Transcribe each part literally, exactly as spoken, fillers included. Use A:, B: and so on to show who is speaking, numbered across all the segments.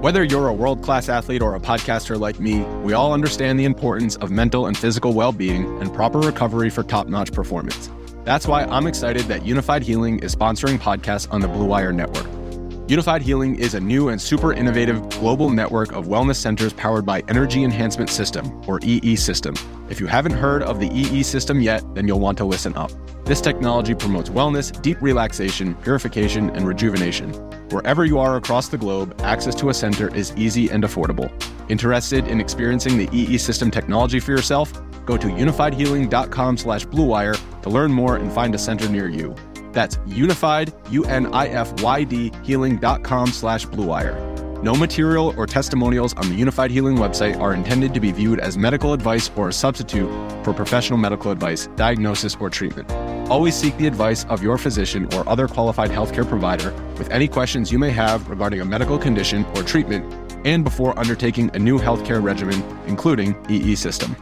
A: Whether you're a world-class athlete or a podcaster like me, we all understand the importance of mental and physical well-being and proper recovery for top-notch performance. That's why I'm excited that Unified Healing is sponsoring podcasts on the Blue Wire Network. Unified Healing is a new and super innovative global network of wellness centers powered by Energy Enhancement System, or E E System. If you haven't heard of the E E System yet, then you'll want to listen up. This technology promotes wellness, deep relaxation, purification, and rejuvenation. Wherever you are across the globe, access to a center is easy and affordable. Interested in experiencing the E E System technology for yourself? Go to unified healing dot com slash blue wire to learn more and find a center near you. That's unified, U N I F Y D, healing dot com slash blue wire. No material or testimonials on the Unified Healing website are intended to be viewed as medical advice or a substitute for professional medical advice, diagnosis, or treatment. Always seek the advice of your physician or other qualified healthcare provider with any questions you may have regarding a medical condition or treatment and before undertaking a new healthcare regimen, including E E System.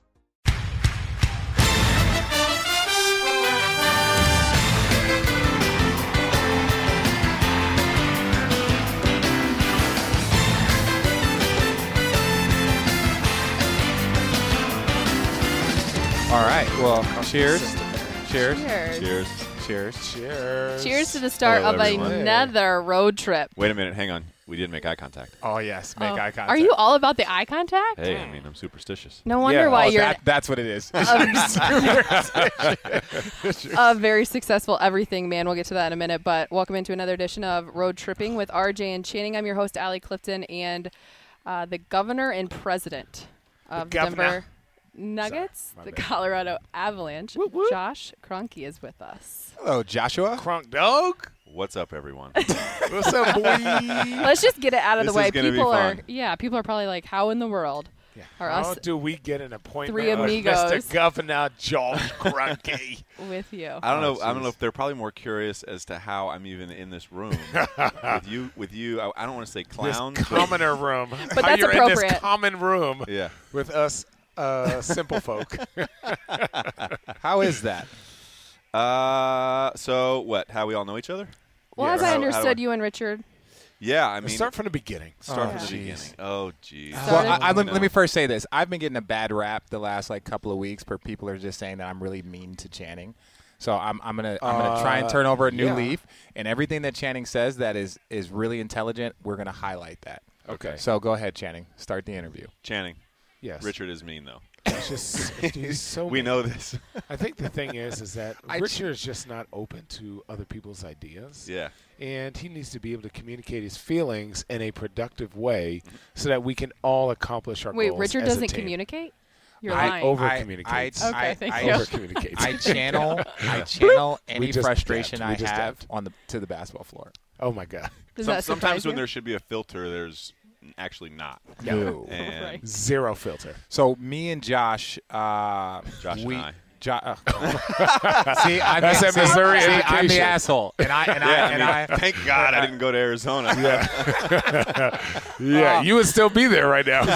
B: All right. Well, cheers. Cheers.
C: Cheers.
B: Cheers. Cheers.
D: Cheers.
C: Cheers to the start
E: Hello,
C: of
E: everyone.
C: another road trip.
E: Wait a minute, hang on. We didn't make eye contact.
D: Oh, yes. Make
C: Oh.
D: eye contact.
C: Are you all about the eye contact?
E: Hey, I mean, I'm superstitious.
C: No wonder
D: Yeah,
C: why
D: oh,
C: you're
D: that, that's what it is.
C: a very successful everything man. We'll get to that in a minute. But welcome into another edition of Road Tripping with R J and Channing. I'm your host, Allie Clifton, and uh, the governor and president of
D: The
C: the
D: governor.
C: Denver Nuggets,
D: Sorry, my
C: the
D: bad.
C: Colorado Avalanche.
D: Whoop, whoop.
C: Josh Kroenke is with us.
B: Hello, Joshua.
D: Crunk dog.
E: What's up, everyone?
D: What's up, boy?
C: Let's just get it out of the
E: This
C: way.
E: is gonna be
C: People are,
E: fun.
C: yeah, people are probably like, how in the world
D: Yeah.
C: are
D: How
C: us
D: do we get an appointment
C: three
D: with
C: amigos.
D: Mister Governor Josh Crunky?
C: with you?
E: I don't
D: Oh,
E: know. I don't
D: jeez.
E: know if they're probably more curious as to how I'm even in this room with you. With you, I, I don't want to say clown.
D: This commoner room.
C: But
D: How
C: that's
D: you're in
C: appropriate.
D: this common room
E: yeah.
D: with us uh, simple folk.
B: How is that?
E: Uh. So what? How we all know each other?
C: Well,
D: Yeah.
C: as
D: How-
C: I
D: how
E: do
C: understood
E: I-
C: you and Richard.
E: Yeah. I mean,
D: Let's start from the beginning.
E: start
B: Oh,
E: from the
B: jeez.
E: beginning. Oh, geez.
C: Started-
B: Well, I, I, let,
E: No.
B: let me first say this. I've been getting a bad rap the last like couple of weeks where people are just saying that I'm really mean to Channing. So I'm, I'm gonna I'm gonna try and
D: Uh,
B: turn over a new
D: yeah.
B: leaf, and everything that Channing says that is is really intelligent, we're gonna highlight that.
D: Okay.
B: So go ahead, Channing. Start the interview.
E: Channing.
D: Yes.
E: Richard is mean though.
D: It's just he's so
E: we
D: mean.
E: know this.
D: I think the thing is, is that
B: I-
D: Richard is just not open to other people's ideas.
E: Yeah.
D: And he needs to be able to communicate his feelings in a productive way so that we can all accomplish our
C: Wait,
D: goals.
C: Richard
D: as a
C: doesn't
D: team.
C: communicate? You're
B: I
C: lying.
D: over-
B: I-
D: Over-communicates.
B: I,
C: Okay,
B: I,
C: thank
B: I,
C: you.
D: Over communicates.
B: I channel I channel any
D: just
B: frustration
D: dabbed. We
B: I
D: just
B: have
D: dabbed.
B: on the to the basketball floor.
D: Oh my God.
C: Does
E: Some,
C: that
E: sometimes
C: surprise
E: when
C: you?
E: there should be a filter, there's actually not.
B: No.
E: And
C: Right.
D: Zero filter.
B: So me and Josh, uh,
E: Josh and
B: we,
E: I.
B: Jo- uh, see, I'm
D: That's
B: the,
D: that Missouri
B: see, I'm the
D: education.
B: asshole, and I and
E: yeah,
B: I
E: I
B: and
E: mean,
B: I.
E: thank God I didn't go to Arizona.
D: Yeah,
B: Uh,
D: you would still be there right now.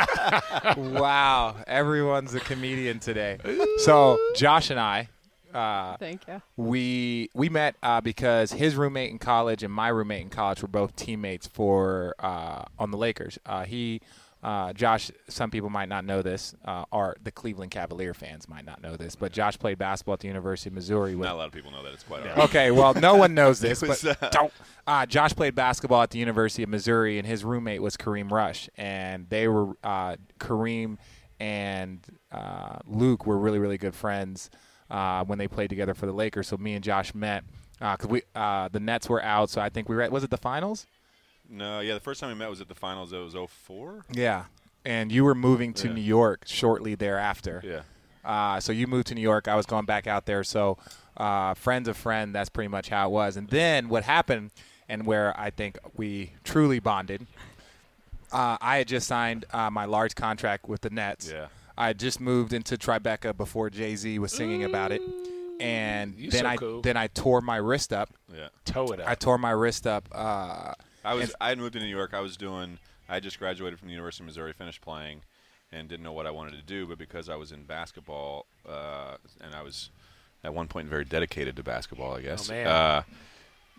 B: Wow, everyone's a comedian today. So Josh and I, uh,
C: Thank you.
B: we we met uh, because his roommate in college and my roommate in college were both teammates for uh, on the Lakers. Uh, he. Uh, Josh, some people might not know this, uh, or the Cleveland Cavalier fans might not know this, but Josh played basketball at the University of Missouri. With,
E: Not a lot of people know that. It's quite all right.
B: okay, well, no one knows this,
E: It was,
B: but
E: uh,
B: don't. Uh, Josh played basketball at the University of Missouri, and his roommate was Kareem Rush, and they were uh, Kareem and uh, Luke were really, really good friends uh, when they played together for the Lakers. So me and Josh met because we uh, the Nets were out, so I think we were at, was it the finals?
E: No, yeah, the first time we met was at the finals. It was oh four.
B: Yeah, and you were moving to
E: Yeah.
B: New York shortly thereafter.
E: Yeah.
B: Uh, so you moved to New York. I was going back out there. So uh, friends of friend, that's pretty much how it was. And then what happened, and where I think we truly bonded, uh, I had just signed uh, my large contract with the Nets.
E: Yeah.
B: I had just moved into Tribeca before Jay-Z was singing about it. And
D: You
B: then
D: so
B: I
D: cool.
B: then I tore my wrist up.
E: Yeah.
D: Toe it up.
B: I tore my wrist up. Uh,
E: I was
B: And-
E: I had moved to New York. I was doing I had just graduated from the University of Missouri, finished playing, and didn't know what I wanted to do. But because I was in basketball, uh, and I was at one point very dedicated to basketball, I guess.
D: Oh, man.
E: Uh,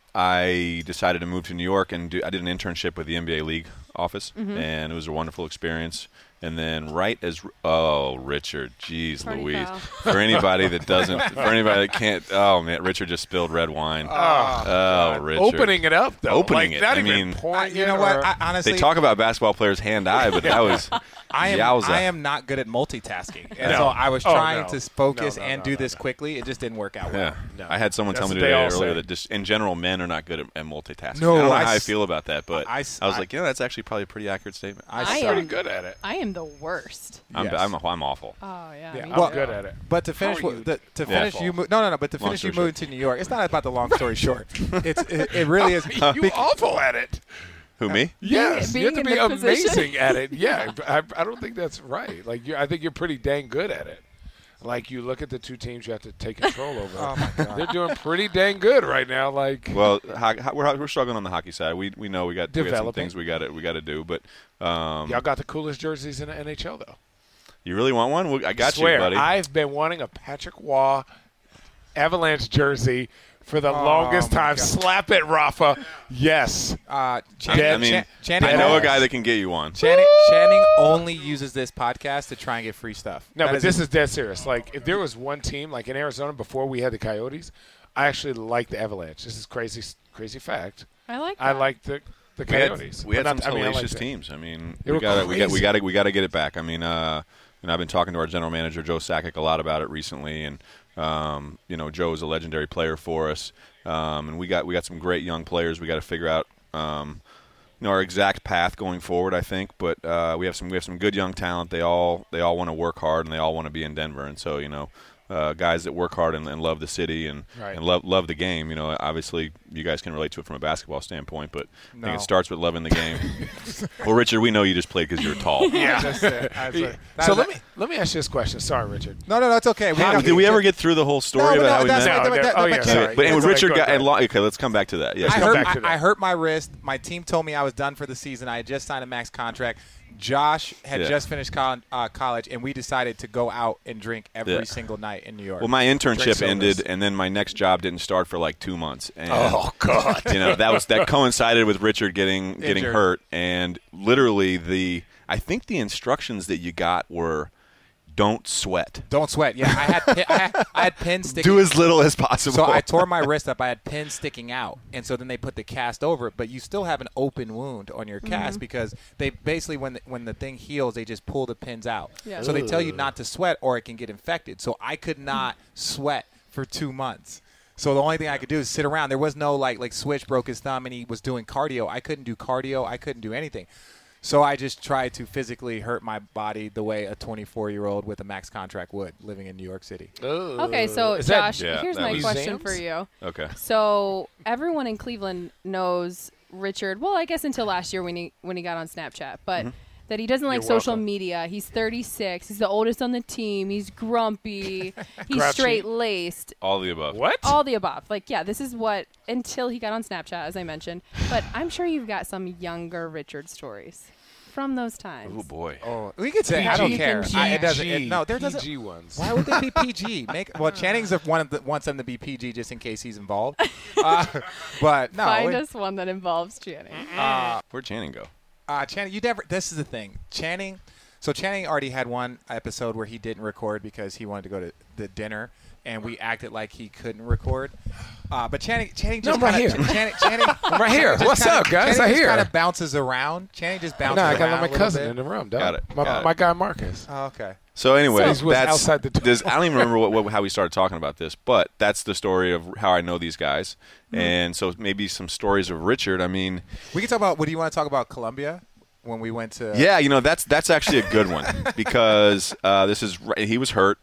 E: I decided to move to New York and do, I did an internship with the N B A League office,
C: Mm-hmm.
E: and it was a wonderful experience. And then right as oh Richard, geez
C: Party
E: Louise,
C: foul.
E: for anybody that doesn't, for anybody that can't, oh man, Richard just spilled red wine.
D: Oh,
E: oh Richard,
D: Opening it up, though.
E: Opening
D: like,
E: it.
D: Not
E: I
D: even
E: mean-
D: pouring
B: you
D: it
B: know what?
D: or-
B: I, honestly,
E: they talk about basketball players hand-eye, but that was
B: I am
E: yowza.
B: I am not good at multitasking, and
D: No.
B: so I was
D: Oh,
B: trying
D: no.
B: to focus
D: No, no,
B: and
D: no,
B: do
D: no,
B: this
D: no.
B: quickly. It just didn't work out
E: Yeah,
B: well.
D: No.
E: I had someone
D: That's
E: tell me
D: what they
E: today
D: all
E: earlier
D: say.
E: that just in general, men are not good at, at multitasking.
B: No,
E: I don't know
B: I
E: how I
B: s-
E: feel about that, but
B: I
E: I,
B: s-
E: was
B: I-
E: like, yeah, that's actually probably a pretty accurate statement.
B: I,
C: I
B: s-
D: Pretty
C: am-
D: good at it.
C: I am the worst.
E: I'm,
B: Yes.
E: I'm, I'm awful.
C: Oh yeah.
B: Yeah,
C: me
D: I'm
B: well-
C: too.
D: good at it.
B: But to finish,
D: are
B: what-
D: you?
B: the, to
E: Yeah.
B: finish you mo- no no no. But to
E: Long
B: finish you
E: story
B: moving to New York, it's not about the long story short. It's it, it really is.
D: You
B: Bec-
D: awful at it.
E: Who, me?
D: Yes,
C: being
D: you have to
C: in
D: be
C: the position.
D: amazing at it. Yeah, I, I don't think that's right. Like, you, I think you're pretty dang good at it. Like, you look at the two teams you have to take control over.
B: Oh my God.
D: They're doing pretty dang good right now. Like,
E: Well, ho- ho- we're, we're struggling on the hockey side. We we know we got, we got some
D: Developing.
E: things we got to we got to do, but um,
D: y'all got the coolest jerseys in the N H L, though.
E: you really want one? Well, I got
D: Swear,
E: you, buddy.
D: I've been wanting a Patrick Waugh Avalanche jersey for the
B: Oh,
D: longest
B: my
D: time.
B: God.
D: Slap it, Rafa. Yes.
B: Uh,
E: I,
B: Channing,
E: I mean,
B: Chan- Channing
E: I know a
B: only-
E: guy that can get you one.
B: Channing, Channing only uses this podcast to try and get free stuff.
D: No,
B: That
D: but
B: is
D: this
B: it.
D: is dead serious. Like, if there was one team, like in Arizona before we had the Coyotes, I actually liked the Avalanche. This is crazy, crazy fact.
C: I like.
D: I
C: that.
D: like the the
E: We had,
D: Coyotes.
E: we had
D: But
E: some
D: not- I mean, I
E: hellacious
D: liked it.
E: teams. I mean,
D: They
E: we
D: were
E: got we got we
D: crazy.
E: got to we got to get it back. I mean, uh, and I've been talking to our general manager Joe Sakic a lot about it recently, and um, you know, Joe is a legendary player for us, um, and we got we got some great young players. We got to figure out. Um, you know, our exact path going forward, I think, but uh, we have some we have some good young talent. They all they all want to work hard and they all want to be in Denver, and so you know, uh, guys that work hard and, and love the city and,
D: Right.
E: and love love the game. You know, obviously you guys can relate to it from a basketball standpoint, but I
B: No.
E: think it starts with loving the game. Well, Richard, we know you just played because you're tall.
D: Yeah.
B: That's it. That's it. That
D: so
B: is-
D: let me let me ask you this question. Sorry, Richard.
B: No, no, no. It's okay. We
E: How-
B: don't-
E: did we ever get through the whole story
B: No,
E: about
B: no,
E: how we
B: that's
E: met?
B: right.
D: No,
B: but-
D: no,
B: but-
D: oh, yeah,
B: but-
D: sorry.
E: But anyway,
D: That's all right,
E: Richard
D: go
E: got
D: ahead.
E: and lo- okay. Let's come back to that. Yes.
B: I
D: come
B: hurt,
D: back to
B: I,
D: that.
B: I hurt my wrist. My team told me I was done for the season. I had just signed a max contract. Josh had
E: Yeah.
B: just finished col- uh, college, and we decided to go out and drink every
E: Yeah.
B: single night in New York.
E: Well, my internship
D: sodas.
E: ended, and then my next job didn't start for like two months. And,
D: Oh God.
E: you know that was that coincided with Richard getting getting
B: Injured.
E: hurt, and literally the I think the instructions that you got were don't sweat,
B: Don't sweat. Yeah, I had pi- I had, I had pins sticking.
E: do as little as possible.
B: So I tore my wrist up. I had pins sticking out, and so then they put the cast over it. But you still have an open wound on your cast because they basically, when the, when the thing heals, they just pull the pins out.
C: Yeah.
B: So they tell you not to sweat, or it can get infected. So I could not sweat for two months. So the only thing I could do is sit around. There was no like like Switch broke his thumb and he was doing cardio. I couldn't do cardio. I couldn't do anything. So I just tried to physically hurt my body the way a twenty-four-year-old with a max contract would, living in New York City.
C: Okay, so
D: Is that-
C: Josh,
E: yeah,
C: here's
E: that
C: my
E: was-
C: question
D: Museums?
C: for you.
E: okay.
C: So everyone in Cleveland knows Richard. Well, I guess until last year when he when he got on Snapchat, but that he doesn't like
D: You're
C: social
D: welcome.
C: media. He's thirty-six. He's the oldest on the team. He's grumpy. He's
D: Grouchy.
C: straight laced.
E: All the above.
D: What?
C: All the above. Like, yeah, this is what until he got on Snapchat, as I mentioned. But I'm sure you've got some younger Richard stories from those times.
E: Oh boy.
B: Oh, we could say I don't
C: P G.
B: care. I, it doesn't. It,
D: P G.
B: no, there doesn't.
D: P G ones.
B: Why would they be P G? Make well, Channing's the one of the, wants them to be P G just in case he's involved. Uh, but no,
C: Find
B: it-
C: us one that involves Channing.
B: uh,
E: Where'd Channing go?
B: uh, Channing, you never. This is the thing, Channing. So Channing already had one episode where he didn't record because he wanted to go to the dinner, and we acted like he couldn't record. Uh, but Channing, Channing
D: No,
B: just
D: I'm right
B: kinda,
D: here.
B: Channing, Channing,
D: I'm right here.
B: just
D: What's
B: kinda-
D: up, guys?
B: Channing
D: I
B: just
D: hear.
B: kind of bounces around. Channing just bounces
D: No, I
B: around.
D: got
B: a
D: my
B: little
D: cousin
B: bit.
D: in the room. Dog.
E: Got it,
D: My,
E: got it.
D: my guy Marcus.
B: Oh, okay.
E: So anyway,
D: So he was
E: that's
D: outside the door.
E: there's- I don't even remember what, what, how we started talking about this, but that's the story of how I know these guys, and so maybe some stories of Richard. I mean,
B: We can talk about. What do you want to talk about? Columbia, when we went to.
E: yeah, you know that's that's actually a good one because uh, this is ri- he was hurt,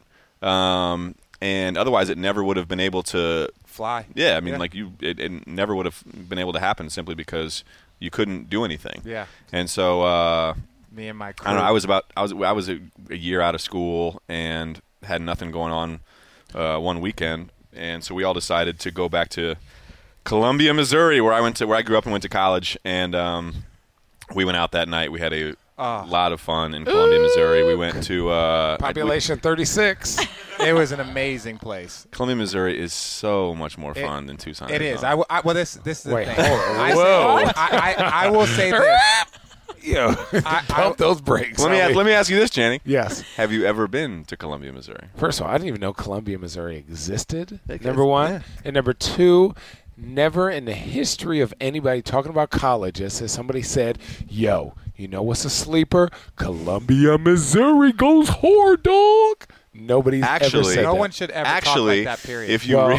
E: um, and otherwise it never would have been able to.
B: Fly.
E: Yeah, I mean, like you, it, it never would have been able to happen simply because you couldn't do anything.
B: Yeah.
E: And so uh,
B: Me and my crew.
E: I don't know. I was about I was I was a, a year out of school and had nothing going on uh, one weekend, and so we all decided to go back to Columbia, Missouri, where I went to where I grew up and went to college, and um, we went out that night. We had a
B: Oh.
E: A lot of fun in Columbia, Missouri. We went to uh,
D: Population thirty-six.
B: It was an amazing place.
E: Columbia, Missouri is so much more fun
B: It-
E: than Tucson.
B: It is.
E: Arizona.
B: I, w- I well, this this is the
D: Wait,
B: thing.
D: hold on.
B: I,
D: Whoa.
B: say, I, I I will say this.
D: Yo,
B: I-
D: pump those brakes.
E: Let me
D: I'll
E: ask,
D: be-
E: let me ask you this, Channing.
D: Yes.
E: Have you ever been to Columbia, Missouri?
D: First of all, I didn't even know Columbia, Missouri existed.
E: It
D: Number
E: is,
D: one.
E: yeah.
D: And number two, never in the history of anybody talking about colleges has somebody said, yo, you know what's a sleeper? Columbia, Missouri goes hard, dog. Nobody's ever
E: Actually,
D: said
B: No
D: that.
B: one should ever
E: Actually,
B: talk like that. Period.
E: if you,
D: Well-
E: re-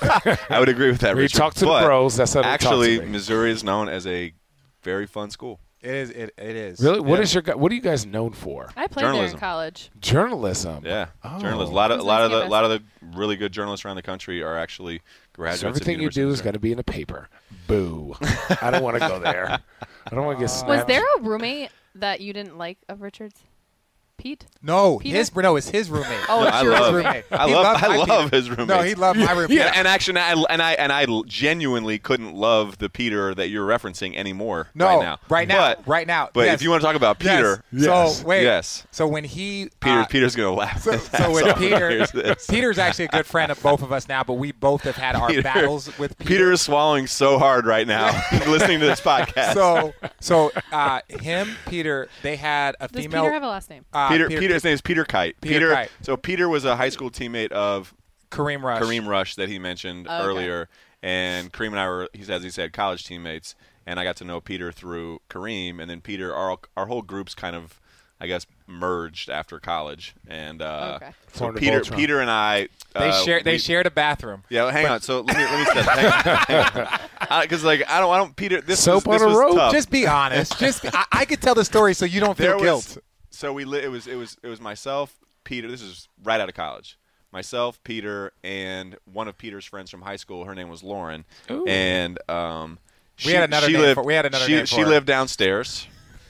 E: I would agree with that.
D: When you
E: Richard,
D: talk to the
E: but
D: bros, that's how they talk to
E: actually,
D: me.
E: Missouri is known as a very fun school.
B: it is. It, it is.
D: Really? What
B: Yeah.
D: is your gu- what are you guys known for?
C: I played there in
E: Journalism.
C: college.
D: Journalism.
E: Yeah,
D: Oh.
E: journalists. A lot of,
C: It
E: a
C: was
E: lot
C: on
E: of the,
C: campus.
E: lot of the really good journalists around the country are actually graduates.
D: So
E: of the
D: everything you
E: University
D: do
E: of
D: is
E: Missouri.
D: going to be in a paper. Boo. I don't want to go there. I don't want to get
C: Was
D: snapped.
C: there a roommate that you didn't like of Richard's? Pete?
B: No,
C: Peter?
B: his no, it's his roommate.
C: Oh,
E: No,
C: it's
E: I
C: your
E: love,
B: roommate.
E: I
B: He
E: love,
B: loved
E: I
B: my
E: love
B: Peter.
E: his roommate.
B: No, he loved my roommate.
E: Yeah, and actually, I, and I and I genuinely couldn't love the Peter that you're referencing anymore.
B: No,
E: right now,
B: right now,
E: But,
B: right now.
E: but
B: Yes.
E: if you want to talk about Peter,
B: Yes.
D: Yes.
B: So wait.
E: Yes.
B: So when he
E: Peter,
B: uh,
E: Peter's gonna laugh.
B: So,
E: at that,
B: so with
E: so
B: Peter,
E: here's this.
B: Peter's actually a good friend of both of us now, but we both have had our
E: Peter-
B: battles with Peter.
E: Peter is swallowing so hard right now, listening to this podcast.
B: So, so uh, him, Peter, they had a
C: Does
B: female.
C: Peter have a last name?
B: uh,
E: Peter, Peter, his name is Peter Kite.
B: Peter Kite.
E: So Peter was a high school teammate of
B: Kareem Rush.
E: Kareem Rush that he mentioned
C: Oh, okay.
E: earlier, and Kareem and I were, he as he said, college teammates. And I got to know Peter through Kareem, and then Peter, our our whole group's kind of, I guess, merged after college. And uh,
C: Okay.
E: so
D: Formed a
E: Peter,
D: Voltron.
E: Peter and I,
B: They
E: uh,
B: shared. They
E: we-
B: shared a bathroom.
E: Yeah, hang on. So let me let me step. Hang on, because like I don't, I don't. Peter, this
D: Soap
E: was, this
D: on a
E: was
D: rope.
E: tough.
B: Just be honest. Just be, I, I could tell the story, so you don't feel
E: there
B: guilt.
E: was, so we li- it was it was it was myself, Peter. This is right out of college. Myself, Peter, and one of Peter's friends from high school. Her name was Lauren,
D: Ooh.
E: and um,
B: We
E: she,
B: had another
E: she
B: name
E: lived.
B: for- we had another
E: she,
B: name for
E: she
B: her.
E: lived downstairs,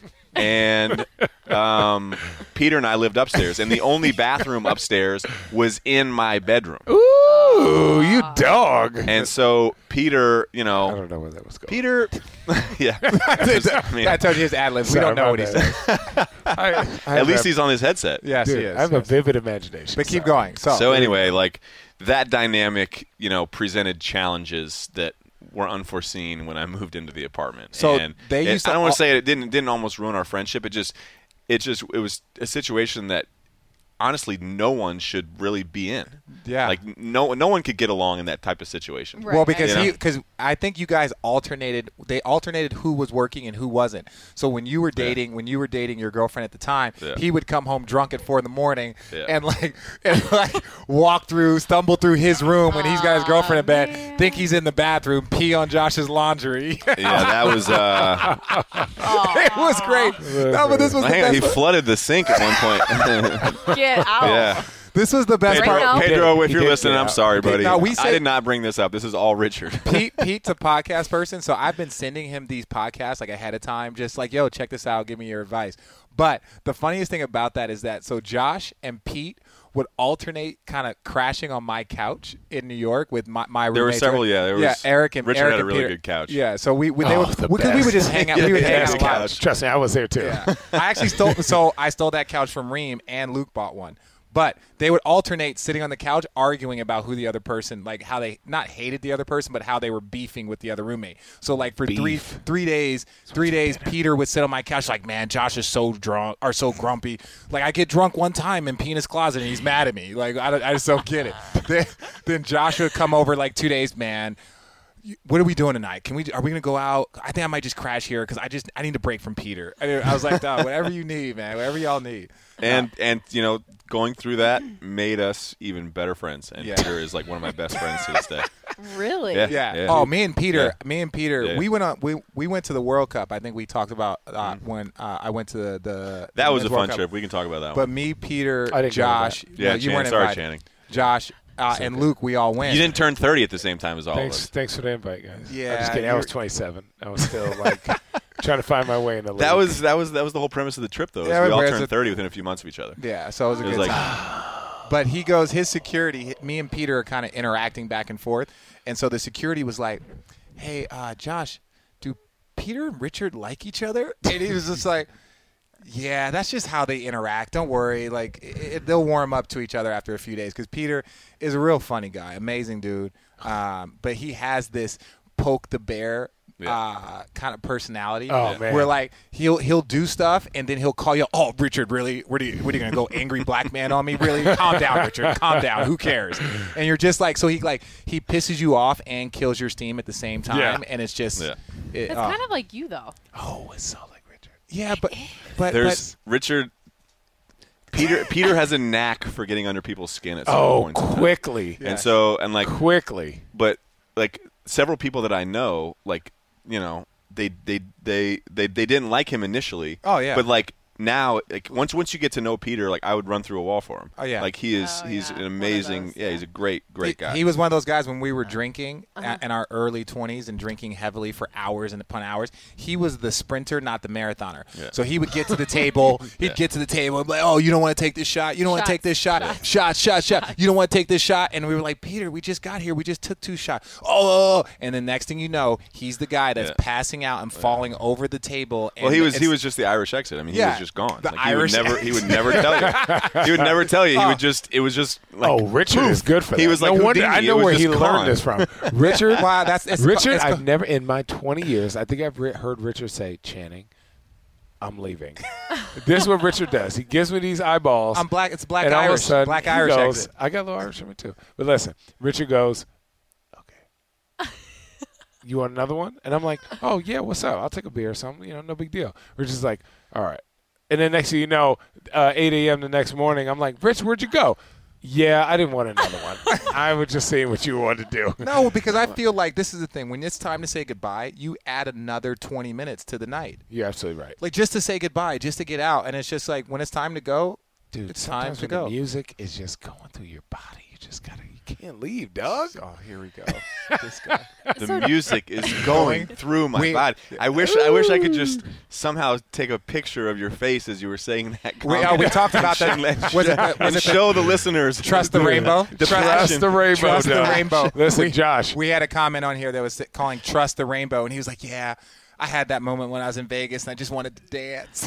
E: and um, Peter and I lived upstairs, and the only bathroom upstairs was in my bedroom.
D: Ooh, you dog.
E: And so Peter, you
D: I
E: know,
D: don't know where that was going.
E: Peter, yeah. I mean,
B: I told you his ad libs. We
D: Sorry,
B: don't know
D: my
B: what he
D: bad.
B: said.
D: I, I
E: at
D: have
E: least
D: a-
E: he's on his headset.
B: Yes,
D: dude,
B: he is.
D: I have a
B: yes.
D: vivid imagination.
B: But keep
D: Sorry.
B: going. So,
E: So anyway, like that dynamic, you know, presented challenges that were unforeseen when I moved into the apartment.
B: So
E: and
B: they
E: it-
B: used to
E: I don't want
B: al-
E: to say it, it didn't didn't almost ruin our friendship. It just it just it was a situation that honestly no one should really be in.
B: Yeah.
E: Like no no one could get along in that type of situation.
C: Right.
B: Well, because
E: You know?
B: he, because I think you guys alternated. They alternated who was working and who wasn't. So when you were dating, when you were dating your girlfriend at the time,
E: Yeah.
B: he would come home drunk at four in the morning
E: Yeah.
B: and like and like walk through, stumble through his room when he's got his girlfriend in bed,
C: man.
B: think he's in the bathroom, pee on Josh's laundry.
E: Yeah, that was uh
B: It was great. No, but this was the
E: hang on,
B: best.
E: he
B: part.
E: flooded the sink at one point.
C: Get out.
E: yeah.
B: This was the best
C: Right
B: part.
C: now?
E: Pedro, if
D: He
E: you're
D: did
E: listening,
D: get
E: I'm
D: out.
E: sorry, buddy.
B: No, we
E: I
B: said-
E: did not bring this up. This is all Richard.
B: Pete, Pete's a podcast person, so I've been sending him these podcasts like ahead of time, just like, yo, check this out, give me your advice. But the funniest thing about that is that so Josh and Pete would alternate kind of crashing on my couch in New York with my, my
E: There were
B: roommates.
E: several, yeah, there
B: yeah,
E: was-
B: Eric and
E: Richard
B: Eric
E: had a
B: and
E: really
B: Peter.
E: good couch.
B: Yeah, so we, we they
D: Oh,
B: would
D: the
B: because we would
D: best.
B: just hang out.
E: Yeah,
B: we would
E: the
B: hang out
E: best
B: a lot.
E: couch.
D: Trust me, I was there too.
B: Yeah. I actually stole so I stole that couch from Reem and Luke bought one. But they would alternate sitting on the couch arguing about who the other person, like how they not hated the other person, but how they were beefing with the other roommate. So like for three
D: Beef.
B: three days, three days, Peter would sit on my couch like, man, Josh is so drunk or so grumpy. Like I get drunk one time in Penis closet and he's mad at me. Like I, don't, I just don't get it. then, then Josh would come over like two days, man. What are we doing tonight? Can we? Are we gonna go out? I think I might just crash here because I just I need a break from Peter. I, I was like, Dog, whatever you need, man. Whatever y'all need.
E: And and you know, going through that made us even better friends. And
B: Yeah.
E: Peter is like one of my best friends to this day.
C: Really?
E: Yeah.
B: Yeah. Oh, me and Peter.
E: Yeah.
B: Me and Peter.
E: Yeah.
B: We went on. We we went to the World Cup. I think we talked about uh, when uh, I went to the. the
E: That
B: the
E: was a
B: Men's World
E: fun
B: Cup.
E: trip. We can talk about that
B: But
E: one.
B: me, Peter,
D: I didn't go to
B: Josh.
D: that.
E: Yeah,
B: no, you
E: Channing.
B: weren't
E: Sorry,
B: invited.
E: Channing.
B: Josh uh, and Luke. We all went.
E: You didn't turn thirty at the same time as all
D: Thanks,
E: of us.
D: thanks for the invite, guys.
B: Yeah,
D: I'm just kidding. I was
B: you're-
D: twenty-seven. I was still like trying to find my way in the league.
E: That was that was that was the whole premise of the trip, though. is
B: Yeah,
E: we all
B: but it's
E: turned
B: a-
E: thirty within a few months of each other.
B: Yeah. So it was a
E: It was
B: good
E: like
B: time. But he goes, his security, me and Peter are kind of interacting back and forth. And so the security was like, hey, uh, Josh, do Peter and Richard like each other? And he was just like, Yeah, that's just how they interact. Don't worry. Like, it, they'll warm up to each other after a few days because Peter is a real funny guy, amazing dude. Um, but he has this poke the bear yeah. uh, kind of personality
D: oh, man.
B: where, like, he'll he'll do stuff and then he'll call you, oh, Richard, really? What are you, what are you going to go angry black man on me? Really? Calm down, Richard. Calm down. Who cares? And you're just like, so he, like, he pisses you off and kills your steam at the same time.
D: Yeah.
B: And it's just.
E: Yeah.
C: It, it's uh, kind of like you, though.
D: Oh, it's so like.
B: Yeah, but but
E: there's
B: but,
E: Richard. Peter Peter has a knack for getting under people's skin at some
D: oh,
E: points.
D: Oh, quickly.
E: And so and like
D: quickly.
E: But like several people that I know, like you know, they they they they, they didn't like him initially.
B: Oh yeah.
E: But like now, like once once you get to know Peter, like I would run through a wall for him.
B: Oh yeah.
E: Like he is
C: oh,
E: he's
C: yeah.
E: an amazing.
C: Those,
E: yeah,
C: yeah,
E: he's a great great
B: he,
E: guy.
B: He was one of those guys when we were drinking
C: uh-huh.
B: in our early twenties and drinking heavily for hours and upon hours. He was the sprinter, not the marathoner.
E: Yeah.
B: So he would get to the table. He'd yeah. get to the table and be like, "Oh, you don't want to take this shot. You don't want to take this shot.
E: Yeah.
B: Shot, shot, shot. You don't want to take this shot." And we were like, "Peter, we just got here. We just took two shots." Oh, and then next thing you know, he's the guy that's
E: yeah.
B: passing out and falling yeah. over the table. And
E: well, he was he was just the Irish exit. I mean,
B: yeah,
E: he was just gone.
B: The
E: like, he
B: Irish
E: would never he would never tell you. He would never tell you. He would just it was just like
D: oh, Richard
E: poof.
D: is good for that.
E: He was like
D: no wonder,
E: Houdini.
D: I know
E: it was
D: where he
E: just
D: learned
E: gone.
D: this from. Richard.
B: Wow, that's it's,
D: Richard.
B: It's,
D: I've never in my twenty years. I think I've re- heard Richard say, "Channing, I'm leaving." This is what Richard does. He gives me these eyeballs.
B: I'm black. It's black
D: and
B: Irish.
D: All of a sudden,
B: black
D: he
B: Irish.
D: Goes,
B: exit.
D: I got a little Irish in me too. But listen, Richard goes, "Okay, you want another one?" And I'm like, "Oh yeah, what's up? I'll take a beer or something. You know, no big deal." Richard's like, "All right." And then next thing you know, uh, eight a.m. the next morning, I'm like, "Rich, where'd you go?" Yeah, I didn't want another one. I was just seeing what you wanted to do.
B: No, because I feel like this is the thing. When it's time to say goodbye, you add another twenty minutes to the night.
D: You're absolutely right.
B: Like just to say goodbye, just to get out. And it's just like when it's time to go,
D: dude,
B: it's time to go.
D: The music is just going through your body. You just got to, you can't leave, dog.
B: Oh, here we go. This guy.
E: The music is going through my
B: we,
E: body. I wish I wish I could just somehow take a picture of your face as you were saying that.
B: We, uh, we talked about that. Was it, the, was
E: and
B: it
E: show
B: the,
E: the listeners.
B: Trust the rainbow.
E: The
D: trust the rainbow.
B: Trust
D: no.
B: the rainbow.
D: Listen,
B: we,
D: Josh.
B: We had a comment on here that was calling "Trust the Rainbow," and he was like, "Yeah, I had that moment when I was in Vegas, and I just wanted to dance."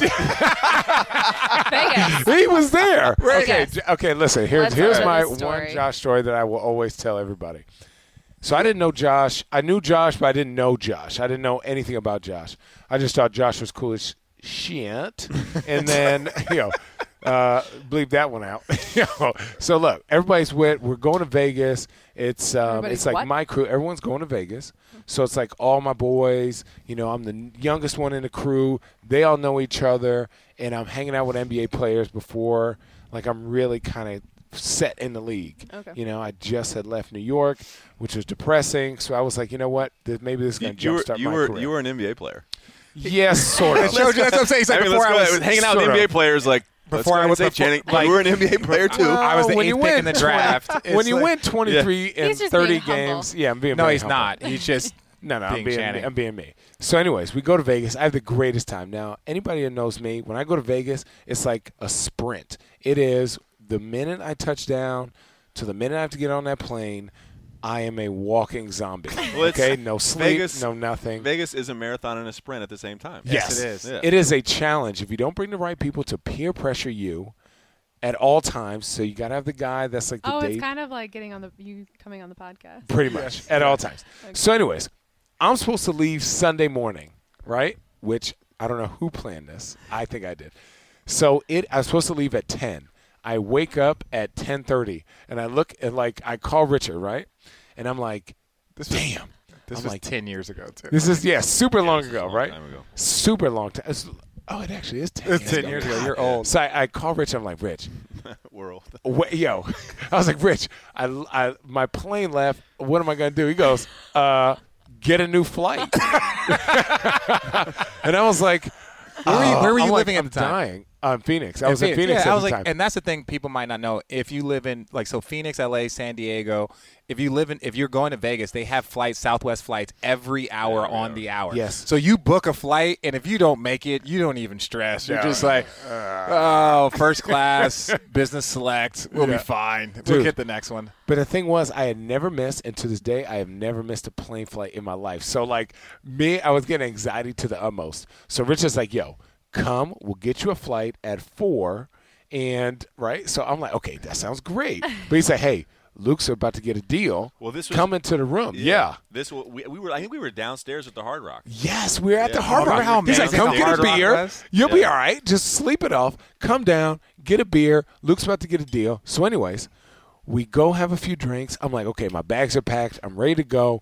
C: Vegas.
D: He was there.
C: Right.
D: Okay,
C: Yes.
D: j- okay. Listen, here's
C: Let's
D: here's
C: hear
D: my
C: this story.
D: one Josh story that I will always tell everybody. So I didn't know Josh. I knew Josh, but I didn't know Josh. I didn't know anything about Josh. I just thought Josh was cool as shit. And then, you know, uh, bleep that one out. You know, so look, everybody's with. We're going to Vegas. It's um,
C: Everybody's
D: it's like
C: what?
D: my crew. Everyone's going to Vegas. So it's like all my boys. You know, I'm the youngest one in the crew. They all know each other, and I'm hanging out with N B A players before. Like I'm really kind of set in the league.
C: Okay.
D: You know, I just had left New York, which was depressing. So I was like, you know what? Th- Maybe this is going to
E: You, you were
D: jumpstart
E: you
D: my
E: were
D: career.
E: you were an N B A player.
D: Yes, sort of.
B: That's what I'm saying. It's like
E: I mean,
B: before
E: let's
B: I
E: go,
B: was
E: hanging out with
D: sort
E: N B A
D: of.
E: players like.
B: Before I was
E: say,
B: before-
E: Channing,
B: like-
E: you were an N B A player too.
B: I was the
D: when
B: eighth
D: you
B: pick
D: win
B: in the
D: twenty
B: draft.
D: when
B: It's
D: you
B: like-
D: win twenty-three
C: He's
D: and
C: just
D: thirty
C: being humble.
D: games, yeah, I'm being
B: No,
D: very
B: he's
D: humble.
B: not. He's just
D: No, no, I'm
B: being
D: being,
B: Channing.
D: I'm being me. So, anyways, we go to Vegas. I have the greatest time. Now, anybody that knows me, when I go to Vegas, it's like a sprint. It is the minute I touch down to the minute I have to get on that plane, I am a walking zombie.
E: Well, it's-
D: okay, no sleep,
E: Vegas-
D: no nothing.
E: Vegas is a marathon and a sprint at the same time.
D: Yes,
B: it is.
E: Yeah.
D: It is a challenge. If you don't bring the right people to peer pressure you at all times, so you got to have the guy that's like the
C: Oh,
D: date.
C: it's kind of like getting on the you coming on the podcast.
D: Pretty much at all times.
C: Okay.
D: So, anyways, I'm supposed to leave Sunday morning, right? Which I don't know who planned this. I think I did. So it, I was supposed to leave at ten. I wake up at ten thirty, and I look and like I call Richard, right? And I'm like,
B: This
D: damn.
B: This
D: I'm
B: was
D: like,
B: ten years ago too.
D: this is yeah, super long
E: This is a
D: ago,
E: long
D: right?
E: time ago.
D: Super long time. It's- Oh, it actually is ten.
B: It's
D: years
B: ten
D: ago.
B: years ago.
D: God.
B: You're old.
D: So I, I call Rich. I'm like, Rich,
E: We're old.
D: Wait, yo, I was like, Rich, I, I, my plane left. What am I going to do? He goes, uh, get a new flight. And I was like,
B: Where were you, where were
D: I'm
B: you
D: like,
B: living at
D: I'm
B: the time?
D: dying. I'm Phoenix. I
B: In
D: was in Phoenix
B: yeah,
D: at
B: I was
D: the
B: like,
D: time.
B: and that's the thing people might not know. If you live in like so Phoenix, L A, San Diego, if you live in if you're going to Vegas, they have flights, Southwest flights every hour
E: Every
B: on
E: hour.
B: the hour.
D: Yes.
B: So you book a flight, and if you don't make it, you don't even stress. You're
D: No.
B: just like, oh, first class, business select, we'll
D: Yeah.
B: be fine. We'll
D: Dude.
B: get the next one.
D: But the thing was, I had never missed, and to this day, I have never missed a plane flight in my life. So, like, me, I was getting anxiety to the utmost. So Rich is like, yo, come, we'll get you a flight at four, and right. So I'm like, okay, that sounds great. But he said, hey, Luke's about to get a deal.
E: Well, this was,
D: come into the room. Yeah. yeah.
E: This we, we were. I think we were downstairs at the Hard Rock.
D: Yes, we were at
E: yeah.
D: the Hard Rock.
B: How
D: He's like, come get a beer. You'll yeah. be all right. Just sleep it off. Come down, get a beer. Luke's about to get a deal. So, anyways, we go have a few drinks. I'm like, okay, my bags are packed. I'm ready to go.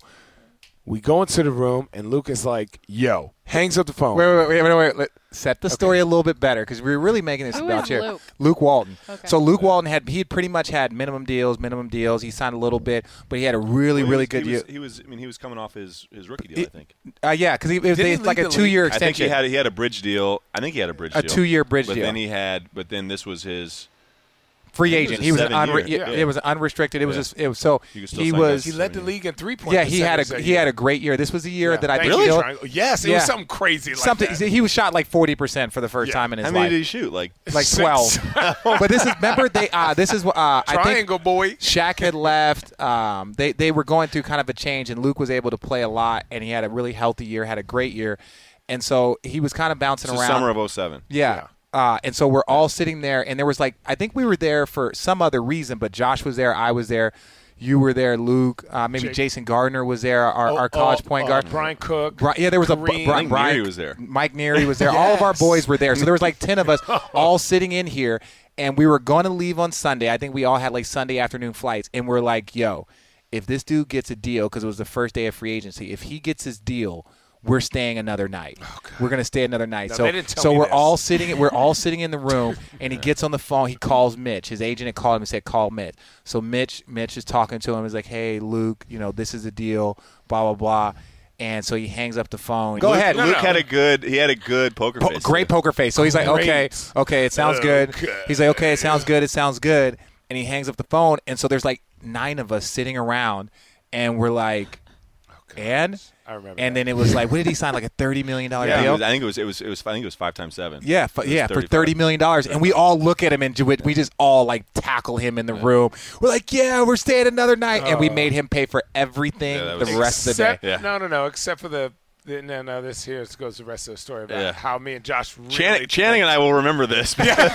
D: We go into the room, and Luke is like, yo, hangs up the phone.
B: Wait, wait, wait, wait, wait. Let, set the story okay. a little bit better because we were really making this
C: Who
B: about
C: is
B: here.
C: Luke?
B: Luke Walton.
C: Okay.
B: So Luke Walton had he had pretty much had minimum deals, minimum deals. He signed a little bit, but he had a really,
E: well,
B: really
E: was,
B: good
E: he
B: deal.
E: Was, he was, I mean, he was coming off his, his rookie deal,
B: it,
E: I think.
B: Uh, yeah, because he, it was they, like a two-year extension.
E: I think he had he had a bridge deal. I think he had a bridge
B: a
E: deal.
B: A two-year bridge
E: but
B: deal.
E: But then he had, but then this was his.
B: Free agent. He was an unre-
E: yeah.
B: it was unrestricted. It
E: yeah.
B: was just, it was so he was
D: he led the league in three point.
B: Yeah, he had a he had a great year. This was the year
D: yeah.
B: that I
D: Thank
B: really
D: you, yes, it
B: yeah.
D: was something crazy like
B: something
D: that.
B: He was shot like forty percent for the first
E: yeah.
B: time in his
E: life. How many
B: life.
E: did he shoot? Like
B: like twelve. But this is remember they uh, this is uh, I think
D: triangle boy.
B: Shaq had left. Um, they they were going through kind of a change, and Luke was able to play a lot, and he had a really healthy year, had a great year, and so he was kind of bouncing
E: it's
B: around.
E: The summer of oh seven.
B: Yeah.
D: yeah.
B: Uh, and so we're all sitting there, and there was like I think we were there for some other reason, but Josh was there, I was there, you were there, Luke, uh, maybe
D: Jake.
B: Jason Gardner was there, our,
D: oh,
B: our college
D: oh,
B: point
D: uh,
B: guard,
D: Brian Cook,
B: Bri- yeah, there was
D: Kareem.
B: a Brian,
E: Mike Neary was there,
B: Mike Neary was there,
D: yes.
B: all of our boys were there, so there was like ten of us all sitting in here, and we were going to leave on Sunday. I think we all had like Sunday afternoon flights, and we're like, yo, if this dude gets a deal, because it was the first day of free agency, if he gets his deal, we're staying another night. Oh, we're going to stay another night.
D: No,
B: so so we're
D: this.
B: all sitting we're all sitting in the room, and he gets on the phone. He calls Mitch. His agent had called him and said, call Mitch. So Mitch Mitch is talking to him. He's like, hey, Luke, you know, this is the deal, blah, blah, blah. And so he hangs up the phone. Go
E: Luke,
B: ahead.
E: Luke
B: no, no.
E: had a good he had a good poker
B: po-
E: face.
B: Great poker face. So he's like, okay, okay, it sounds good.
D: Okay.
B: He's like, okay, it sounds good. It sounds good. And he hangs up the phone. And so there's like nine of us sitting around, and we're like, okay. and –
D: I remember.
B: And
D: that.
B: then it was like, what did he sign? Like a thirty million dollar
E: yeah,
B: deal?
E: it was, I think it was. It was. It was. I think it was five times seven.
B: Yeah, f- yeah, for
E: thirty-five.
B: thirty million dollars. And we all look at him and do it. We just all like tackle him in the yeah. room. We're like, yeah, we're staying another night, uh, and we made him pay for everything
E: yeah,
B: the rest of the day.
D: Yeah. No, no, no. Except for the. No, no, this here goes the rest of the story about
E: yeah.
D: how me and Josh really
E: Channing, Channing and I will remember this.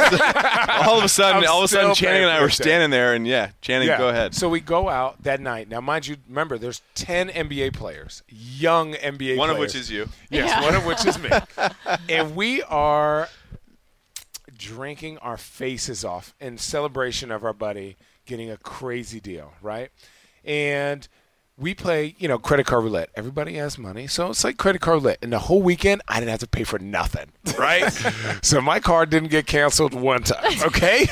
E: all of a sudden,
D: I'm
E: all of a sudden, Channing and I were
D: that.
E: standing there, and yeah, Channing,
D: yeah.
E: go ahead.
D: So we go out that night. Now, mind you, remember, there's ten N B A players, young N B A
E: one
D: players.
E: of which is you.
D: Yes,
C: yeah.
D: one of which is me. And we are drinking our faces off in celebration of our buddy getting a crazy deal, right? And we play, you know, credit card roulette. Everybody has money, so it's like credit card roulette. And the whole weekend, I didn't have to pay for nothing, right? So my card didn't get canceled one time, okay?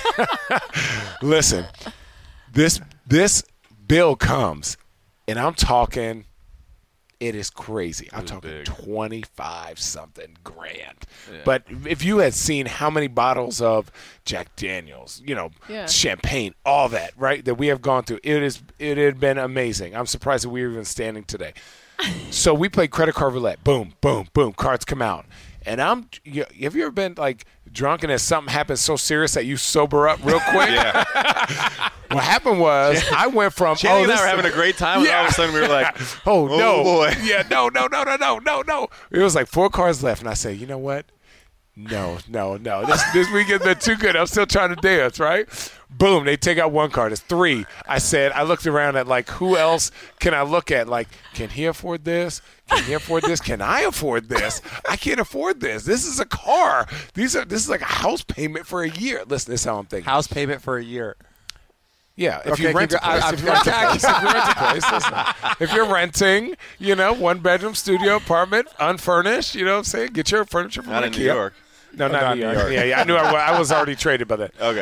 D: Listen, this this bill comes, and I'm talking, it is crazy. I'm talking
E: big.
D: twenty-five something grand.
E: Yeah.
D: But if you had seen how many bottles of Jack Daniels, you know,
C: Yeah.
D: champagne, all that, right, that we have gone through, it is it had been amazing. I'm surprised that we were even standing today. So we played credit card roulette. Boom, boom, boom. Cards come out. And I'm you, have you ever been like drunk and then something happens so serious that you sober up real quick?
E: Yeah.
D: What happened was I went from
E: Channing
D: oh,
E: and I
D: this
E: were having a great time, and
D: Yeah.
E: all of a sudden we were like,
D: oh,
E: oh
D: no,
E: boy.
D: yeah, no, no, no, no, no, no, no. It was like four cards left, and I said, you know what? No, no, no. This this weekend's been too good. I'm still trying to dance, right? Boom, they take out one card. It's three. I said, I looked around at like, who else can I look at? Like, can he afford this? Can he afford this? Can I afford this? I can't afford this. This is a car. These are. This is like a house payment for a year. Listen, this is how I'm thinking.
B: House payment for a year.
D: Yeah, if
B: Okay,
D: you rent a
B: congra-
D: place,
B: I-
D: if you rent a place, if you rent a place, listen. If you're renting, you know, one bedroom studio apartment, unfurnished, you know what I'm saying? Get your furniture from
E: not in
D: IKEA.
E: New York.
D: No, not,
B: not
D: New
B: New
D: York.
B: York.
D: Yeah, yeah, I knew I, wa- I was already traded by that.
E: Okay.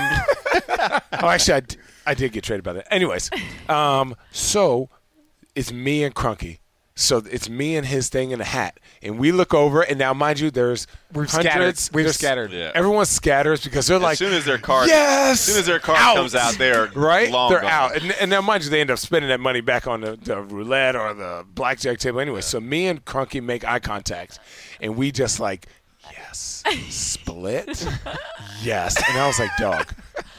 D: Um, oh, actually, I, d- I did get traded by that. Anyways, um, so it's me and Crunky. So it's me and his thing in a hat. And we look over, and now, mind you, there's
B: We've
D: hundreds.
B: scattered. We've
D: there's-
B: scattered.
E: Yeah.
D: Everyone scatters because they're
E: As
D: like,
E: soon as their card,
D: yes,
E: as soon as their card
D: out.
E: comes out, they're
D: right?
E: long
D: They're
E: gone.
D: out. And, and now, mind you, they end up spending that money back on the, the roulette or the blackjack table anyway. Yeah. So me and Crunky make eye contact, and we just like, yes, split, yes. And I was like, dog,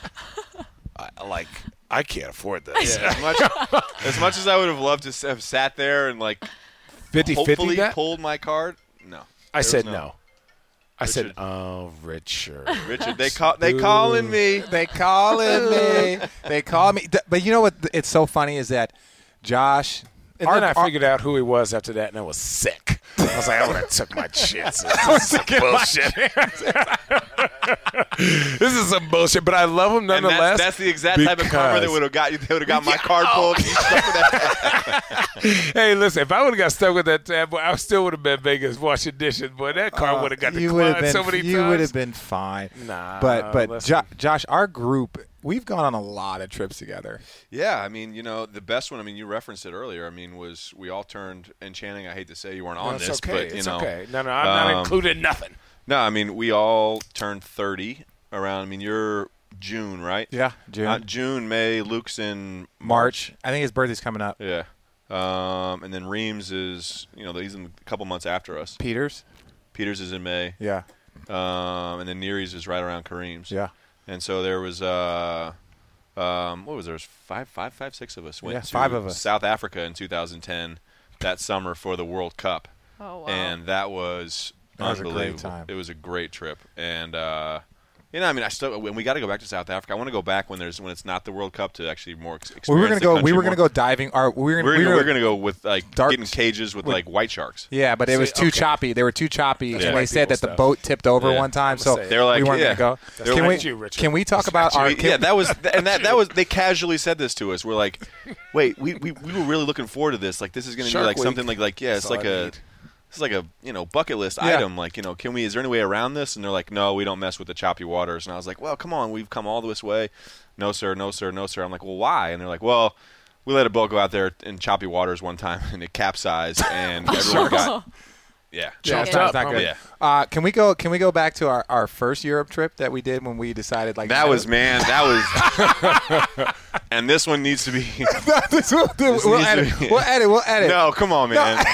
D: I, like, I can't afford this.
E: Yeah, as, much, as much as I would have loved to s- have sat there and like
D: fifty-fifty
E: hopefully
D: that?
E: pulled my card, no.
D: I
E: There
D: said
E: was
D: no. I
E: Richard.
D: said, oh, Richard.
E: Richard, they call they calling me.
B: They calling me. They call me. Th- But you know what? It's so funny is that Josh.
D: And
B: our-
D: then I
B: our-
D: figured out who he was after that, and I was sick. I was like, I would have took my chances. This is some bullshit. This is some bullshit, but I love him
E: And
D: nonetheless.
E: that's, that's the exact type of karma that
D: because-
E: would have got you. They would have got my card pulled. and you stuck with that.
D: Hey, listen, if I would have got stuck with that tab, boy, I still would have been Vegas washing dishes, boy. That car would have got
B: you would have
D: declined
B: been.
D: so many
B: you
D: times.
B: would have been fine.
D: Nah,
B: But but
D: listen.
B: jo- Josh, our group, we've gone on a lot of trips together.
E: Yeah, I mean, you know, the best one. I mean, you referenced it earlier. I mean, was we all turned and Channing. I hate to say you weren't
D: No,
E: on
D: it's
E: this,
D: okay.
E: but you
D: it's
E: know,
D: okay. No, no, I'm not
E: um,
D: including nothing.
E: no, I mean, we all turned thirty around. I mean, you're June, right?
B: Yeah, June,
E: Uh, June, May. Luke's in
B: March. I think his birthday's coming up.
E: Yeah. Um, and then Reams is, you know, he's in a couple months after us.
B: Peters.
E: Peters is in May.
B: Yeah,
E: Um, and then Neary's is right around Kareem's.
B: yeah.
E: And so there was, uh, um, what was there? There was five, five, five, six of us went
B: Yeah,
E: to
B: five of us.
E: South Africa in two thousand ten that summer for the World Cup.
C: Oh wow.
E: And that was
B: That was a great
E: unbelievable.
B: time.
E: It was a great trip. And, uh, you know, I mean, I still when we got to go back to South Africa. I want to go back when there's when it's not the World Cup to actually more ex- experience
B: We were gonna
E: the
B: go. We
E: country
B: were gonna
E: more.
B: go diving. Our we were gonna.
E: We're
B: we
E: gonna,
B: were,
E: we're gonna go with like
B: dark-
E: getting cages with
B: with-
E: like white sharks.
B: Yeah, but it
D: See,
B: was too
D: okay.
B: choppy. They were too choppy,
E: That's
B: and
D: white
B: they said
D: people
B: that the
D: stuff.
B: boat tipped over
E: Yeah.
B: one time,
D: I'm
B: so
D: gonna say
E: They were like,
B: we weren't
E: yeah.
B: gonna go.
E: They
B: Can
E: were
B: we?
D: like you, Richard.
B: Can we talk about
E: Can
B: our?
E: we-
B: Can,
E: yeah, that was and that that was they casually said this to us. We're like, wait, we, we, we were really looking forward to this. Like this is going to be
D: Shark
E: like
D: Week.
E: something like like yeah, it's
D: That's all
E: like
D: I
E: a
D: need.
E: it's like a you know bucket list
B: Yeah.
E: item. Like you know, can we? Is there any way around this? And they're like, no, we don't mess with the choppy waters. And I was like, well, come on, we've come all this way. No sir, no sir, no sir. I'm like, well, why? And they're like, well, we let a boat go out there in choppy waters one time and it capsized and everyone got yeah.
B: Yeah, it's
D: Chopped
B: not,
D: up,
B: it's not
D: homie.
B: good.
E: Yeah.
B: Uh, can we go? Can we go back to our, our first Europe trip that we did when we decided like
E: That was man. That was, and this one needs to be.
B: This will do.
E: This
B: we'll,
E: needs to
B: edit.
E: be-
B: we'll edit. We'll edit.
E: No, come on, man.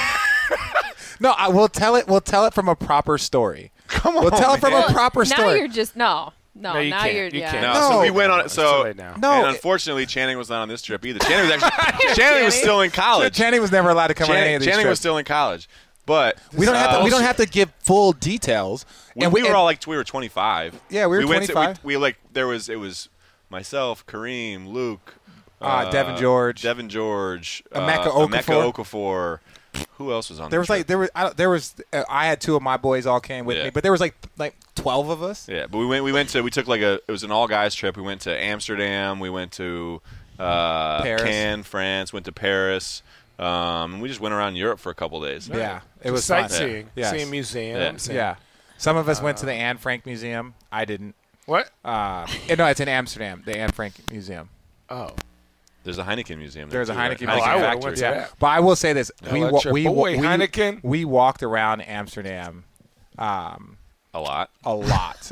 B: No, I, we'll tell it. We'll tell it from a proper story.
E: Come on,
B: We'll tell it from
E: man.
B: a proper
C: now
B: story.
C: you're just no, no.
D: No, you
C: now
D: can't.
C: you're
D: You
C: yeah.
D: can't.
E: No,
B: No.
E: so we went on it.
D: It's too
E: So
D: late now.
B: No,
E: and
B: it-
E: unfortunately, Channing was not on this trip either. Channing was actually Channing was
C: Channing.
E: still in college.
B: Channing was never allowed to come on any
E: Channing,
B: of these
E: Channing was
B: trips.
E: still in college, but
B: we don't have to.
E: uh,
B: We don't have to give full details.
E: We,
B: and
E: we were
B: and-
E: all like we were twenty-five.
B: Yeah, we were
E: went to-
B: twenty-five.
E: we, we like there was it was myself, Kareem, Luke,
B: Uh, Devin George.
E: Devin George,
B: Emeka
E: uh, Emeka
B: Okafor.
E: Okafor. Who else was on?
B: There
E: the
B: was like
E: trip?
B: there was I, don't- there was uh, I had two of my boys all came with
E: Yeah.
B: me, but there was like like twelve of us.
E: Yeah, but we went. We went to. We took like a. It was an all guys trip. We went to Amsterdam. We went to uh,
B: Paris.
E: Cannes, France. Went to Paris. Um, and we just went around Europe for a couple days.
B: Yeah, it
D: Just
B: was fun.
D: sightseeing,
B: Yes.
D: seeing museums. and-
B: Yeah, some of us went to the Anne Frank Museum. I didn't.
D: What?
B: Uh, eh, no, it's in Amsterdam, the Anne Frank Museum.
D: Oh.
E: There's a Heineken museum. there
B: There's a
E: too, right?
B: Heineken
D: Oh,
B: museum.
D: I would've
E: factory.
D: went to
B: Yeah,
D: that.
B: but I will say this:
D: Hell,
B: we
D: that's
B: wa-
D: your
B: we,
D: boy,
B: wa- we
D: Heineken.
B: we walked around Amsterdam um,
E: A lot.
B: a lot,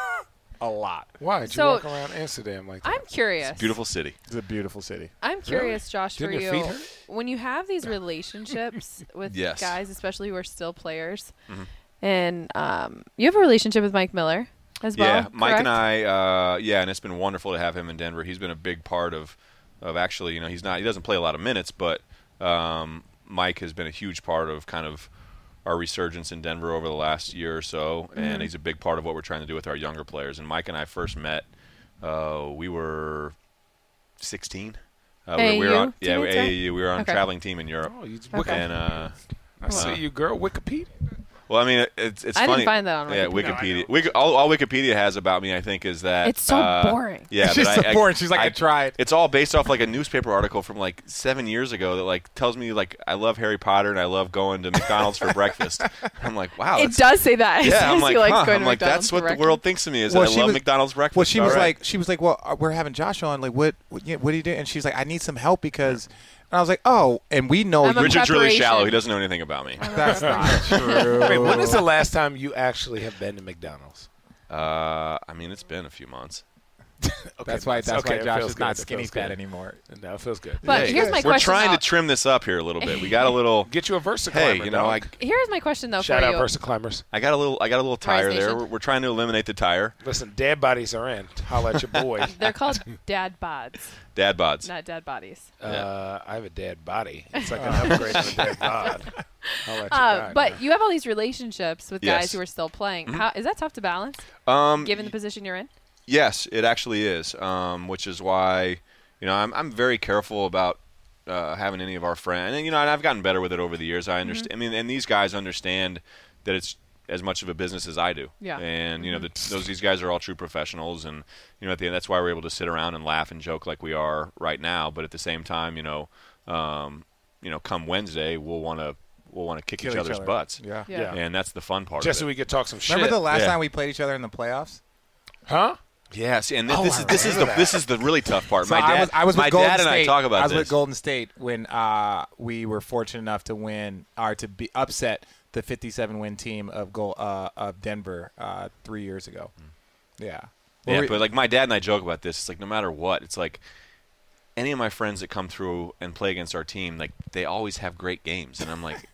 B: a lot.
D: Why did you
C: So-
D: walk around Amsterdam like that?
C: I'm curious.
E: Beautiful city.
B: It's a beautiful city.
C: I'm curious, Josh,
D: Didn't
C: for
D: your
C: you.
D: feet hurt?
C: When you have these relationships with
E: Yes.
C: guys, especially who are still players,
E: Mhm.
C: and um, you have a relationship with Mike Miller as well.
E: Yeah, Mike
C: correct?
E: and I. Uh, yeah, and it's been wonderful to have him in Denver. He's been a big part of, of actually. You know, he's not. He doesn't play a lot of minutes, but um, Mike has been a huge part of kind of our resurgence in Denver over the last year or so,
C: Mm-hmm.
E: and he's a big part of what we're trying to do with our younger players. And Mike and I first met. Uh, we were sixteen. Uh, we, were- we were
C: A A U
E: on, yeah, we,
C: teammates, right?
E: A A U. We were on
C: Okay.
E: a traveling team in Europe,
D: Oh, you just
C: Okay.
E: and uh,
D: I see
E: Uh,
D: you, girl. Wikipedia.
E: well, I mean, it, it's it's
C: I
E: funny.
C: didn't find that on
E: Yeah,
C: Wikipedia.
E: Wikipedia. Wiki, all, all Wikipedia has about me, I think, is that
C: It's so
E: uh,
C: boring.
E: Yeah,
B: She's
E: but
B: so
E: I, I-
B: boring. She's like, I,
E: I
B: tried.
E: It's all based off like a newspaper article from like seven years ago that like tells me like I love Harry Potter and I love going to McDonald's for breakfast. I'm like, wow.
C: It
E: that's-
C: does say that. It
E: Yeah,
C: says
E: I'm like,
C: he likes
E: huh.
C: going
E: I'm
C: to
E: like,
C: McDonald's
E: that's
C: for
E: what the
C: breakfast.
E: world thinks of me is
B: Well,
E: that I
B: she
E: love
B: was-
E: McDonald's breakfast.
B: Well, she
E: All
B: was
E: right.
B: like, she was like, well, uh, we're having Josh on. Like, what, what, yeah, what do you do? And she's like, I need some help because, and I was like, oh, and we know
C: I'm a
B: you.
E: Richard's really
C: preparation.
E: shallow. He doesn't know anything about me.
B: That's not true.
D: Wait, when is the last time you actually have been to McDonald's?
E: Uh, I mean, it's been a few months.
D: Okay,
B: That's why.
D: nice.
B: That's
D: okay,
B: why
D: it
B: Josh
D: feels
B: is
D: good.
B: not
D: It
B: skinny
D: feels
B: fat
D: good.
B: anymore.
D: No, it feels good.
C: But
D: Yeah,
C: here's
D: good.
C: my
E: We're
C: question.
E: trying
C: though.
E: to trim this up here a little bit. We got a little.
D: Get you a Versa
E: Hey,
D: climber,
E: you know, I
D: dog.
C: Here's my question though
D: Shout
C: for
D: out
C: you.
D: Versa climbers.
E: I got a little. I got a little tire there.
C: Nation.
E: We're, we're trying to eliminate the tire.
D: Listen, dad bodies are in. Holla at your boy.
C: They're called dad bods,
E: Dad bods.
C: not dad bodies.
D: uh, I have a dad body. It's like an upgrade to a dad bod. Holla at your
C: Uh,
D: guy,
C: but
D: man.
C: you have all these relationships with guys
E: Yes.
C: who are still playing. How is that tough to balance,
E: Um,
C: given the position you're in?
E: Yes, it actually is. Um, which is why, you know, I'm I'm very careful about uh, having any of our friends. And you know, and I've gotten better with it over the years. I understand. I mean, and these guys understand that it's as much of a business as I do.
C: Yeah.
E: And you know, the, those these guys are all true professionals, and you know, at the end, that's why we're able to sit around and laugh and joke like we are right now. But at the same time, you know, um, you know, come Wednesday, we'll want to we'll want to kick
B: Kill
E: each
B: each
E: other's
B: other.
E: butts.
B: Yeah.
C: Yeah.
D: Yeah.
E: And that's the fun part.
D: Just
E: of
D: so
E: it.
D: we could talk some shit.
B: Remember the last
E: Yeah.
B: time we played each other in the playoffs?
D: Huh?
E: Yes, and th-
D: Oh,
E: this
D: I
E: is this is the
D: remember that.
E: this is the really tough part.
B: So
E: my dad,
B: I was, I was
E: my
B: with Golden
E: dad and
B: State.
E: I talk about
B: I was
E: this.
B: with Golden State when uh, we were fortunate enough to win or to be upset the fifty-seven win team of Gol- uh, of Denver uh, three years ago. Yeah.
E: Yeah,
B: Well, we-
E: but like my dad and I joke about this. It's like no matter what, it's like any of my friends that come through and play against our team, like they always have great games, and I'm like,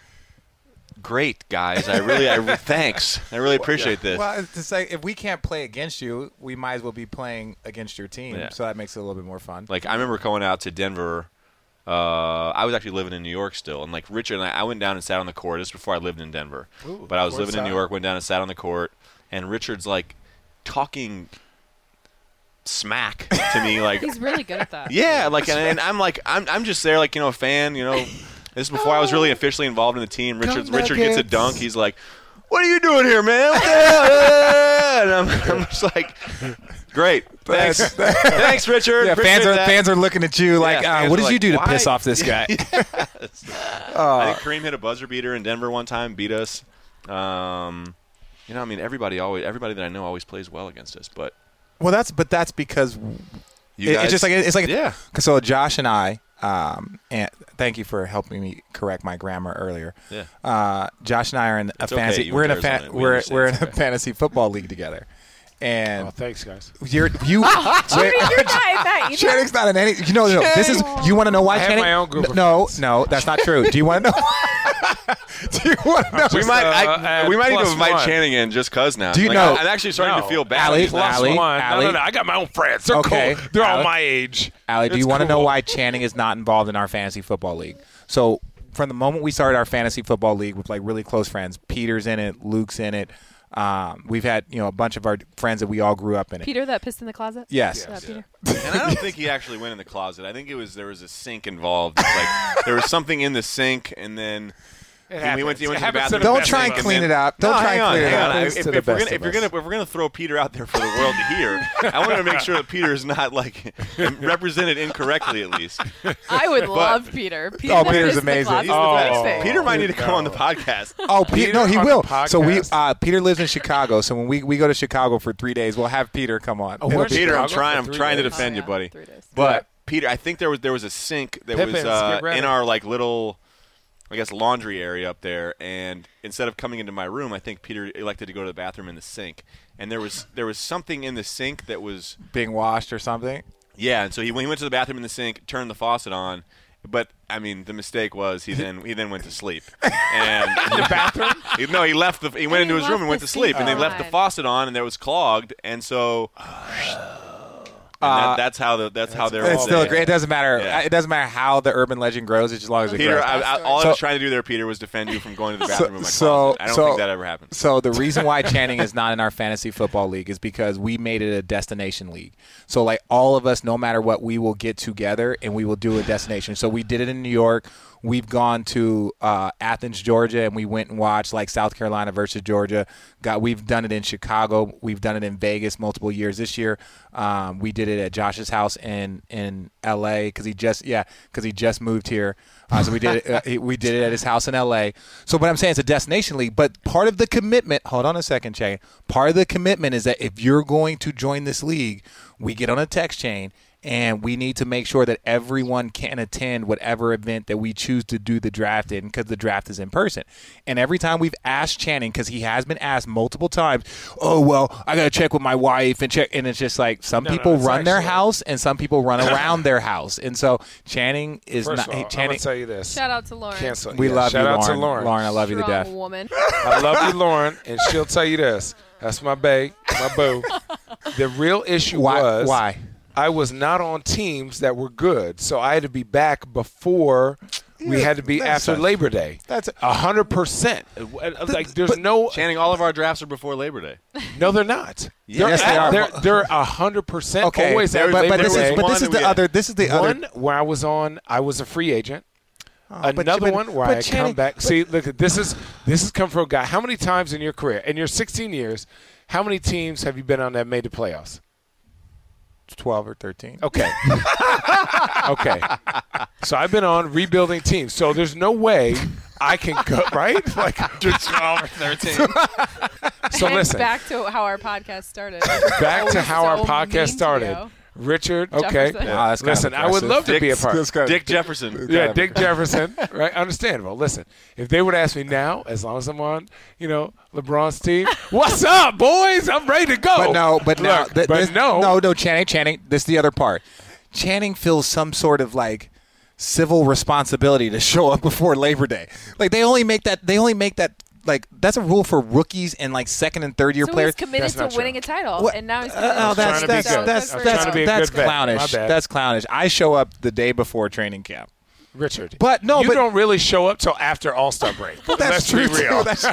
E: great guys. I really, I re- thanks. I really appreciate this.
B: Well, it's to say if we can't play against you, we might as well be playing against your team.
E: Yeah.
B: So that makes it a little bit more fun.
E: Like I remember going out to Denver. Uh, I was actually living in New York still, and like Richard and I, I went down and sat on the court. This was before I lived in Denver,
D: Ooh,
E: but I was living in
D: courtside.
E: New York. Went down and sat on the court, and Richard's like talking smack to me, like
C: He's really good at that.
E: yeah, like and, and I'm like I'm I'm just there like you know a fan, you know. This is before I was really officially involved in the team. Richard
B: Come
E: Richard gets a
B: Nuggets.
E: dunk. He's like, "What are you doing here, man?" What the hell? And I'm, I'm just like, "Great, thanks, thanks, Richard."
B: Yeah, fans
E: Appreciate
B: are
E: that.
B: fans are looking at you like,
E: Yeah,
B: uh,
E: fans
B: what
E: are
B: did you
E: like,
B: do to
E: "Why?"
B: piss off this guy?
E: I think Kareem hit a buzzer beater in Denver one time, beat us. Um, you know, I mean, everybody always, everybody that I know always plays well against us. But
B: Well, that's but that's because
E: you
B: it-
E: guys,
B: it's just like it's like
E: yeah.
B: So Josh and I, um, and thank you for helping me correct my grammar earlier.
E: Yeah.
B: Uh, Josh and I are in a
E: It's okay.
B: fantasy.
E: You
B: We're in a
E: went to
B: fa-
E: Arizona. We
B: we're
E: understand.
B: we're in
E: It's
B: a
E: okay.
B: fantasy football league together, and
D: Oh, thanks, guys.
B: you're you.
C: You're not that. You
B: Channing's not in any. You know, no, this is. You want to know why
D: I have
B: Channing?
D: my own group of
B: no,
D: friends.
B: no, that's not true. Do you want to know? Do you want to know?
E: We might,
D: uh,
E: I,
D: add
E: we might need to
D: plus
E: invite
D: one.
E: Channing in just cause now.
B: Do you
E: Like,
B: know-
E: I, I'm actually starting
D: No.
E: to feel bad.
B: Allie,
E: He's
D: Plus
B: Allie,
D: one.
B: Allie.
D: No, no, no. I got my own friends. They're
B: Okay.
D: cool. They're all
B: Allie.
D: my age.
B: Allie, do
D: That's
B: you want to know
D: cool.
B: why Channing is not involved in our fantasy football league? So from the moment we started our fantasy football league with like really close friends, Peter's in it, Luke's in it. Um, we've had you know a bunch of our friends that we all grew up in it.
C: Peter that pissed in the closet?
B: Yes.
C: Yeah, Peter.
E: And I don't think he actually went in the closet. I think it was there was a sink involved. Like there was something in the sink, and then
D: It
E: He- he went- he went to the bathroom.
B: Don't
E: best
B: try
E: thing
B: and
E: and
B: clean
E: then-
B: it up. Don't
E: no,
B: try
E: hang
B: and
E: on,
B: clean it
E: hang
B: up.
E: on.
D: Happens
E: If,
D: to
E: if
D: the
E: we're
D: best
E: gonna,
D: of
E: if you're
D: us.
E: gonna, if we're gonna throw Peter out there for the world to hear, I want to make sure that Peter's not like represented incorrectly, at least.
C: I would love Peter. Peter
B: Oh,
C: that
B: Peter's
C: pissed in the
B: amazing.
C: closet is
D: Oh.
C: the best thing.
E: Peter might need to come
D: No.
E: on the podcast.
B: Oh, Peter,
D: Peter
B: no, he
D: on
B: will.
D: the
B: So we,
D: podcast?
B: uh, Peter lives in Chicago. So when we, we go to Chicago for three days, we'll have Peter come on.
D: Oh,
B: It'll
D: where's
B: be-
E: Peter, I'm
D: Chicago
E: trying.
D: for
E: I'm
D: three
E: trying to
D: days.
E: defend
C: Oh,
E: you,
C: yeah,
E: buddy.
C: Three days.
E: But Peter, I think there was there was a sink that
D: Pippins,
E: was uh,
D: get ready.
E: in our like little, I guess, laundry area up there. And instead of coming into my room, I think Peter elected to go to the bathroom in the sink. And there was there was something in the sink that was
B: being washed or something.
E: yeah. And so he when he went to the bathroom in the sink, turned the faucet on. But I mean, the mistake was he then he then went to sleep. And in the bathroom? He, no, he left the he went
C: And
E: into
C: he
E: his room
C: left
E: and went
C: the
E: to sleep, and they
C: sink
E: left the
C: on.
E: faucet on, and it was clogged, and so. And
B: Uh,
E: that, that's how the that's how they're.
B: It's
E: all
B: still
E: there.
B: great. It doesn't matter.
E: Yeah.
B: It doesn't matter how the urban legend grows, as long as it
E: Peter,
B: grows.
E: I, I, all I
B: So-
E: was trying to do there, Peter, was defend you from going to the bathroom in my
B: so-
E: closet. I don't
B: so-
E: think that ever happened.
B: So the reason why Channing is not in our fantasy football league is because we made it a destination league. So like all of us, no matter what, we will get together and we will do a destination. So we did it in New York. We've gone to uh, Athens, Georgia, and we went and watched like South Carolina versus Georgia. Got we've done it in Chicago. We've done it in Vegas multiple years. This year, um, we did it at Josh's house in in L A because he just yeah because he just moved here. Uh, so we did it. Uh, he- we did it at his house in L A. So what I'm saying, it's a destination league. But part of the commitment. Hold on a second, Jay. Part of the commitment is that if you're going to join this league, we get on a text chain. and we need to make sure that everyone can attend whatever event that we choose to do the draft in, because the draft is in person. And every time we've asked Channing, because he has been asked multiple times, oh, well, I got to check with my wife and check. And it's just like some
D: No, no,
B: people
D: it's
B: run their
D: actually-
B: house and some people run around their house. And so Channing is
D: First
B: not.
D: of all, I'm
B: Channing,
D: going to tell you this.
C: Shout out to Lauren.
D: Cancel.
B: we
D: yeah,
B: love
D: shout
B: you,
D: out
B: Lauren.
D: to Lauren.
B: Lauren, I love you to
C: Strong
B: death.
C: woman.
D: I love you, Lauren, and she'll tell you this. That's my bae, my boo. The real issue
B: Why?
D: was
B: Why?
D: I was not on teams that were good, so I had to be back before we had to be
B: that's
D: after
B: a-
D: Labor Day.
B: That's a-
D: a hundred percent. Like there's no
E: Channing, all of our drafts are before Labor Day.
D: no, they're not.
B: Yes,
D: they're
B: they are.
D: They're they're a hundred percent
B: Okay,
D: always
B: there-
D: at
B: but,
D: Labor
B: but this
D: Day.
B: is but this is
E: One
B: the
E: we-
B: other. This is the
D: One
B: other.
D: where I was on, I was a free agent.
B: but-
D: Another
B: but-
D: one where
B: but
D: I
B: Channing-
D: come back.
B: but-
D: See, look, this is this has come from a guy. How many times in your career, in your sixteen years, how many teams have you been on that made the playoffs?
B: twelve or thirteen.
D: Okay. okay. So I've been on rebuilding teams. So there's no way I can go, right? Like twelve or thirteen. So
C: And
D: listen,
C: back to how our podcast started.
D: back to how our
C: So
D: podcast
C: mean to
D: started.
C: you.
D: Richard, okay.
C: Jefferson.
B: Wow, that's kind of
D: Listen, I would
B: aggressive.
D: love to be a
E: Dick-
D: part.
B: That's kind of-
E: Dick Jefferson.
D: Yeah, Dick Jefferson, right? Understandable. Listen, if they would ask me now, as long as I'm on, you know, LeBron's team, what's up, boys? I'm ready to go.
B: But no, but no,
D: Look,
B: th-
D: but
B: this-
D: no,
B: no, no, Channing, Channing. This is the other part. Channing feels some sort of like civil responsibility to show up before Labor Day. Like they only make that. They only make that. Like that's a rule for rookies and like second and third year
C: So
B: players.
C: he's committed
D: That's not
C: to
D: true.
C: winning a title,
B: What?
C: and now he's
B: Uh,
C: committed
B: oh,
C: to
B: that's
D: trying to be
B: that's
D: good.
B: that's
D: I was
B: that's
D: trying to be a
B: that's
D: good vet.
B: clownish.
D: My bad.
B: That's clownish. I show up the day before training camp.
D: Richard.
B: But no,
D: you
B: but-
D: don't really show up till after All Star break.
B: Well, that's
D: Let's
B: true
D: be real.
B: too. That's,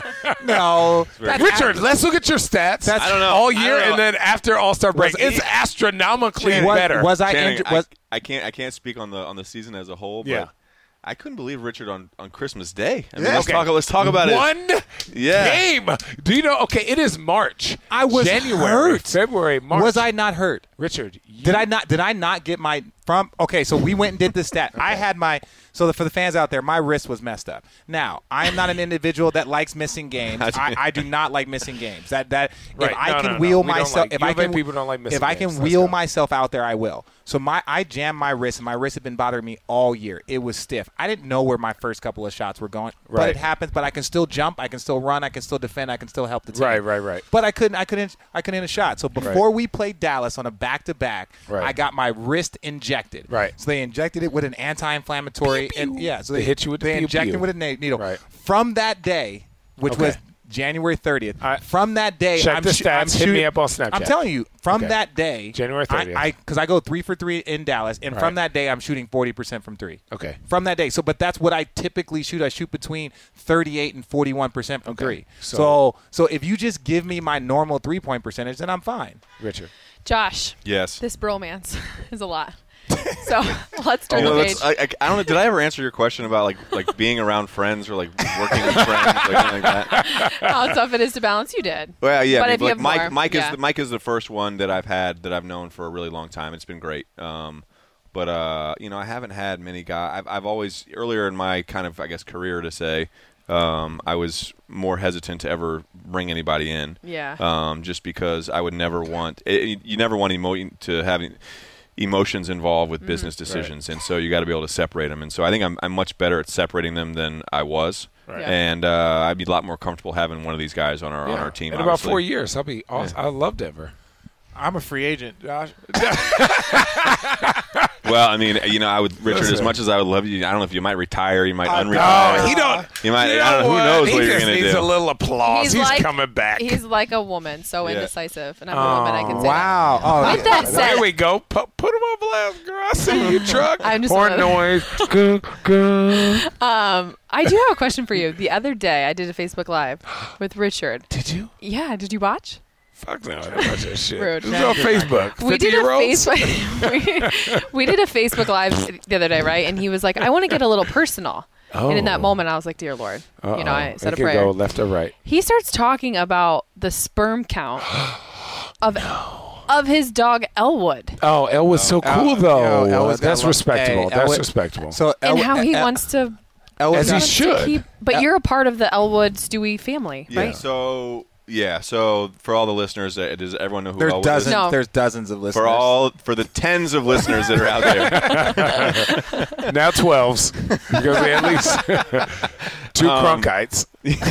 B: no, that's
D: Richard, let's look at your stats.
B: That's-
E: I don't know.
D: all
E: I
D: year,
E: don't know.
D: and then after All Star break,
B: Was-
D: it's astronomically
B: was,
D: better.
B: was I
E: Channing,
B: injured? Was
E: I, I can't. I can't speak on the on the season as a whole. But
D: Yeah.
E: I couldn't believe Richard on, on Christmas Day. I mean,
B: Yeah.
E: let's
D: Okay.
E: talk. Let's talk about it.
D: One
E: Yeah.
D: game. Do you know? Okay, it is March.
B: I was
D: January,
B: hurt.
D: February, March.
B: was I not hurt?
D: Richard? You,
B: Did I not? Did I not get my from? Okay, so we went and did the stat. I had my. So the, for the fans out there, my wrist was messed up. Now I am not an individual that likes missing games. I, I do not like missing games. That that
D: Right.
B: if I
D: No,
B: can
D: no, no.
B: wheel
D: We don't
B: myself,
D: like-
B: if
D: U
B: I
D: of A
B: can,
D: people don't like missing
B: if I
D: games.
B: can
D: Let's
B: wheel
D: go.
B: myself out there, I will. So my I jammed my wrist, and my wrist had been bothering me all year. It was stiff. I didn't know where my first couple of shots were going, but
D: Right.
B: it happens. But I can still jump. I can still run. I can still defend. I can still help the team.
D: Right, right, right.
B: But I couldn't. I couldn't. I couldn't hit a shot. So before we played Dallas on a back-to-back,
D: Right.
B: I got my wrist injected.
D: Right.
B: So they injected it with an anti-inflammatory, and yeah, so
D: They
B: they,
D: hit you with the
B: they
D: pew
B: injected
D: pew.
B: with a na- needle.
D: Right.
B: From that day, which
D: Okay.
B: was January thirtieth.
D: I-
B: From that day,
D: Check
B: I'm
D: the
B: shoo-
D: stats.
B: I'm
D: Hit me
B: shooting-
D: up on Snapchat.
B: I'm telling you, from
D: Okay.
B: that day,
D: January thirtieth.
B: I because I, go three for three in Dallas, and
D: Right.
B: from that day, I'm shooting forty percent from three.
D: Okay.
B: From that day, so but that's what I typically shoot. I shoot between thirty-eight and forty-one percent from
D: Okay.
B: three.
D: So-
B: So, so if you just give me my normal three point percentage, then I'm fine.
D: Richard.
C: Josh,
E: Yes.
C: this bromance is a lot. So let's turn
E: You know,
C: the
E: let's-
C: page.
E: I, I, I don't know. Did I ever answer your question about like like being around friends or like working with friends, like, something like that?
C: How tough it is to balance. You did.
E: Well, yeah.
C: But
E: I mean,
C: if you
E: like
C: have
E: Mike,
C: more,
E: Mike
C: yeah.
E: is the, Mike is the first one that I've had that I've known for a really long time. It's been great. Um, but uh, you know, I haven't had many guys. I've I've always earlier in my kind of I guess career to say. Um, I was more hesitant to ever bring anybody in.
C: Yeah.
E: Um, just because I would never want it, you never want emo- to have emotions involved with business decisions, and so you got to be able to separate them. And so I think I'm I'm much better at separating them than I was.
D: Right.
C: Yeah.
E: And uh, I'd be a lot more comfortable having one of these guys on our on
D: Yeah.
E: our team.
D: In about
E: obviously.
D: four years, I'll be. Awesome. I love Denver.
B: I'm a free agent, Josh.
E: Well, I mean, you know, I would Richard.
D: Listen.
E: As much as I would love you, I don't know if you might retire, you might unretire.
D: Oh, he don't.
E: You might.
D: You
E: I don't know. Who
D: what?
E: knows
D: he
E: what you're
D: just
E: going to
D: needs
E: do?
D: a little applause.
C: He's
D: He's,
C: like-
D: coming back.
C: He's like a woman, so
E: Yeah.
C: indecisive, and I'm a woman. I can say
B: Wow. Oh,
C: With that said-
D: There we go. Put, put him on blast, girl. I see you, truck.
C: I'm just
D: Horn
C: a-
D: noise. Gung, gung.
C: that. Um, I do have a question for you. The other day, I did a Facebook Live with Richard.
D: Did you?
C: Yeah, did you watch?
D: Fuck no, I didn't watch that shit.
C: Rude.
D: It was on Facebook.
C: We did a
D: fifty-year-olds?
C: Facebook. we, we did a Facebook Live the other day, right? And he was like, "I want to get a little personal." And in that
D: Oh.
C: moment, I was like, "Dear Lord," you know, I
D: Uh-oh.
C: said
D: It
C: a
D: could
C: prayer.
D: go left or right.
C: He starts talking about the sperm count of of his dog Elwood
D: Oh, Elle was so cool,
B: El-
D: though.
B: El- Elwood's got
D: That's
B: a lot-
D: respectable.
B: Hey,
D: That's
B: Elwood-
D: respectable.
B: So
C: and
B: El-
C: how he
B: El-
C: wants to.
B: Elwood
D: As he
B: got-
C: wants to
D: should.
C: keep- but
B: El-
C: you're a part of the Elwood Stewie family,
E: Yeah.
C: right?
E: So Yeah, so for all the listeners, uh, does everyone know who
B: There's
E: Elwood
B: dozens.
E: is?
C: No.
B: There's dozens of listeners.
E: For all, for the tens of listeners that are out there.
D: Now twelves. Because we at least two
E: Um,
D: Cronkites.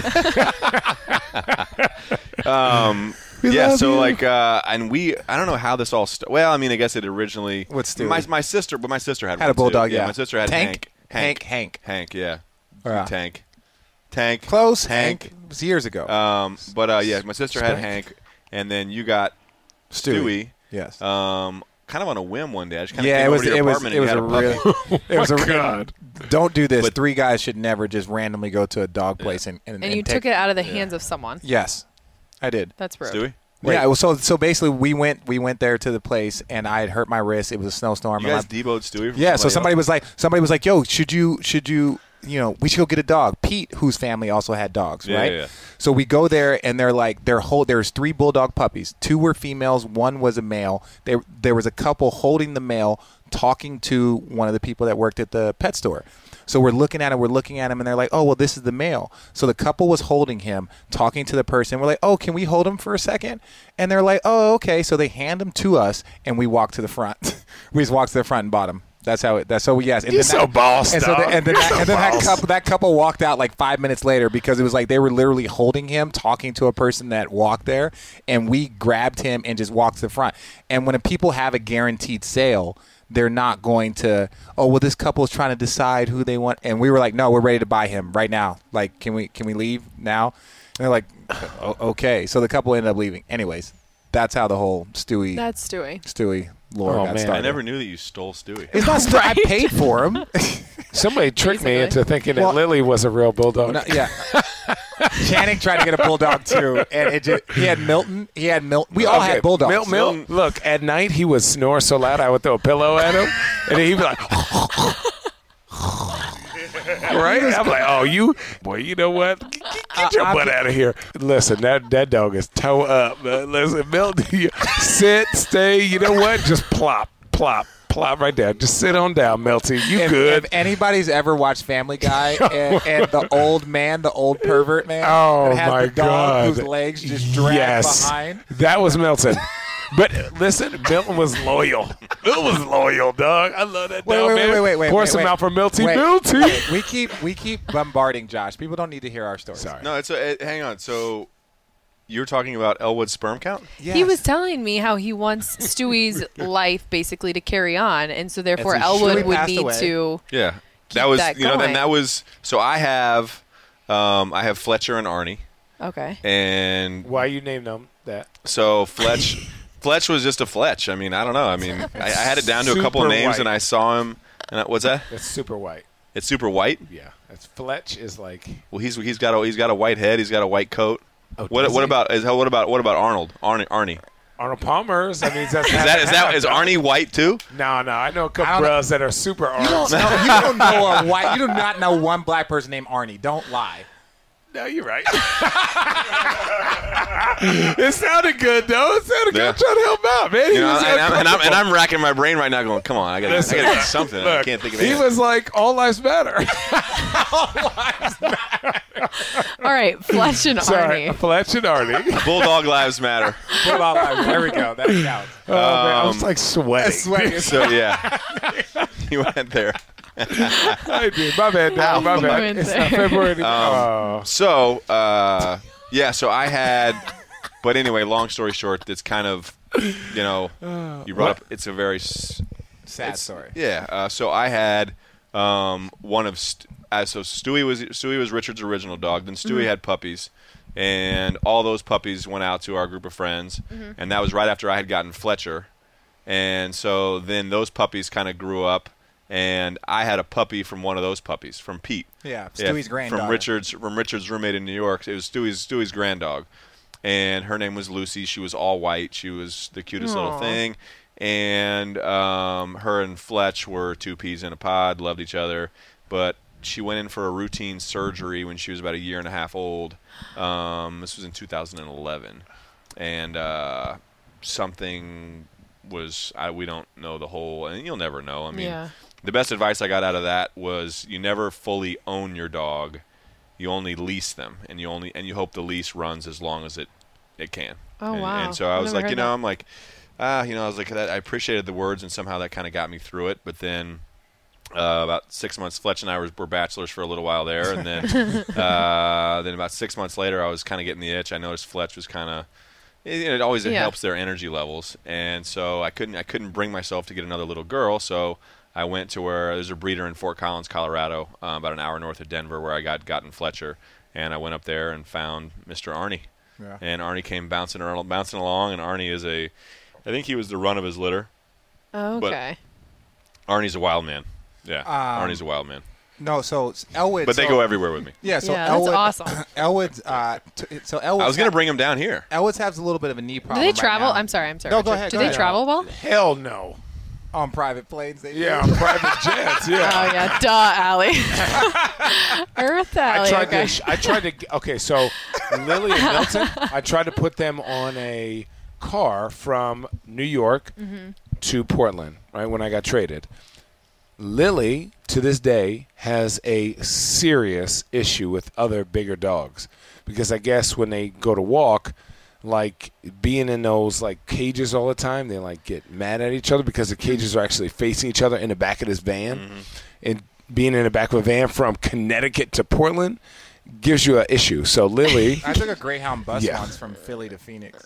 E: Um,
D: We
E: yeah,
D: love
E: so
D: you.
E: like, uh, and we, I don't know how this all started. Well, I mean, I guess it originally.
B: With Stewie.
E: My, my sister, but my sister had,
B: Had
E: one
B: a bulldog,
E: too.
B: yeah.
E: My sister had
B: Tank?
E: Hank.
B: Hank, Hank.
E: Hank, yeah.
B: Or, uh,
E: Tank. Tank.
B: Close.
E: Hank.
B: Hank. It was years ago.
E: Um, but uh, yeah, my sister had
D: Spank.
E: Hank, and then you got Stewie.
B: Yes.
E: Um, kind of on a whim one day. I just kind of
B: yeah,
E: came
B: it was.
E: over to your
B: It was.
E: apartment
B: It was
E: and
B: a
E: you had
B: real.
E: puppy.
B: It was a real.
D: God.
B: Don't do this.
E: But-
B: Three guys should never just randomly go to a dog place and and,
C: And you
B: take,
C: took it out of the hands of someone.
B: Yes, I did.
C: That's rude.
E: Stewie?
B: Yeah. Well, so so basically, we went we went there to the place, and I had hurt my wrist. It was a snowstorm.
E: You
B: and
E: guys
B: my-
E: deboed Stewie from
B: Yeah, so somebody
E: somebody
B: was like, somebody was like, "Yo, should you, should you, you know, we should go get a dog." Pete, whose family also had dogs,
E: Yeah,
B: right?
E: yeah, yeah.
B: So we go there, and they're like, they're hold. There's three bulldog puppies. Two were females, one was a male. There, there was a couple holding the male, talking to one of the people that worked at the pet store. So we're looking at him, we're looking at him, and they're like, "Oh, well, this is the male." So the couple was holding him, talking to the person. We're like, "Oh, can we hold him for a second?" And they're like, "Oh, okay." So they hand him to us, and we walk to the front. we just walk to the front and bought him. That's how it. That's so yes. And
D: You're
B: then
D: so
B: that,
D: boss,
B: And so
D: dog.
B: the, and then,
D: You're
B: that,
D: so
B: and then that
D: boss.
B: couple that couple walked out like five minutes later because it was like they were literally holding him, talking to a person that walked there, and we grabbed him and just walked to the front. And when people have a guaranteed sale, they're not going to, oh, well, this couple is trying to decide who they want. And we were like, no, we're ready to buy him right now. Like, can we can we leave now? And they're like, o- okay. So the couple ended up leaving. Anyways, that's how the whole Stewie
C: That's Stewie.
B: Stewie lore
D: Oh,
B: got
D: man.
B: started.
E: I never knew that you stole Stewie.
B: It's not Stewie. I paid for him.
D: Somebody tricked me
C: Basically.
D: into thinking
B: Well-
D: that Lily was a real bulldog.
B: No, yeah. Channing tried to get a bulldog too, and it just, he had Milton. He had Milton. We all
D: Okay,
B: had bulldogs.
D: Mil- Mil-
E: Milton-
D: look, at night he would snore so loud I would throw a pillow at him, and then he'd be like, right? I'm like, oh, you, boy, you know what? Get, get your
B: I- I-
D: butt out of here. Listen, that, that dog is toe up. Uh, listen, Milton, you sit, stay, you know what? Just plop, plop, plop right there. Just sit on down, Milty. You
B: If,
D: good.
B: if anybody's ever watched Family Guy and, and the old man, the old pervert man,
D: Oh,
B: that has
D: my
B: the dog
D: God.
B: whose legs just drag
D: yes.
B: behind.
D: That was Milton. But uh, listen, Milton was loyal. Milton was loyal, dog. I love that
B: Wait,
D: dog,
B: wait,
D: man.
B: wait, wait, wait,
D: Pour
B: wait,
D: some
B: wait.
D: out for Milty.
B: Wait,
D: Milty.
B: wait, we keep we keep bombarding Josh. People don't need to hear our stories.
D: Sorry.
E: No, it's a, it, hang on. So you're talking about Elwood's sperm count?
B: Yes.
C: He was telling me how he wants Stewie's life basically to carry on, and so therefore
B: And so
C: Elwood
B: Stewie
C: would
B: passed
C: need
B: away.
C: to.
E: Yeah.
C: Keep
E: that was
C: that
E: you know,
C: going.
E: then that was so I have um, I have Fletcher and Arnie.
C: Okay.
E: And
D: Why you named them that?
E: so Fletch Fletch was just a Fletch. I mean, I don't know. I mean, I, I had it down to a couple of
D: Super
E: names
D: white.
E: and I saw him and I, what's that?
D: That's super white.
E: It's super white.
D: Yeah. That's Fletch is like.
E: Well, he's he's got a he's got a white head, he's got a white coat.
D: Oh,
E: What
D: does
E: what
D: he?
E: about is what about what about Arnold? Arnie Arnie.
D: Arnold Palmer's. I mean, that's
E: Is that is that is Arnie white too?
D: No, no. I know a
B: I
D: couple
B: don't know.
D: bros that are super
B: You
D: Arnold.
B: don't, know, you don't know a white. You do not know one black person named Arnie. Don't lie.
D: No, you're right. It sounded good, though. It sounded good.
E: Yeah.
D: I'm trying to help out, man. He
E: You know,
D: was
E: and, I'm, and, I'm, and
D: uncomfortable.
E: I'm racking my brain right now, going, "Come on, I gotta,
D: Listen,
E: I gotta get something." I
D: Look,
E: can't think of
D: he
E: anything.
D: was like, all lives matter.
C: All right, Fletch and
D: Sorry,
C: Arnie.
D: Fletch and Arnie.
E: Bulldog lives matter.
B: Put all that- There we go. That counts.
D: Oh, man, I was
E: Um,
D: like sweating.
B: Sweating.
E: So yeah, you went there.
D: I did. My bad, dog. My
C: You
D: bad.
C: went
D: It's
C: there.
D: not February.
E: Um,
D: oh.
E: So uh, yeah, so I had, but anyway, long story short, it's kind of, you know, you brought up. It's a very s-
B: Sad
E: it's-
B: story.
E: Yeah. Uh, so I had um, one of St- uh, so Stewie was Stewie was Richard's original dog. Then Stewie had puppies, and all those puppies went out to our group of friends, and that was right after I had gotten Fletcher, and so then those puppies kind of grew up, and I had a puppy from one of those puppies from Pete.
B: Yeah,
E: Yeah,
B: Stewie's granddaughter.
E: from Richard's from Richard's roommate in New York. It was Stewie's Stewie's granddog, and her name was Lucy. She was all white. She was the cutest little
C: Aw.
E: thing, and um, her and Fletch were two peas in a pod. Loved each other, but she went in for a routine surgery when she was about a year and a half old. Um, this was in two thousand eleven, and uh, something was I we don't know the whole, and you'll never know. I mean.
C: Yeah.
E: The best advice I got out of that was you never fully own your dog. You only lease them, and you only and you hope the lease runs as long as it it can.
C: Oh,
E: and,
C: wow.
E: And so I
C: I've
E: was
C: never
E: like, you
C: heard
E: know,
C: that.
E: I'm like, ah, you know, I was like, that, I appreciated the words, and somehow that kind of got me through it. But then uh, about six months, Fletch and I were, were bachelors for a little while there, and then uh, then about six months later, I was kind of getting the itch. I noticed Fletch was kind of. It, it always it
C: Yeah.
E: helps their energy levels, and so I couldn't I couldn't bring myself to get another little girl. So I went to where there's a breeder in Fort Collins, Colorado, uh, about an hour north of Denver, where I got gotten Fletcher, and I went up there and found Mister Arnie,
B: Yeah.
E: and Arnie came bouncing around, bouncing along, and Arnie is a, I think he was the run of his litter.
C: Oh,
E: but-
C: okay.
E: Arnie's a wild man. Yeah,
B: Um,
E: Arnie's a wild man.
B: No, so it's Elwood.
E: But they
B: so-
E: go everywhere with me.
B: Yeah, so
C: Yeah, that's
B: Elwood,
C: awesome.
B: Elwood's, uh, t- so Elwood.
E: I was gonna bring him down here.
B: Elwood's has a little bit of a knee
C: Do
B: problem.
C: they
B: right
C: travel?
B: now.
C: I'm sorry. I'm sorry.
B: No, go
C: Richard.
B: ahead,
C: Do
B: go
C: they
B: ahead.
C: travel well?
D: Hell no.
B: on private planes. They do.
D: Yeah, on private jets. Yeah.
C: Oh yeah, duh, Allie. Earth Allie.
D: I tried
C: okay.
D: to. I tried to. Okay, so Lily and Milton. I tried to put them on a car from New York
C: Mm-hmm.
D: to Portland. Right when I got traded, Lily to this day has a serious issue with other bigger dogs because I guess when they go to walk, like being in those like cages all the time, they like get mad at each other because the cages are actually facing each other in the back of this van,
E: Mm-hmm.
D: and being in the back of a van from Connecticut to Portland gives you an issue. So Lily,
B: I took a Greyhound bus
D: Yeah.
B: once from Philly to Phoenix.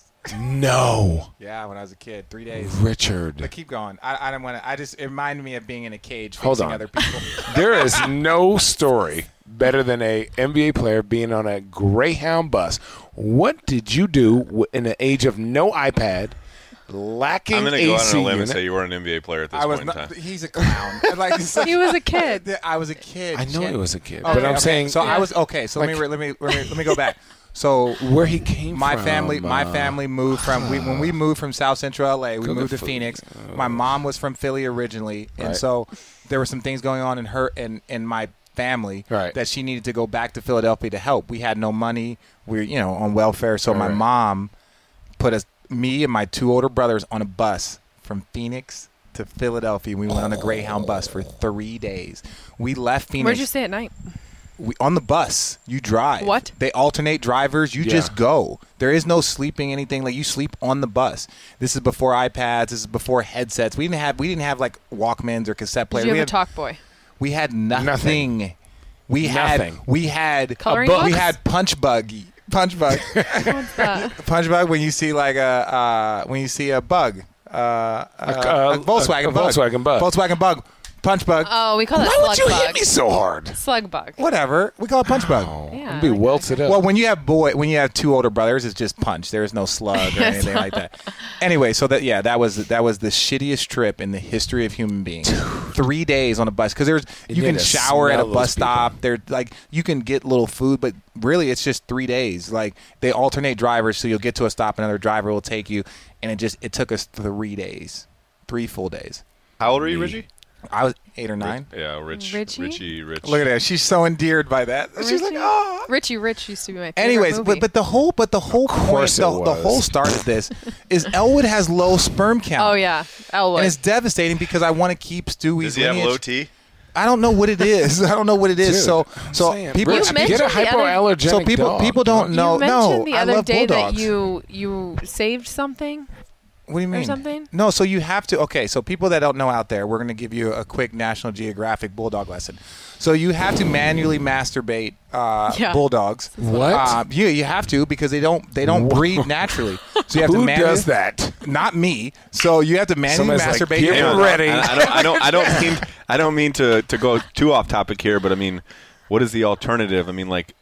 D: no,
B: Yeah, when I was a kid, three days.
D: Richard.
B: But keep going. I, I don't want to. I just it reminded me of being in a cage
D: Hold
B: facing
D: on.
B: other people.
D: There is no story better than a N B A player being on a Greyhound bus. What did you do w- in the age of no iPad, lacking
E: I'm gonna
D: A
E: go out
D: C
E: on a limb
D: unit?
E: and say you were an N B A player at this
B: I was
E: point
B: not.
E: in time.
B: He's a clown. Like
C: He was a kid.
B: I was a kid.
D: I know
B: Shit.
D: he was a kid,
B: Okay,
D: but I'm
B: okay.
D: saying
B: So I
C: Yeah.
B: was okay. So let me
D: Like-
B: let me let me let me go back. So
D: where he came
B: my
D: from.
B: family my
D: uh,
B: family moved from we, when we moved from South Central L A. We
D: Good
B: moved to
D: for-
B: Phoenix. My mom was from Philly originally, and
D: Right.
B: so there were some things going on in her and in my family
D: Right.
B: that she needed to go back to Philadelphia to help. We had no money. We were you know on welfare. So my
D: Right.
B: mom put us me and my two older brothers on a bus from Phoenix to Philadelphia. We went on a Greyhound bus for three days. We left Phoenix.
C: Where'd you stay at night?
B: We, on the bus, you drive.
C: What?
B: They alternate drivers. You
D: Yeah.
B: just go. There is no sleeping anything. Like you sleep on the bus. This is before iPads. This is before headsets. We didn't have. We didn't have like Walkmans or cassette
C: Did
B: players.
C: you
B: We
C: have a
B: had,
C: talk boy?
B: we had nothing.
D: Nothing.
B: We had.
D: Nothing.
B: We had.
C: Coloring
B: We
C: books?
B: had Punch Bug. Punch Bug.
C: What's that?
B: Punch Bug. When you see like a uh, when you see a bug. Uh, uh,
D: uh,
B: a Volkswagen
D: a
B: bug.
D: Volkswagen bug.
B: Volkswagen bug. Punch Bug.
C: Oh, we call that
D: Why
C: slug
D: would you
C: bug.
D: hit me so hard?
C: Slug bug.
B: Whatever. We call it Punch Bug.
C: Yeah,
D: I'd be
C: I like
D: welted up.
B: Well, when you have boy, when you have two older brothers, it's just punch. There is no slug or anything like that. Anyway, so that yeah, that was that was the shittiest trip in the history of human beings. Three days on a bus because there's
D: You
B: you
D: need
B: can
D: to
B: shower at a
D: smell those
B: bus stop.
D: people.
B: There like you can get little food, but really it's just three days. Like they alternate drivers, so you'll get to a stop, another driver will take you, and it just it took us three days, three full days.
E: How old are you,
D: Me.
E: Richie?
B: I was eight or nine.
E: Yeah, Rich.
C: Richie?
E: Richie. Rich.
B: Look at that. She's so endeared by that. She's like,
C: Richie-
B: oh.
C: Richie Rich used to be my favorite
B: Anyways,
C: movie.
B: but but the whole but the whole point
D: course
B: the,
D: it
B: the
D: was.
B: whole start of this is Elwood has low sperm count.
C: oh yeah, Elwood.
B: And it's devastating because I want to keep Stewie's
E: Does he have
B: lineage.
E: low T?
B: I don't know what it is. I don't know what it is.
D: Dude,
B: so
D: I'm
B: so
D: saying,
B: people
D: Rich,
C: You
D: get a
C: mentioned the other-
D: hypoallergenic
B: so people
D: dog.
B: people don't
C: you
B: know.
C: mentioned
B: No,
C: the
B: I
C: other
B: love
C: day
B: bulldogs.
C: that you you saved something.
B: What do you mean?
C: something?
B: No, so you have to. Okay, so people that don't know out there, we're going to give you a quick National Geographic bulldog lesson. So you have to manually masturbate uh,
C: Yeah.
B: bulldogs.
D: What?
B: Uh, you you have to because they don't they don't breed naturally. So you have
D: Who
B: to manually,
D: does that?
B: Not me. So you have to manually
D: Somebody's like,
B: masturbate
D: "Get
B: your
D: him
B: bulldog.
D: ready."
E: I, I don't. I don't. I don't mean. I don't mean to, to go too off topic here, but I mean, what is the alternative? I mean, like,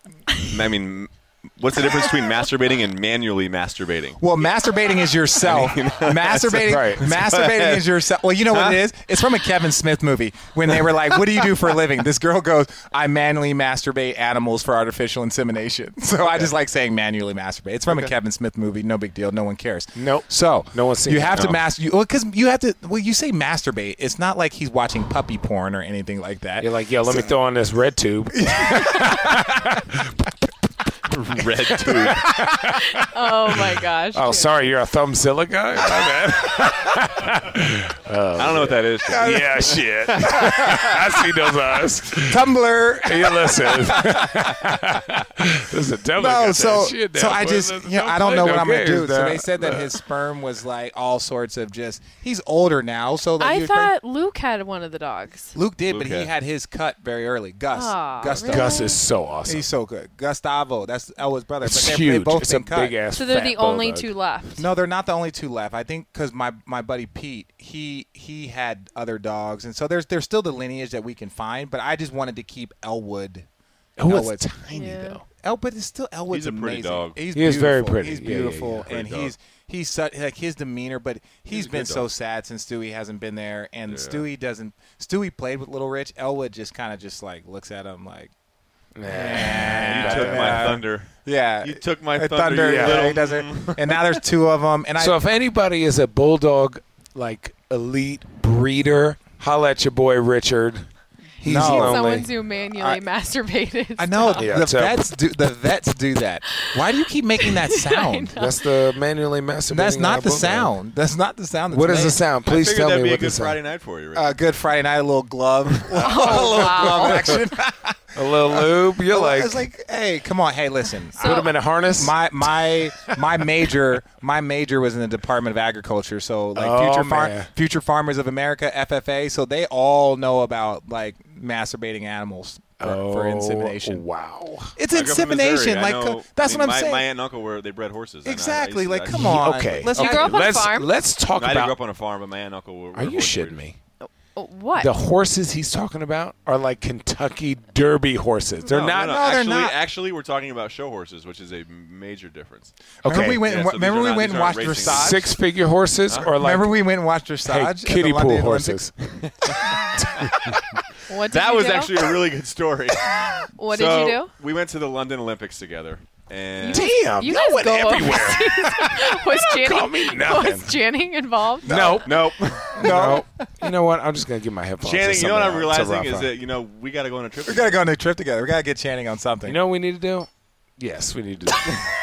E: I mean, what's the difference between masturbating and manually masturbating?
B: Well, masturbating is yourself. masturbating,
D: right.
B: masturbating is yourself. Well, you know what it is? It's from a Kevin Smith movie when they were like, "What do you do for a living?" This girl goes, "I manually masturbate animals for artificial insemination." So I just like saying manually masturbate. It's from a Kevin Smith movie. No big deal. No one cares.
D: Nope.
B: So
D: No one's seen
B: you
D: it.
B: have to
E: No.
B: master. You, well, because you have to. Well, you say masturbate. It's not like he's watching puppy porn or anything like that.
D: You're like, yo, let me throw on this red tube.
E: Red tooth.
C: Oh my gosh.
D: Oh, sorry, you're a Thumbzilla guy? My bad.
E: I don't know what that is.
D: Yeah, shit. I see those eyes.
A: Tumblr.
D: You listen. Listen, tell me
A: No,
D: got
A: so
D: that shit down,
A: so I
D: boy.
A: just
D: Listen,
A: you know I don't
D: play
A: know
D: no
A: what I'm gonna do.
D: games,
A: So
B: So
D: dog.
B: they said that his sperm was like all sorts of just. He's older now, so like he
C: I
B: was
C: thought Luke had one of the dogs.
B: Luke did,
E: Luke
B: but
E: had-
B: he had his cut very early. Gus,
C: Aw,
B: Gusto.
C: really?
D: Gus is so awesome.
B: He's so good. Gustavo, that's Elwa's brother.
D: It's
B: but they,
D: huge.
B: they both
D: it's
B: been
D: a
B: cut.
D: big ass.
C: So they're
D: fat
C: the only
D: bulldog.
C: two left.
B: No, they're not the only two left. I think because my, my buddy Pete, he he had other dogs, and so there's there's still the lineage that we can find. But I just wanted to keep Elwood.
D: Oh,
B: Elwood.
D: it's tiny
C: Yeah.
D: though.
B: Elwood is still Elwood's
E: He's a pretty
B: amazing.
E: dog.
B: He's
D: He is very
B: beautiful.
D: pretty.
B: He's
D: Yeah, yeah, yeah.
B: beautiful,
E: Pretty
B: and
E: dog.
B: he's he's such like his demeanor. But he's
E: He's a
B: been
E: good
B: so
E: dog.
B: sad since Stewie hasn't been there, and
E: Yeah.
B: Stewie doesn't. Stewie played with Little Rich. Elwood just kind of just like looks at him like,
E: You
B: Yeah.
E: took my
B: Yeah.
E: thunder.
B: yeah,
E: You took my
B: Uh,
E: thunder. you
B: yeah,
E: little-
B: he doesn't. And now there's two of them, and I.
D: So if anybody is a bulldog like elite breeder, holla at your boy Richard. He's
B: No.
C: Someone
D: lonely.
C: who manually
B: I-
C: masturbated.
B: I know
D: Yeah,
B: the
D: so-
B: vets do. The vets do that. Why do you keep making that sound?
D: That's the manually masturbating.
B: That's
D: on
B: not
D: a
B: the
D: bulldog.
B: sound. That's not the sound. That's
D: What is the
B: made.
D: sound?
E: I
D: Please
E: figured
D: tell
E: that'd
D: me
E: be a
D: what the
E: good Friday
D: sound.
E: night for you, Rick.
B: Uh, good Friday night, a little glove, a little
C: wow.
B: glove action.
D: A little lube. You're like,
B: it's like, hey, come on, hey, listen.
C: So-
D: put him in a harness.
B: my my my major my major was in the Department of Agriculture, so like
D: Oh,
B: future far,
D: man.
B: Future Farmers of America F F A, so they all know about like masturbating animals for,
D: oh,
B: for insemination.
D: Wow.
B: It's
E: I grew up in
B: insemination,
E: Missouri. I
B: like
E: know-
B: uh, that's
E: I mean,
B: what I'm
E: my,
B: saying.
E: My aunt and uncle were they bred horses. I know- I
B: exactly,
E: used to-
B: like
E: I
B: come
E: used to-
B: on.
D: Okay.
B: let's
C: You
D: okay.
C: grew up on a
D: let's,
C: farm?
D: Let's talk
E: I didn't grow
D: about.
E: up on a farm, but my aunt and uncle were.
D: Are
E: were
D: you
E: horse
D: shitting
E: breeders.
D: me?
C: Oh, what?
D: The horses he's talking about are like Kentucky Derby horses. They're
E: No,
D: not.
E: No, no.
B: no, they're
E: actually,
B: not.
E: actually, we're talking about show horses, which is a major difference.
D: Okay.
B: Remember we went.
E: Yeah,
B: and,
E: so
B: remember
E: these
B: we
E: are not-
B: went
E: these
B: and watched
E: aren't racing.
B: dressage.
D: Six-figure horses, or like
B: remember we went and watched
D: hey,
B: dressage. at the
D: kiddie pool
B: London
D: horses.
B: Olympics?
C: what did
E: That
C: you
E: was
C: do?
E: actually a really good story.
C: What
E: so,
C: did you do?
E: We went to the London Olympics together, and
D: Damn,
C: You
D: y'all
C: guys
D: went
C: go
D: everywhere.
C: overseas. was Channing
D: call me nothing.
C: was Channing involved?
D: Nope.
E: nope.
D: No. You know what? I'm just gonna give my headphones. to
E: Channing, you know what I'm
D: somebody else to
E: realizing
D: rough
E: is
D: on.
E: that you know we got to go on a trip.
B: We gotta go on a trip together. We gotta get Channing on something.
D: You know what we need to do? Yes, we need to do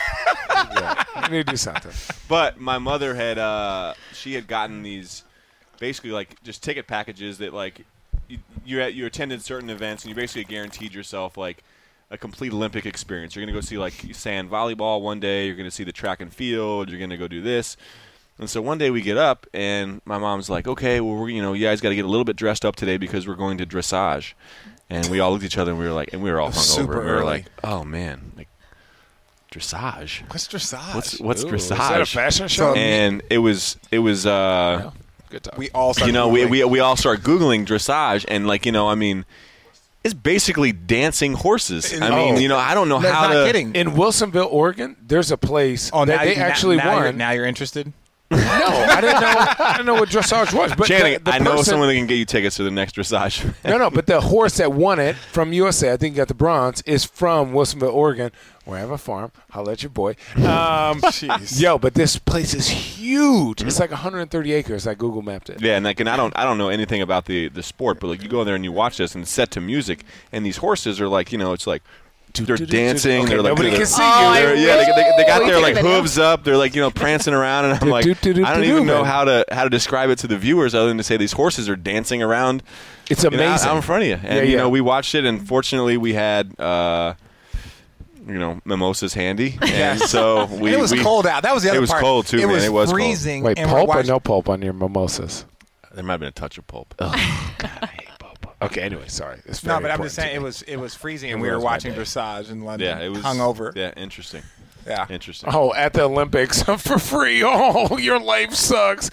D: yeah, we need to do something.
E: But my mother had uh, she had gotten these basically like just ticket packages that like you you, had, you attended certain events and you basically guaranteed yourself like a complete Olympic experience. You're gonna go see like sand volleyball one day. You're gonna see the track and field. You're gonna go do this. And so one day we get up and my mom's like, okay, well we're you know you guys got to get a little bit dressed up today because we're going to dressage. And we all looked at each other and we were like, and we were all hungover.
B: Super
E: and we were
B: early.
E: like, oh man, like dressage.
B: What's dressage?
E: What's what's
D: Ooh,
E: dressage?
D: Is that a fashion show?
B: So-
E: and it was it was uh,
D: Good talk.
B: we all started
E: you know we,
B: Googling.
E: we we all start googling dressage and like you know I mean it's basically dancing horses. I mean
D: Oh.
E: you know I don't know
B: That's
E: how
B: not
E: to
B: kidding.
D: In Wilsonville, Oregon, there's a place
B: Oh,
D: that
B: now
D: they
B: you-
D: actually
B: now, now You're,
D: won.
B: now you're interested.
D: No, I didn't know. I didn't know what dressage was. But
E: Channing,
D: the, the
E: I know
D: person-
E: someone that can get you tickets to the next dressage.
D: No, no, but the horse that won it from U S A, I think got the bronze, is from Wilsonville, Oregon, where I have a farm. I'll let your boy. Um,
B: Jeez.
D: yo, but this place is huge. It's like one hundred thirty acres. I Google mapped it.
E: Yeah, and like, and I don't, I don't know anything about the, the sport, but like, you go there and you watch this, and it's set to music, and these horses are like, you know, it's like they're dancing.
D: Okay,
E: they're like,
D: nobody
E: they're-
D: can see
C: Oh,
D: you.
C: I
E: They're- yeah, they, they, they got
C: We
E: their
C: took
E: like
C: a video.
E: hooves up. They're like you know prancing around, and I'm like,
D: Do, do, do,
E: I don't
D: do,
E: even
D: do,
E: know
D: man.
E: how to how to describe it to the viewers other than to say these horses are dancing around.
D: It's
E: You know,
D: amazing.
E: out in front of you, and
D: Yeah,
E: you
D: yeah.
E: know we watched it, and fortunately we had. Uh, you know, mimosas handy, and so we.
B: And it was
E: we,
B: cold out. That was the
E: It
B: other
E: was
B: part.
E: cold, too,
B: It
E: man.
B: was
E: It was cold.
B: freezing.
D: Wait,
B: and
D: pulp
B: we're
D: or
B: watching,
D: no pulp on your mimosas?
E: There might have been a touch of pulp.
D: God, I hate pulp. Okay, anyway, sorry. It's
B: No,
D: very
B: but I'm
D: important
B: just saying
D: to
B: it
D: me.
B: was it was freezing,
D: It
B: and we were
D: ruins my
B: watching
D: day.
B: dressage in London.
E: Yeah, it was
B: hungover.
E: Yeah, interesting.
B: Yeah.
E: Interesting.
D: Oh, at the Olympics for free. Oh, your life sucks.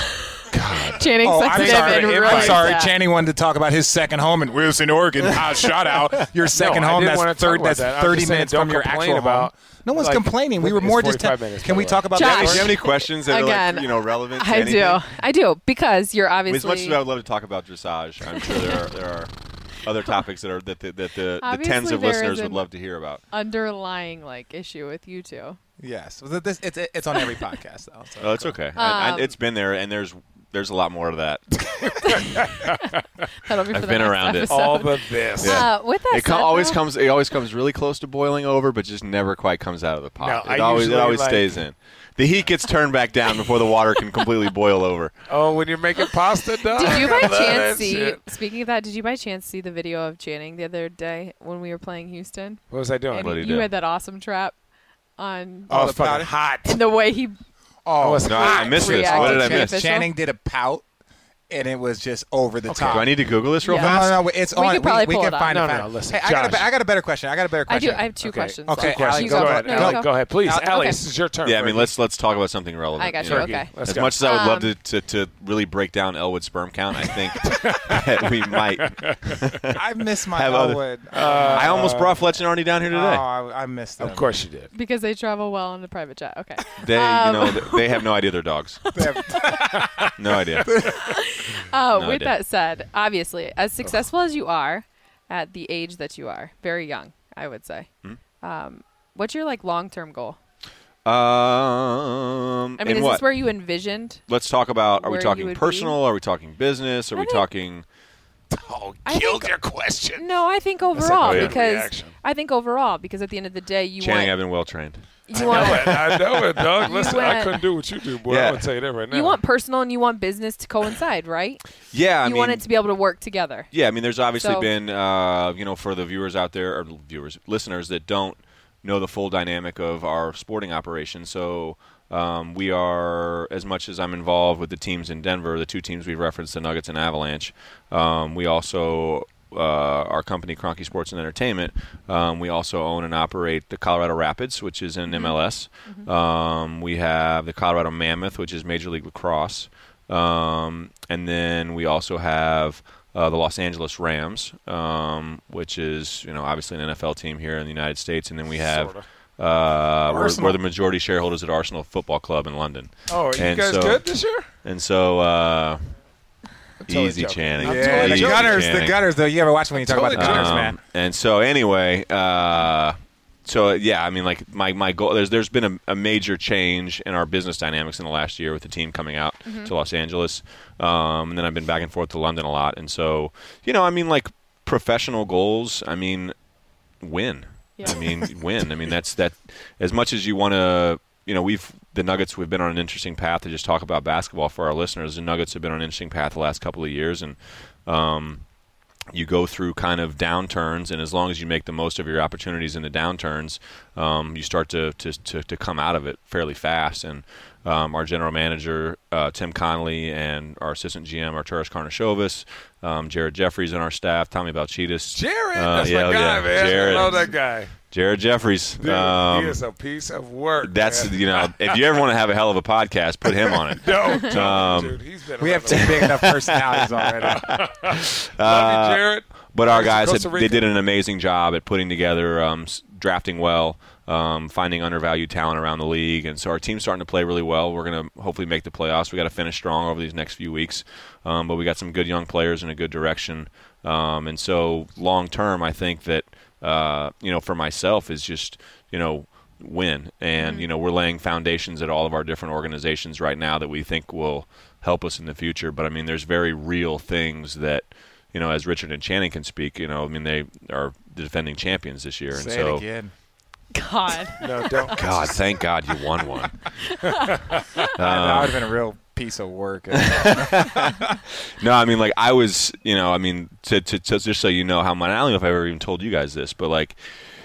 D: God.
C: Channing
B: Oh, I'm
C: sensitive
B: sorry.
C: and really
B: I'm sorry.
C: sad.
B: Channing wanted to talk about his second home in Wilson, Oregon. Ah, shout out your second
D: No, I
B: home.
D: didn't wanna
B: That's
D: talk
B: third.
D: about
B: That's
D: that. I'm
B: thirty
D: just saying,
B: minutes
D: don't
B: from your
D: complain
B: actual
D: about,
B: home. No one's
D: like,
B: complaining. We were
D: it's
B: more just.
D: forty-five
B: Te-
D: minutes,
B: can
D: by
B: we
D: the
B: talk
D: way.
B: about
C: Josh.
B: that?
E: Do you
B: first?
E: have any questions that are
C: Again,
E: like, you know relevant? To
C: I
E: anything?
C: do. I do because you're
E: I mean, as
C: obviously
E: much as I would love to talk about dressage, I'm sure there are there are other topics that are that the, that the, the
C: Obviously
E: tens of
C: there
E: listeners
C: is
E: would
C: an-
E: love to hear about.
C: underlying like issue with you two.
B: Yes. Well, this- It's it's on every podcast though. So.
E: Oh, it's okay. I, I,
C: Um,
E: it's been there, and there's there's a lot more to that.
C: That'll be for
E: I've
C: the
E: been
C: next
E: around it.
C: episode.
D: All the this.
E: Yeah.
C: Uh, with that
E: It co-
C: said,
E: always
C: though-
E: comes. It always comes really close to boiling over, but just never quite comes out of the pot.
D: No,
E: it
D: I
E: always it
D: usually
E: always
D: like-
E: stays in. The heat gets turned back down before the water can completely boil over.
D: Oh, when you're making pasta, dog.
C: Did you by
D: I love
C: chance
D: that
C: see?
D: shit.
C: Speaking of that, did you by chance see the video of Channing the other day when we were playing Houston?
D: What was I doing?
C: And
E: What'd he
C: you
E: do?
C: had that awesome trap on
D: Oh,
B: the
D: it's fucking
B: powder?
D: hot.
C: and the way he.
B: Oh,
D: was
E: No, I, I missed this.
C: Reacted
E: What did I
C: to it.
E: miss?
C: Official?
B: Channing did a pout, and it was just over the top.
E: Do I need to Google this real
C: Yeah.
B: No,
E: fast?
B: no, no, it's
C: We
B: on.
C: could probably
B: we,
C: pull
B: we
C: it
B: can
C: up.
B: find
D: No,
B: it.
D: no,
B: find
D: no,
B: it.
D: listen,
B: Hey, I got, a,
D: Josh.
B: be- I got a better question. I got a better
C: I
B: question.
C: do. I have two
B: Okay.
C: questions.
B: Okay,
C: so
B: Allie,
C: you
B: go
C: go.
B: ahead.
C: No,
B: Go-
C: you go.
D: Go ahead, please.
C: Uh,
D: Allie,
C: okay.
D: this is your turn.
E: Yeah, I mean,
D: Fergie.
E: let's let's talk about something relevant.
C: I got
E: you
C: you.
E: know?
C: Okay.
D: Let's
E: As
D: go.
E: much as I would love
C: Um,
E: to, to, to really break down Elwood's sperm count, I think that we might.
B: I miss my
E: Have other-
B: Elwood.
E: I almost brought Fletch and Arnie down here
B: Oh,
E: today.
B: I, I missed them.
D: Of course you did.
C: Because they travel well on the private jet. Okay.
E: They,
C: Um,
E: you know, th- they have no idea they're dogs. No idea.
C: Oh,
E: No
C: with
E: idea.
C: that said, obviously, as successful as you are at the age that you are, very young, I would say.
E: Hmm?
C: Um, what's your like long-term goal?
E: Um,
C: I mean,
E: in
C: is
E: what?
C: this where you envisioned?
E: Let's talk about. Are we
C: where you
E: talking
C: would be?
E: personal? Are we talking business? Are
C: I
E: we
C: think-
E: talking?
D: Oh,
C: I
D: killed
C: think-
D: your question.
C: No, I think
D: a
C: overall
E: good
C: because
D: reaction.
C: I think overall because at the end of the day, you
E: Channing, I've
C: want
E: been well trained.
C: you
D: I
C: want
D: know it. I know it, dog. Listen, I
C: went-
D: couldn't do what you do, boy.
E: Yeah.
D: I'm going to tell you that right now.
C: you want personal and you want business to coincide, right?
E: Yeah, I
C: you
E: mean,
C: want it to be able to work together.
E: yeah, I mean, there's obviously
C: So-
E: been, uh, you know, for the viewers out there or viewers, listeners that don't know the full dynamic of our sporting operation. So um, we are, as much as I'm involved with the teams in Denver, the two teams we've referenced, the Nuggets and Avalanche. Um, we also. Uh, our company, Kroenke Sports and Entertainment, um, we also own and operate the Colorado Rapids, which is in M L S. Um, we have the Colorado Mammoth, which is Major League Lacrosse. Um, and then we also have uh, the Los Angeles Rams, um, which is, you know, obviously an N F L team here in the United States. And then we have
D: Sorta.
E: uh, we're,
B: Arsenal.
E: we're the majority shareholders at Arsenal Football Club in London.
D: Oh, are you
E: and
D: guys
E: so-
D: good this year?
E: And so, uh,
D: totally
E: easy,
D: joking.
E: Channing.
D: I'm
B: Yeah,
D: totally
B: the
E: Easy,
D: joking.
B: Gunners, the
E: Channing.
B: Gunners, though. You ever watch when you talk about the
D: Totally
B: Gunners,
E: Um,
B: man?
E: And so anyway, uh, so yeah, I mean, like my, my goal. There's there's been a, a major change in our business dynamics in the last year with the team coming out to Los Angeles, um, and then I've been back and forth to London a lot. And so, you know, I mean, like professional goals. I mean, win.
C: Yeah.
E: I mean, win. I mean, that's that. As much as you want to, you know, we've the Nuggets. We've been on an interesting path to just talk about basketball for our listeners. The Nuggets have been on an interesting path the last couple of years, and um, you go through kind of downturns, and as long as you make the most of your opportunities in the downturns, um, you start to, to, to, to come out of it fairly fast. And um, our general manager, uh, Tim Connolly, and our assistant G M, Arturas Karnisovas, um, Jared Jeffries on our staff, Tommy Balchitis.
D: Jared,
E: Uh,
D: that's
E: yeah,
D: my guy,
E: yeah,
D: man.
E: Jared.
D: I love that guy.
E: Jared Jeffries.
D: Dude,
E: Um,
D: he is a piece of work.
E: that's,
D: man.
E: you know, if you ever want to have a hell of a podcast, put him on it.
D: No, don't,
E: Um,
D: dude. He's been
B: We have
D: around
B: two big enough personalities already.
D: Love
E: Uh,
D: you, Jared.
E: But our
D: Thanks to
E: guys, had,
D: Costa
E: they
D: Rica.
E: did an amazing job at putting together, um, s- drafting well, um, finding undervalued talent around the league, and so our team's starting to play really well. We're going to hopefully make the playoffs. We got to finish strong over these next few weeks, um, but we got some good young players in a good direction, um, and so long term, I think that uh, you know, for myself, is just you know. win, and
C: Mm-hmm.
E: you know we're laying foundations at all of our different organizations right now that we think will help us in the future. But I mean, there's very real things that you know, as Richard and Channing can speak. You know, I mean, they are the defending champions this year, and
B: Say
E: so
B: it again.
C: God.
D: No, don't.
E: God, thank God you won one.
B: that would have been a real piece of work.
E: No, I mean, like I was, you know, I mean, to, to, to just so you know how much. I don't know if I've ever even told you guys this, but like.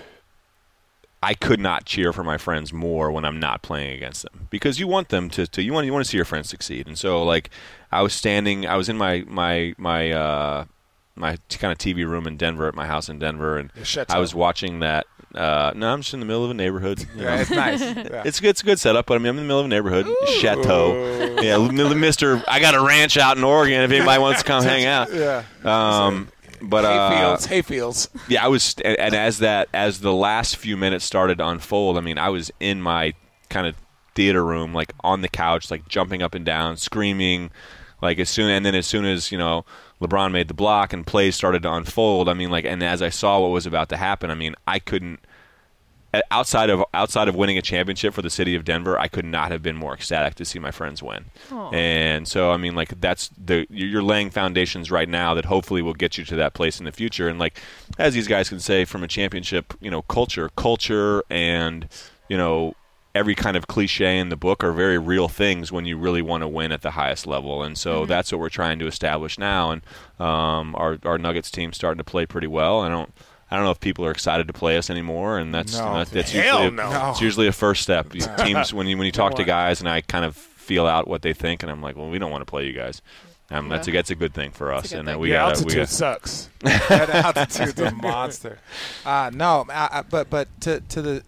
E: I could not cheer for my friends more when I'm not playing against them, because you want them to, to you want you want to see your friends succeed. And so like I was standing, I was in my my my uh, my kind of T V room in Denver at my house in Denver, and
D: Your chateau.
E: I was watching that. Uh, no, I'm just in the middle of a neighborhood. you know.
B: Yeah, it's nice. Yeah.
E: It's good. It's a good setup, but I mean, I'm in the middle of a neighborhood. Chateau. Yeah, Mister I got a ranch out in Oregon. If anybody wants to come hang out.
B: yeah.
E: Um, but uh,
D: Hayfields, hayfields.
E: yeah, I was, and, and as that, as the last few minutes started to unfold, I mean, I was in my kind of theater room, like on the couch, like jumping up and down, screaming, like as soon, and then as soon as you know LeBron made the block and plays started to unfold, I mean, like, and as I saw what was about to happen, I mean, I couldn't, outside of outside of winning a championship for the city of Denver, I could not have been more ecstatic to see my friends win.
C: Aww.
E: And so, I mean, like that's the you're laying foundations right now that hopefully will get you to that place in the future. And like as these guys can say, from a championship, you know, culture, culture, and you know. Every kind of cliche in the book are very real things when you really want to win at the highest level. And so mm-hmm. that's what we're trying to establish now. And um, our our Nuggets team's starting to play pretty well. I don't I don't know if people are excited to play us anymore, and that's
D: no.
E: that's, that's
D: Hell
E: usually
D: no.
E: a, it's usually a first step. Teams when you when you talk to guys and I kind of feel out what they think, and I'm like, well, we don't want to play you guys. Um, yeah. That's a that's a good thing for us, and uh, we
D: yeah,
E: got
D: altitude
E: we got,
D: sucks.
B: That altitude's a monster. Uh, no, I, I, but but to to the.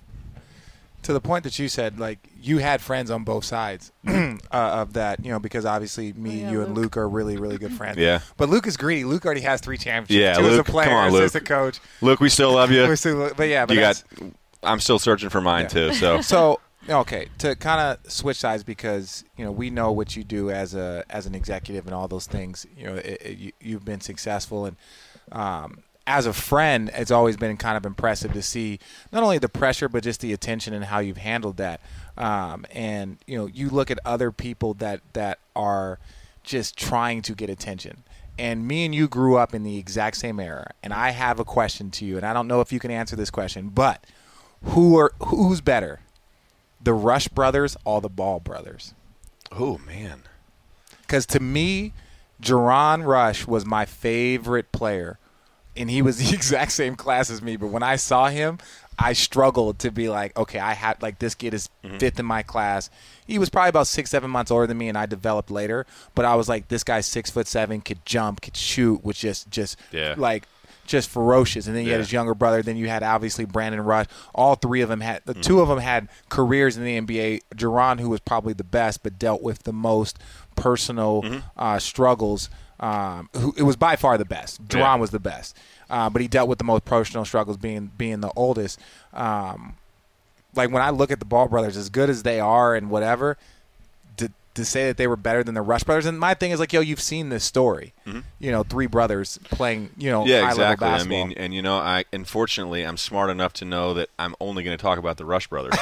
B: To the point that you said, like, you had friends on both sides uh, of that, you know, because obviously me,
C: yeah,
B: you,
C: Luke.
B: and Luke are really, really good friends.
E: Yeah.
B: But Luke is greedy. Luke already has three championships.
E: Yeah,
B: Two
E: Luke,
B: as a player,
E: come on, Luke.
B: assistant coach.
E: Luke, we still love you.
B: We're still, but yeah, but
E: you
B: that's,
E: got. I'm still searching for mine
B: yeah.
E: too. So
B: so okay, to kind of switch sides because you know we know what you do as a as an executive and all those things. You know, it, it, you, you've been successful and. Um, As a friend, it's always been kind of impressive to see not only the pressure but just the attention and how you've handled that. Um, and you know, you look at other people that that are just trying to get attention. And me and you grew up in the exact same era. And I have a question to you, and I don't know if you can answer this question, but who are who's better, the Rush brothers or the Ball brothers?
E: oh man,
B: because to me, Jerron Rush was my favorite player. And he was the exact same class as me. But when I saw him, I struggled to be like, okay, I had like this kid is mm-hmm. fifth in my class. He was probably about six, seven months older than me, and I developed later. But I was like, this guy's six foot seven, could jump, could shoot, was just just
E: yeah.
B: like just ferocious. And then you
E: yeah.
B: had his younger brother. Then you had obviously Brandon Rush. All three of them had the mm-hmm. two of them had careers in the N B A. Jerron, who was probably the best, but dealt with the most personal mm-hmm. uh, struggles. Um, who, it was by far the best. Jerron yeah. was the best, uh, but he dealt with the most personal struggles, being being the oldest. Um, like when I look at the Ball brothers, as good as they are and whatever, to to say that they were better than the Rush brothers. And my thing is like, yo, you've seen this story. Mm-hmm. You know, three brothers playing, you know,
E: yeah,
B: high
E: exactly.
B: level basketball.
E: I mean, and you know, I unfortunately I'm smart enough to know that I'm only going to talk about the Rush brothers.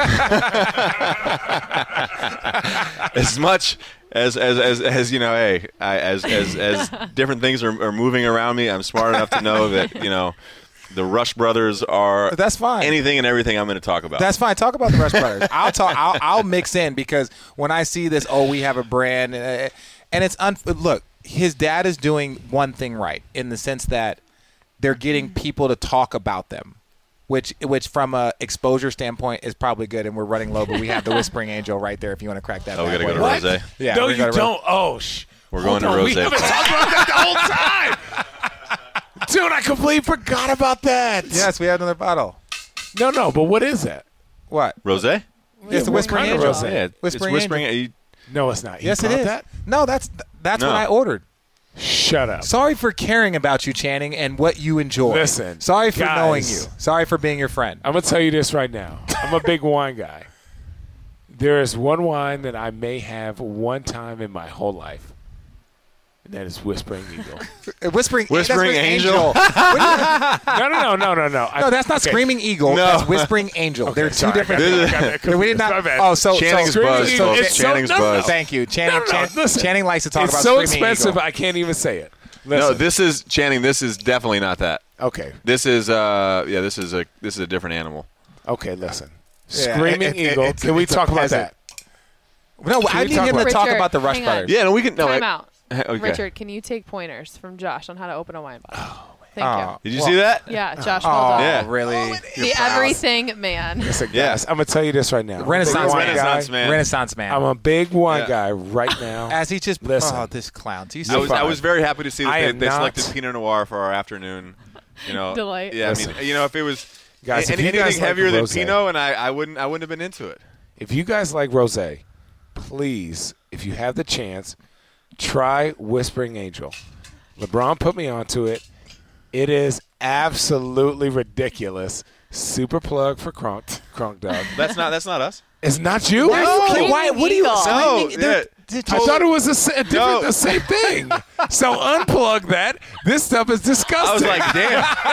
E: as much. As, as as as you know, hey, I, as as as different things are, are moving around me, I'm smart enough to know that you know the Rush brothers are.
B: That's fine.
E: Anything and everything I'm going to talk about.
B: That's fine. Talk about the Rush brothers. I'll talk. I'll, I'll mix in because when I see this, oh, we have a brand, uh, and it's un- look. His dad is doing one thing right in the sense that they're getting people to talk about them. Which, which from a exposure standpoint is probably good, and we're running low, but we have the Whispering Angel right there if you want to crack that.
E: Oh, we got to go to
D: what?
E: Rose.
B: Yeah,
D: no, you
B: go to
D: don't.
B: Rose.
D: Oh, sh.
E: We're going
D: Hold
E: to
D: on.
E: Rose.
D: We haven't talked about that the whole time. Dude, I completely forgot about that.
B: Yes, we have another bottle.
D: No, no, but what is that?
B: What?
E: Rose?
B: It's
D: Yeah,
B: the Whispering
D: kind of
B: Angel.
D: rosé?
E: Yeah,
B: Whispering
E: it's Whispering.
B: Angel.
D: No, it's not. You
B: Yes, it
D: brought
B: is.
D: That?
B: No, that's that's
E: No.
B: what I ordered.
D: Shut up.
B: Sorry for caring about you, Channing, and what you enjoy.
D: Listen,
B: Sorry for
D: guys.
B: knowing you. Sorry for being your friend.
D: I'm going to tell you this right now. I'm a big wine guy. There is one wine that I may have one time in my whole life, and that is Whispering Eagle.
B: Whispering,
E: Whispering
B: that's
E: Angel.
B: no,
D: no, no, no, no, no, no.
B: no, that's not
D: okay.
B: Screaming Eagle.
E: No.
B: That's Whispering Angel.
D: Okay,
B: They're two
D: sorry,
B: different
D: I got
B: things.
D: that- I got that confused.
B: We did not.
D: My bad.
B: Oh, so
E: Channing's
B: so,
E: buzz,
B: so,
E: folks.
D: It's so-
E: Channing's
D: no, no,
E: buzz.
D: no.
B: Thank you, Channing.
D: No, no,
B: Chan-
D: listen.
B: Channing likes to talk
D: It's
B: about
D: so
B: Screaming
D: expensive,
B: Eagle.
D: I can't even say it.
E: No,
D: Listen.
E: this is Channing. This is definitely not that.
D: Okay,
E: This is uh yeah. This is a this is a different animal.
D: okay, listen.
B: Yeah,
D: Screaming
B: it- it-
D: Eagle.
B: it's-
D: Can we
B: it's a
D: talk about
B: peasant.
D: that?
B: No, I
D: we
B: need
D: talk
B: him to
D: about-
B: talk
C: Richard,
B: about the Rush
C: hang on.
B: brothers.
E: Yeah, no, we can. No,
C: Time
E: I-
C: out.
E: Okay.
C: Richard, can you take pointers from Josh on how to open a wine bottle? Thank
B: Oh.
E: Did you
B: Well-
E: see that?
C: you. Yeah, Josh,
B: Oh,
C: well done.
E: Yeah.
B: really?
C: The everything man.
D: Listen,
E: Yeah.
D: guys, I'm going to tell you this right now.
B: Renaissance
D: I'm a big wine
E: Renaissance
D: guy.
E: man.
B: Renaissance man.
D: I'm a big wine
E: Yeah.
D: guy right now.
B: As he just
D: Listen.
B: oh, this clown. Do you
E: I
B: see
E: was I
D: fine.
E: was very happy to see that
D: I
E: they,
D: am
E: they
D: not-
E: selected Pinot Noir for our afternoon. You know,
C: Delight.
E: Yeah, I mean,
D: Listen.
E: you know, if it was
D: Guys,
E: a-
D: if you
E: anything
D: guys like
E: heavier than
D: rosé-
E: Pinot, and I, I wouldn't I wouldn't have been into it.
D: If you guys like rosé, please, if you have the chance, try Whispering Angel. LeBron put me onto it. It is absolutely ridiculous. Super plug for Kronk, Kronk Dog.
E: That's not that's not us.
D: It's not you?
C: They're
B: No,
C: Screaming
B: why? What are you?
C: Eagle.
B: Screaming,
E: No,
B: they're-
E: yeah.
D: I thought it was a, sa- a different,
E: No.
D: the same thing. So unplug that. This stuff is disgusting.
E: I was like,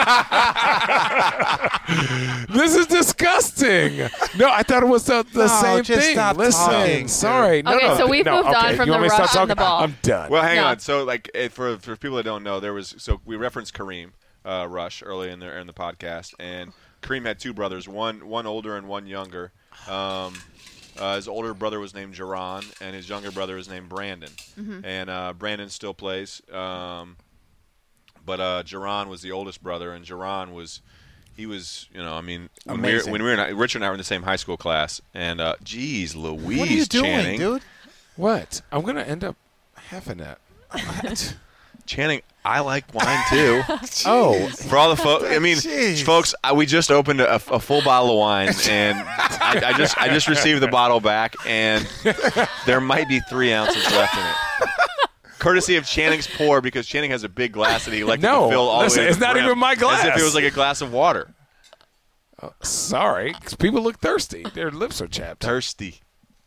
E: damn.
D: This is disgusting. No, I thought it was the, the
B: No,
D: same
B: just
D: thing.
B: stop
D: Listen,
B: talking.
D: sorry. No,
C: Okay,
D: no,
C: so we've
D: no,
C: moved on
D: okay.
C: from
D: You want
C: the
D: me to stop
C: rush and the
D: talking?
C: ball.
D: I'm done.
E: Well, hang
C: No.
E: on. So, like, eh, for for people that don't know, there was so we referenced Kareem uh, Rush early in the in the podcast, and Kareem had two brothers, one one older and one younger. Um, uh, his older brother was named Jaron, and his younger brother is named Brandon.
C: Mm-hmm.
E: And uh, Brandon still plays, um, but uh, Jaron was the oldest brother, and Jaron was. He was, you know, I mean, when we, were,
B: Amazing.
E: when we were in, Richard and I were in the same high school class, and uh, geez, Louise
B: What are you doing,
E: Channing,
B: dude?
D: What? I'm going to end up having that.
E: Channing, I like wine too.
D: Oh,
E: For all the folks, I mean,
B: Jeez.
E: folks, I, we just opened a, a full bottle of wine, and I, I just I just received the bottle back, and there might be three ounces left in it. Courtesy of Channing's pour, because Channing has a big glass that he elected
D: No,
E: to fill all
D: listen,
E: the way to
D: it's
E: the
D: not
E: brim,
D: even my
E: as if
D: glass.
E: it was like a glass of water.
D: sorry. 'Cause people look thirsty. Their lips are chapped.
E: Thirsty.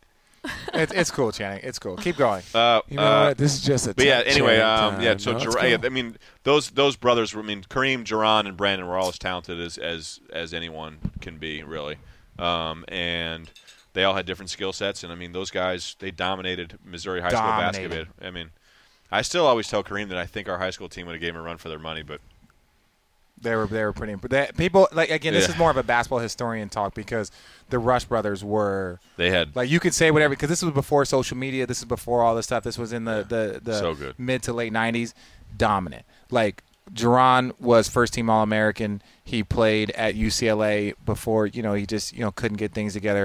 B: It's, it's cool, Channing. It's cool. Keep going.
E: Uh,
D: You know
E: uh,
D: what? This is just a
E: But yeah,
D: chat
E: anyway,
D: time.
E: um, yeah. So
D: No, it's
E: Jar-
D: cool.
E: yeah, I mean, those those brothers. were- I mean, Kareem, Jaron, and Brandon were all as talented as as, as anyone can be, really. Um, and they all had different skill sets, and I mean, those guys they dominated Missouri high school
B: Dominated.
E: basketball. I mean, I still always tell Kareem that I think our high school team would have gave him a run for their money, but
B: They were they were pretty. imp- They, people like again. This
E: Yeah.
B: is more of a basketball historian talk because the Rush brothers were
E: they had
B: like you could say whatever because this was before social media. This is before all this stuff. This was in the the, the
E: So good.
B: mid to late nineties. Dominant. Like Jaron was first team All American. He played at U C L A before you know he just you know couldn't get things together.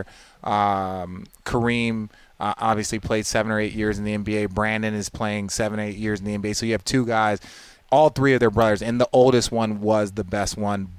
B: Um, Kareem. Uh, obviously played seven or eight years in the N B A. Brandon is playing seven, eight years in the N B A. So you have two guys, all three of their brothers, and the oldest one was the best one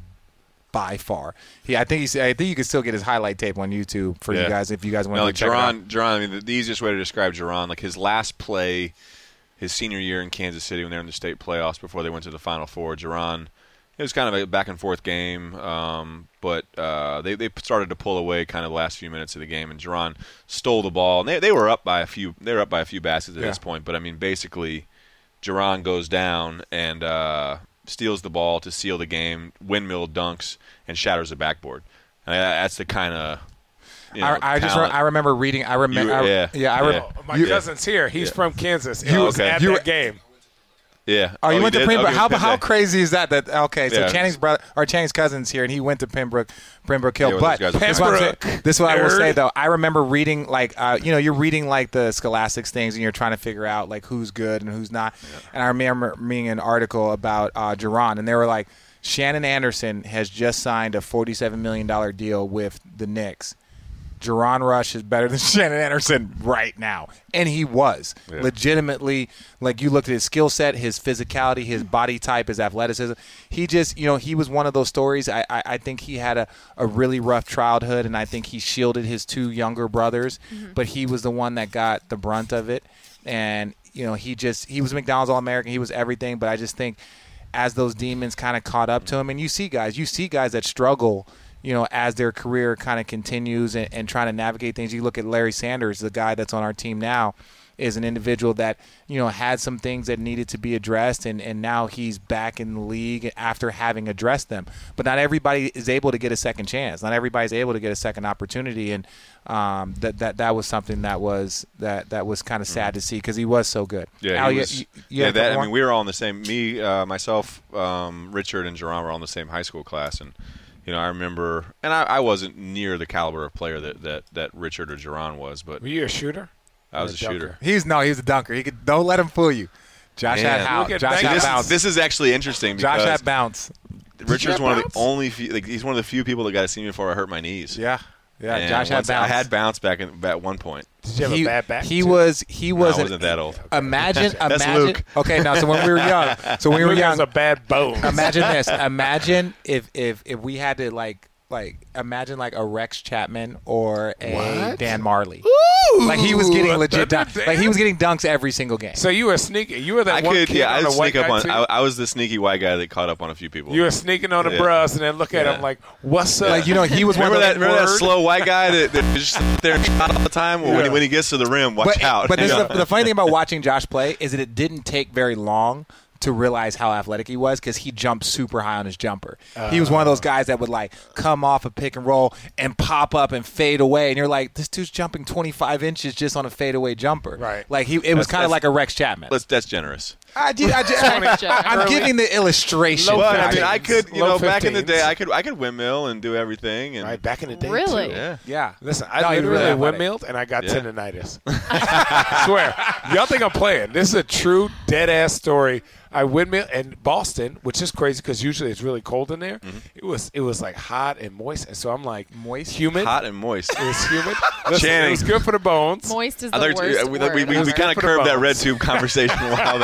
B: by far. He, I think he's. I think you can still get his highlight tape on YouTube for
E: Yeah.
B: you guys if you guys want
E: no,
B: to
E: like
B: check it out.
E: Jaron. Jaron. I mean, the, the easiest way to describe Jaron, like his last play, his senior year in Kansas City when they were in the state playoffs before they went to the Final Four. Jaron. It was kind of a back and forth game, um, but uh, they they started to pull away kind of the last few minutes of the game, and Jaron stole the ball. And they they were up by a few. They were up by a few baskets at
B: Yeah.
E: this point, but I mean, basically, Jaron goes down and uh, steals the ball to seal the game, windmill dunks, and shatters the backboard. And that's the kind of you know,
B: I, I just re-
E: talent.
B: I remember reading. I remember.
E: You were- yeah.
B: yeah. I re-
E: Yeah.
D: Oh, my
B: you-
D: cousin's here. He's
E: Yeah.
D: from Kansas.
E: You-
D: He was
E: okay.
D: at
B: You
D: that
B: were-
D: game.
E: Yeah.
B: Oh, you went to
E: did?
B: Pembroke.
E: Okay,
B: How
E: okay.
B: how crazy is that? That okay? So
E: Yeah.
B: Channing's brother or Channing's cousin's here, and he went to Pembroke, Pembroke Hill.
E: Yeah, well,
B: but
E: those guys are
B: this is, what I'm saying-
D: Pembroke.
B: this is what I will say
D: Nerd.
B: though. I remember reading like uh, you know you're reading like the Scholastics things, and you're trying to figure out like who's good and who's not. And I remember reading an article about uh, Jaron, and they were like, Shannon Anderson has just signed a forty-seven million dollars deal with the Knicks. Jaron Rush is better than Shannon Anderson right now. And he was.
E: Yeah.
B: Legitimately, like you looked at his skill set, his physicality, his body type, his athleticism. He just, you know, he was one of those stories. I, I, I think he had a, a really rough childhood, and I think he shielded his two younger brothers, but he was the one that got the brunt of it. And, you know, he just, he was McDonald's All-American. He was everything, but I just think as those demons kind of caught up to him, and you see guys, you see guys that struggle, you know, as their career kind of continues and, and trying to navigate things. You look at Larry Sanders, the guy that's on our team now, is an individual that, you know, had some things that needed to be addressed, and, and now he's back in the league after having addressed them. But not everybody is able to get a second chance. Not everybody's able to get a second opportunity, and um, that, that that was something that was that, that was kind of sad to see because he was so good.
E: Yeah,
B: Al,
E: he
B: you-
E: was,
B: you- you
E: yeah.
B: had a couple
E: That I
B: more?
E: mean, we were all in the same. Me, uh, myself, um, Richard, and Jerron were all in the same high school class, and you know, I remember, and I, I wasn't near the caliber of player that, that, that Richard or Jerron was, but
D: Were you a shooter?
E: I was
D: Or
E: a
D: dunker?
E: shooter.
B: He's no, he's a dunker. He could don't let him fool you. Josh
E: Man.
B: had how?
D: Look at
B: Josh
D: that.
B: had
E: This,
B: bounce.
E: this is actually interesting
B: Josh
E: because
B: had bounce.
E: Richard's
D: have
E: one of
D: bounce?
E: the only few, like he's one of the few people that got to see me before I hurt my knees.
B: Yeah, yeah.
E: And
B: Josh had
E: once-
B: bounce.
E: I had bounce back in, at one point.
D: Did you have
B: he,
D: a bad back?
B: He
D: too?
B: was. He
E: No, I
B: was. an-
E: wasn't that old.
B: Imagine.
E: That's
B: imagine.
E: Luke.
B: Okay, no. So when we were young. So when we were
D: Luke has
B: young.
D: a bad bone.
B: Imagine this. Imagine if if if we had to like like imagine like a Rex Chapman or a
D: What?
B: Dan Marley.
D: Ooh,
B: Like he was getting legit
D: damn.
B: dunks. Like he was getting dunks every single game.
D: So you were sneaking. You were that
E: I
D: one
E: could,
D: kid
E: yeah,
D: on
E: I'd
D: the white
E: sneak up
D: guy
E: on.
D: too?
E: I, I was the sneaky white guy that caught up on a few people.
D: You were sneaking on the
E: Yeah.
D: bros and then look at
E: Yeah.
D: him like, "What's up?"
B: Like you know, he was one
E: Remember
B: of
E: that?
B: those
E: Remember that
D: word?
E: slow white guy that, that just sit there and shot all the time? Well, when,
D: Yeah.
E: he, when he gets to the rim, watch
B: but,
E: out.
B: But this
E: You
B: is
E: know?
B: the, the funny thing about watching Josh play is that it didn't take very long to realize how athletic he was because he jumped super high on his jumper. Uh, he was one of those guys that would like come off a pick and roll and pop up and fade away, and you're like, this dude's jumping twenty-five inches just on a fadeaway jumper.
D: Right.
B: Like he, it was
E: That's-
B: kind of like a Rex Chapman.
E: Let's, that's generous.
B: I, do, I, just, I'm
D: Early.
B: giving the illustration.
D: Low
E: But I mean,
D: fifteens.
E: I could, you
D: Low
E: know, back in the
D: fifteens.
E: day, I could, I could windmill and do everything. And
D: right back in the day.
C: Really?
D: too.
E: yeah.
B: Yeah.
D: Listen, I
B: No, he was
D: literally
B: really athletic.
D: windmilled and I got
E: Yeah.
D: tendonitis. I swear. Y'all think I'm playing. This is a true dead ass story. I windmill in Boston, which is crazy because usually it's really cold in there.
E: Mm-hmm.
D: It was it was like hot and moist, and so I'm like
B: Moist?
D: humid.
E: Hot and moist.
D: It was humid. Listen, it
E: Channing.
D: was good for the bones.
C: Moist is
E: I
C: the
E: thought
C: worst
E: we, we,
C: word.
E: we, we, we kind of
D: For the
E: curbed that
D: bones.
E: red tube conversation a while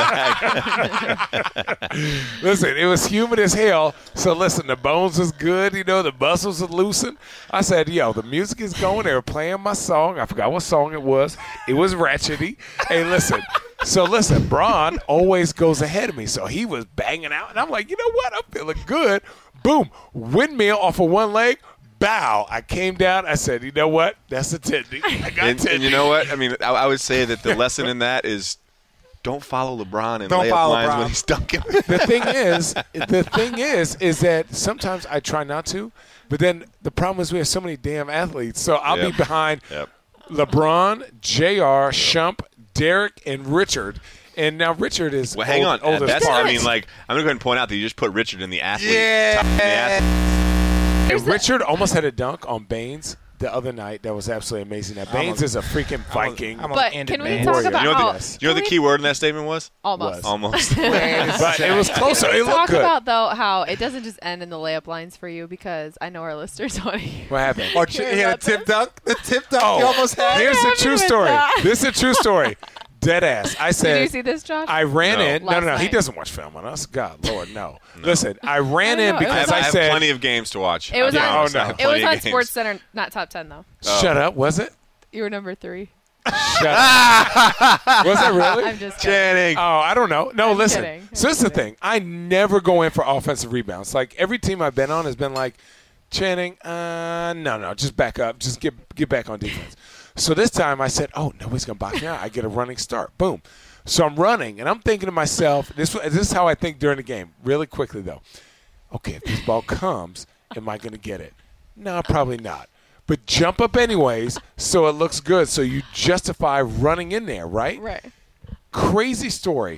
E: back.
D: Listen, it was humid as hell. So listen, the bones was good. You know, the muscles are loosened. I said, yo, the music is going. They were playing my song. I forgot what song it was. It was ratchety. Hey, listen. So listen, Braun always goes ahead of me. So he was banging out, and I'm like, you know what? I'm feeling good. Boom, windmill off of one leg. Bow. I came down. I said, you know what? That's a tendon. I got
E: and,
D: tendon.
E: and you know what? I mean, I, I would say that the lesson in that is don't follow LeBron and
B: Don't
E: layup
B: follow
E: lines
B: LeBron.
E: when he's dunking.
D: the thing is, the thing is, is that sometimes I try not to, but then the problem is we have so many damn athletes. So I'll
E: Yep.
D: be behind
E: Yep.
D: LeBron, J R, Shump, Derek, and Richard. And now Richard is
E: Well, hang
D: old,
E: on.
D: old as
E: That's,
D: part.
E: I mean, like, I'm going to go ahead and point out that you just put Richard in the athlete.
B: Yeah.
E: top of the athlete.
D: And Richard almost had a dunk on Baines the other night. That was absolutely amazing. Now, Baines is a freaking Viking.
B: I'm a-
C: But
B: ended
C: can we
B: man.
C: talk
D: Warrior.
C: about
E: You know,
C: how?
E: the, you know
C: can
E: the
C: we-
E: key word in that statement was?
C: Almost.
D: Was.
E: Almost.
D: But it was closer. It looked
F: Talk
D: good.
F: about though how it doesn't just end in the layup lines for you because I know our listeners want to hear.
D: What happened?
B: Or ch- he had a tip dunk. The tip dunk
D: Oh,
B: he almost had.
D: here's the
F: happened
D: true
F: with
D: story.
F: that?
D: This is a true story. Dead ass. I
F: Did
D: said.
F: you see this, Josh?
D: I ran
E: No.
D: in. No,
F: Last
D: no, no. He
F: night.
D: doesn't watch film on us. God, Lord, no. Listen, I ran
F: I
D: in
F: know, it
D: because
E: I have,
F: was
E: I
D: I,
E: have
D: said,
E: plenty of games to watch.
C: It was
E: I'll be
C: on-
E: honest,
D: Oh,
E: I
D: no.
E: have
C: It was
E: plenty of
C: on
E: games.
C: Sports Center, not top ten though.
D: "Shut up." Was it?
F: you were number three.
D: Shut up. Was it really?
F: I'm just kidding.
E: Channing.
D: Oh, I don't know. No,
F: I'm
D: listen.
F: kidding.
D: So
F: I'm
D: this is the
F: kidding.
D: thing. I never go in for offensive rebounds. Like every team I've been on has been like, Channing, uh, no, no, just back up. Just get get back on defense. So this time I said, oh, nobody's going to box me out. I get a running start. Boom. So I'm running, and I'm thinking to myself, this, this is how I think during the game. Really quickly, though. Okay, if this ball comes, am I going to get it? No, probably not. But jump up anyways so it looks good. So you justify running in there, right?
F: Right.
D: Crazy story.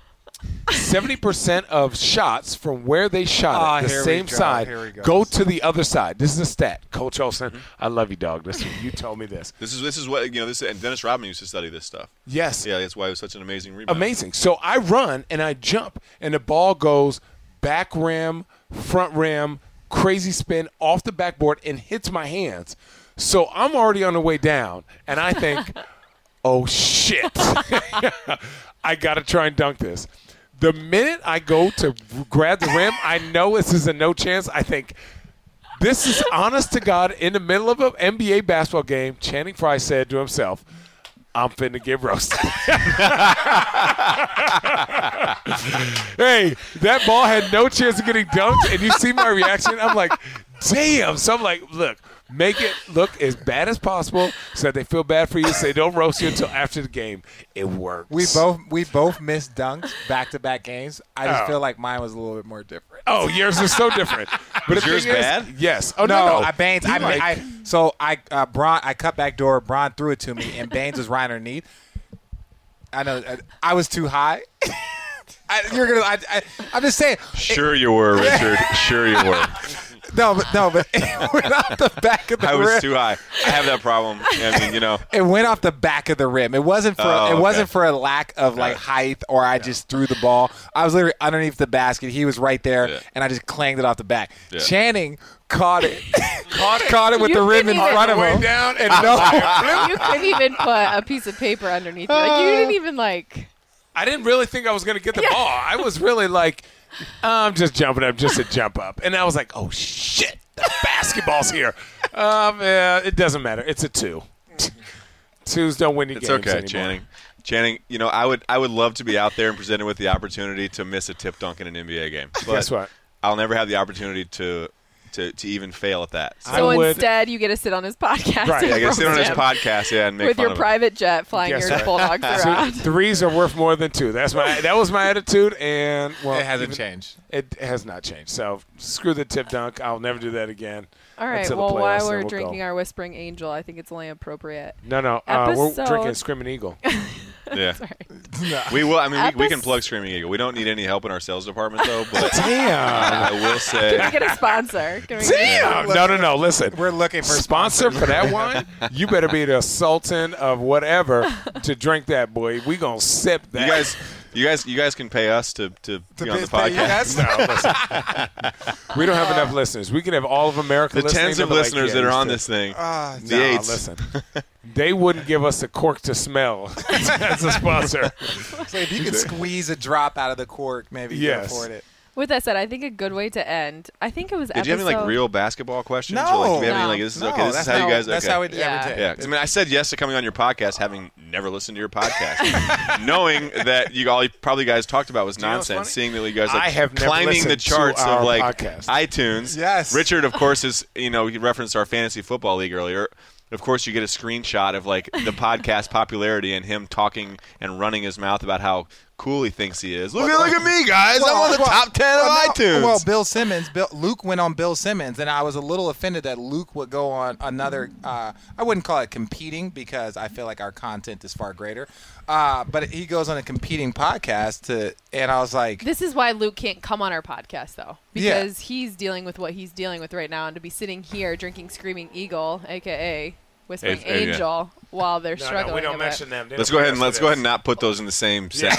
D: seventy percent of shots from where they shot
B: Ah,
D: it, the
B: here we
D: same
B: go,
D: side,
B: here we go.
D: go to the other side. This is a stat. Coach Olsen, I love you, dog. This you told me this.
E: This is this is what you know. This and Dennis Rodman used to study this stuff.
D: Yes.
E: Yeah, that's why it was such an amazing rebound.
D: Amazing. So I run and I jump, and the ball goes back rim, front rim, crazy spin off the backboard and hits my hands. So I'm already on the way down, and I think, oh, shit. I got to try and dunk this. The minute I go to grab the rim, I know this is a no chance. I think this is honest to God in the middle of an N B A basketball game. Channing Frye said to himself, I'm finna get roasted. Hey, that ball had no chance of getting dunked, and you see my reaction. I'm like, damn. So I'm like, look, make it look as bad as possible so that they feel bad for you so they don't roast you until after the game. It works.
B: We both we both missed dunks back to back games. I just
D: Oh.
B: feel like mine was a little bit more different.
D: Oh, yours is so different. But
E: Was
D: the
E: yours
D: thing is-
E: bad?
D: Yes. Oh, no,
B: no,
D: no.
B: I Baines.
D: He
B: I,
D: like-
B: I so I uh, Braun. I cut back door. Braun threw it to me, and Baines was right underneath. I know. I, I was too high. I, you're gonna. I, I, I'm just saying.
E: Sure you were, Richard. Sure you were.
B: No, but no, but it went off the back of the
E: I
B: rim.
E: was too high. I have that problem. I mean, you know.
B: It went off the back of the rim. It wasn't for
E: Oh,
B: it
E: okay.
B: wasn't for a lack of like height or I just threw the ball. I was literally underneath the basket. He was right there,
E: Yeah.
B: and I just clanged it off the back.
E: Yeah.
B: Channing caught it, caught it, caught it with
F: You
B: the rim in
F: couldn't even-
B: front of
D: Way
B: him.
D: down and
B: No,
F: You couldn't even put a piece of paper underneath you. Like you didn't even like.
D: I didn't really think I was going to get the ball. I was really like, I'm just jumping up just to jump up. And I was like, oh, shit. Basketball's here. Um, yeah, it doesn't matter. It's a two. Twos don't win you
E: It's
D: games
E: okay,
D: anymore.
E: Channing. Channing, you know, I would I would love to be out there and presented with the opportunity to miss a tip dunk in an N B A game. But
D: Guess what?
E: I'll never have the opportunity to to, to even fail at that. So,
D: I
C: So
D: would-
C: instead, you get to sit on his podcast.
D: Right.
C: and
E: yeah, I can sit on his
C: roast him
E: podcast, yeah, and make
C: with
E: fun
C: your
E: of him.
C: private jet flying
D: Guess
C: your
D: what?
C: Bulldogs
D: Two-
C: around.
D: threes are worth more than two. That's my. That was my attitude, and well,
B: it hasn't
D: even-
B: changed.
D: It has not changed. So screw the tip dunk. I'll never do that again.
C: All right.
D: Until the
C: Well,
D: playoffs,
C: while
D: then
C: we're
D: we'll
C: drinking
D: go.
C: our Whispering Angel, I think it's only appropriate.
D: No, no. Uh, we're
C: Episode-
D: drinking Screaming Eagle.
E: Yeah.
C: Sorry.
E: We will. I mean, we, we can
C: Epis-
E: plug Screaming Eagle. We don't need any help in our sales department, though. But
D: Damn.
E: I will say,
C: Can we get a sponsor? Can we get a
D: Damn. No, no, no. Listen.
B: We're looking for
D: Sponsor for that wine, you better be the sultan of whatever to drink that, boy. We gonna sip that.
E: you guys, you guys, you guys can pay us to to,
B: To
E: be on the
B: pay you
E: podcast.
B: guys?
D: No, listen. We don't have enough listeners. We can have all of America
E: The
D: listening.
E: tens of
D: They'll be like,
E: listeners
D: yeah,
E: that are
D: these
E: on
D: two.
E: this thing.
B: Ah,
E: The
D: Nah,
E: eights.
D: listen. They wouldn't give us a cork to smell as a sponsor.
B: so if you could squeeze a drop out of the cork, maybe you
D: Yes.
B: can afford it.
C: With that said, I think a good way to end. I think it was.
E: Did you have any like
C: episode-
E: real basketball questions?
B: No.
E: Or, like, do you have any
C: No.
E: like this is
B: No,
E: okay? This
B: that's
E: is how you
B: how-
E: guys.
B: That's
E: okay.
B: how we
C: Yeah.
B: every day.
E: Yeah, 'cause, I mean, I said yes to coming on your podcast, having never listened to your podcast, knowing that you all you probably guys talked about was
D: you know what's
E: nonsense.
D: funny?
E: Seeing that you guys like
D: I have never
E: climbing the
D: listened to
E: charts
D: our
E: of like
D: podcast.
E: iTunes.
B: Yes.
E: Richard, of course, is you know he referenced our fantasy football league earlier. Of course, you get a screenshot of like the podcast popularity and him talking and running his mouth about how cool he thinks he is. Look at look at me, guys! I'm on the
B: well,
E: top ten
B: well,
E: of
B: no,
E: iTunes.
B: Well, Bill Simmons, Bill, Luke went on Bill Simmons, and I was a little offended that Luke would go on another. Uh, I wouldn't call it competing because I feel like our content is far greater. Uh, but he goes on a competing podcast to, and I was like,
C: This is why Luke can't come on our podcast, though,
B: Yeah.
C: because he's dealing with what he's dealing with right now, and to be sitting here drinking Screaming Eagle, aka Whispering
E: Hey, hey, yeah.
C: Angel, while they're
D: No,
C: struggling.
D: no, we don't
C: a bit.
D: mention them. They
E: let's
D: don't
E: go ahead and
D: pay us
E: let's
D: for
E: go ahead
D: this.
E: and not put those in the same sentence.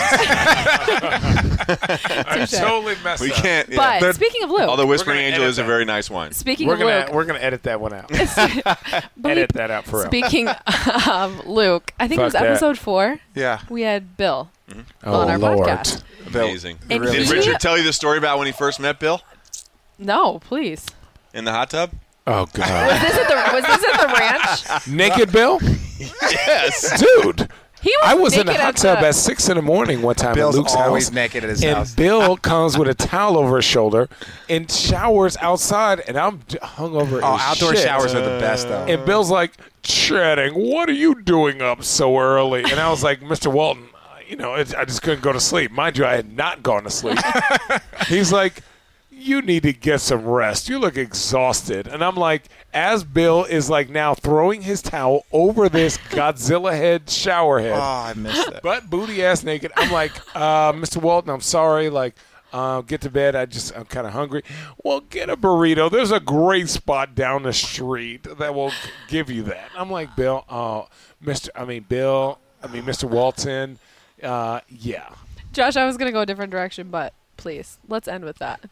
D: I
C: Touche.
D: totally messed
E: We
D: up.
E: can't.
C: But
E: Yeah.
B: They're-
C: speaking of Luke,
E: Although Whispering
D: gonna
E: Angel
D: edit
E: is a
D: that.
E: very nice wine.
C: speaking
D: We're
C: of
D: gonna
C: Luke,
D: we're gonna edit that one out.
C: bleep-
D: Edit that out for real.
C: speaking of Luke, I think it was
D: Fuck that.
C: episode four.
B: yeah,
C: We had Bill
D: Oh
C: on our
D: Lord.
C: podcast.
E: Amazing.
C: And
E: Did
C: he-
E: Richard tell you the story about when he first met Bill
C: No, please.
E: in the hot tub?
D: Oh
C: Was
D: God.
C: this at the Was this at the ranch?
D: Naked Bill?
E: Yes.
D: Dude.
C: He was
D: I was in the
C: naked
D: hot
C: at
D: tub
C: the-
D: at six in the morning one time
B: Bill's
D: at Luke's
B: always
D: house.
B: naked at his
D: And
B: house.
D: Bill comes with a towel over his shoulder and showers outside, and I'm j- hungover.
B: Oh,
D: as
B: outdoor
D: shit.
B: showers are the best, though.
D: And Bill's like, Channing, what are you doing up so early? And I was like, Mister Walton, you know, it, I just couldn't go to sleep. Mind you, I had not gone to sleep. He's like, you need to get some rest. You look exhausted. And I'm like, as Bill is like now throwing his towel over this Godzilla head shower head,
B: Oh, I missed it.
D: butt booty ass naked. I'm like, uh, Mister Walton, I'm sorry. Like, uh, get to bed. I just, I'm kind of hungry. Well, get a burrito. There's a great spot down the street that will give you that. I'm like, Bill, oh, Mister I mean, Bill, I mean, Mister Walton, uh, yeah.
C: Josh, I was gonna go a different direction, but please, let's end with that.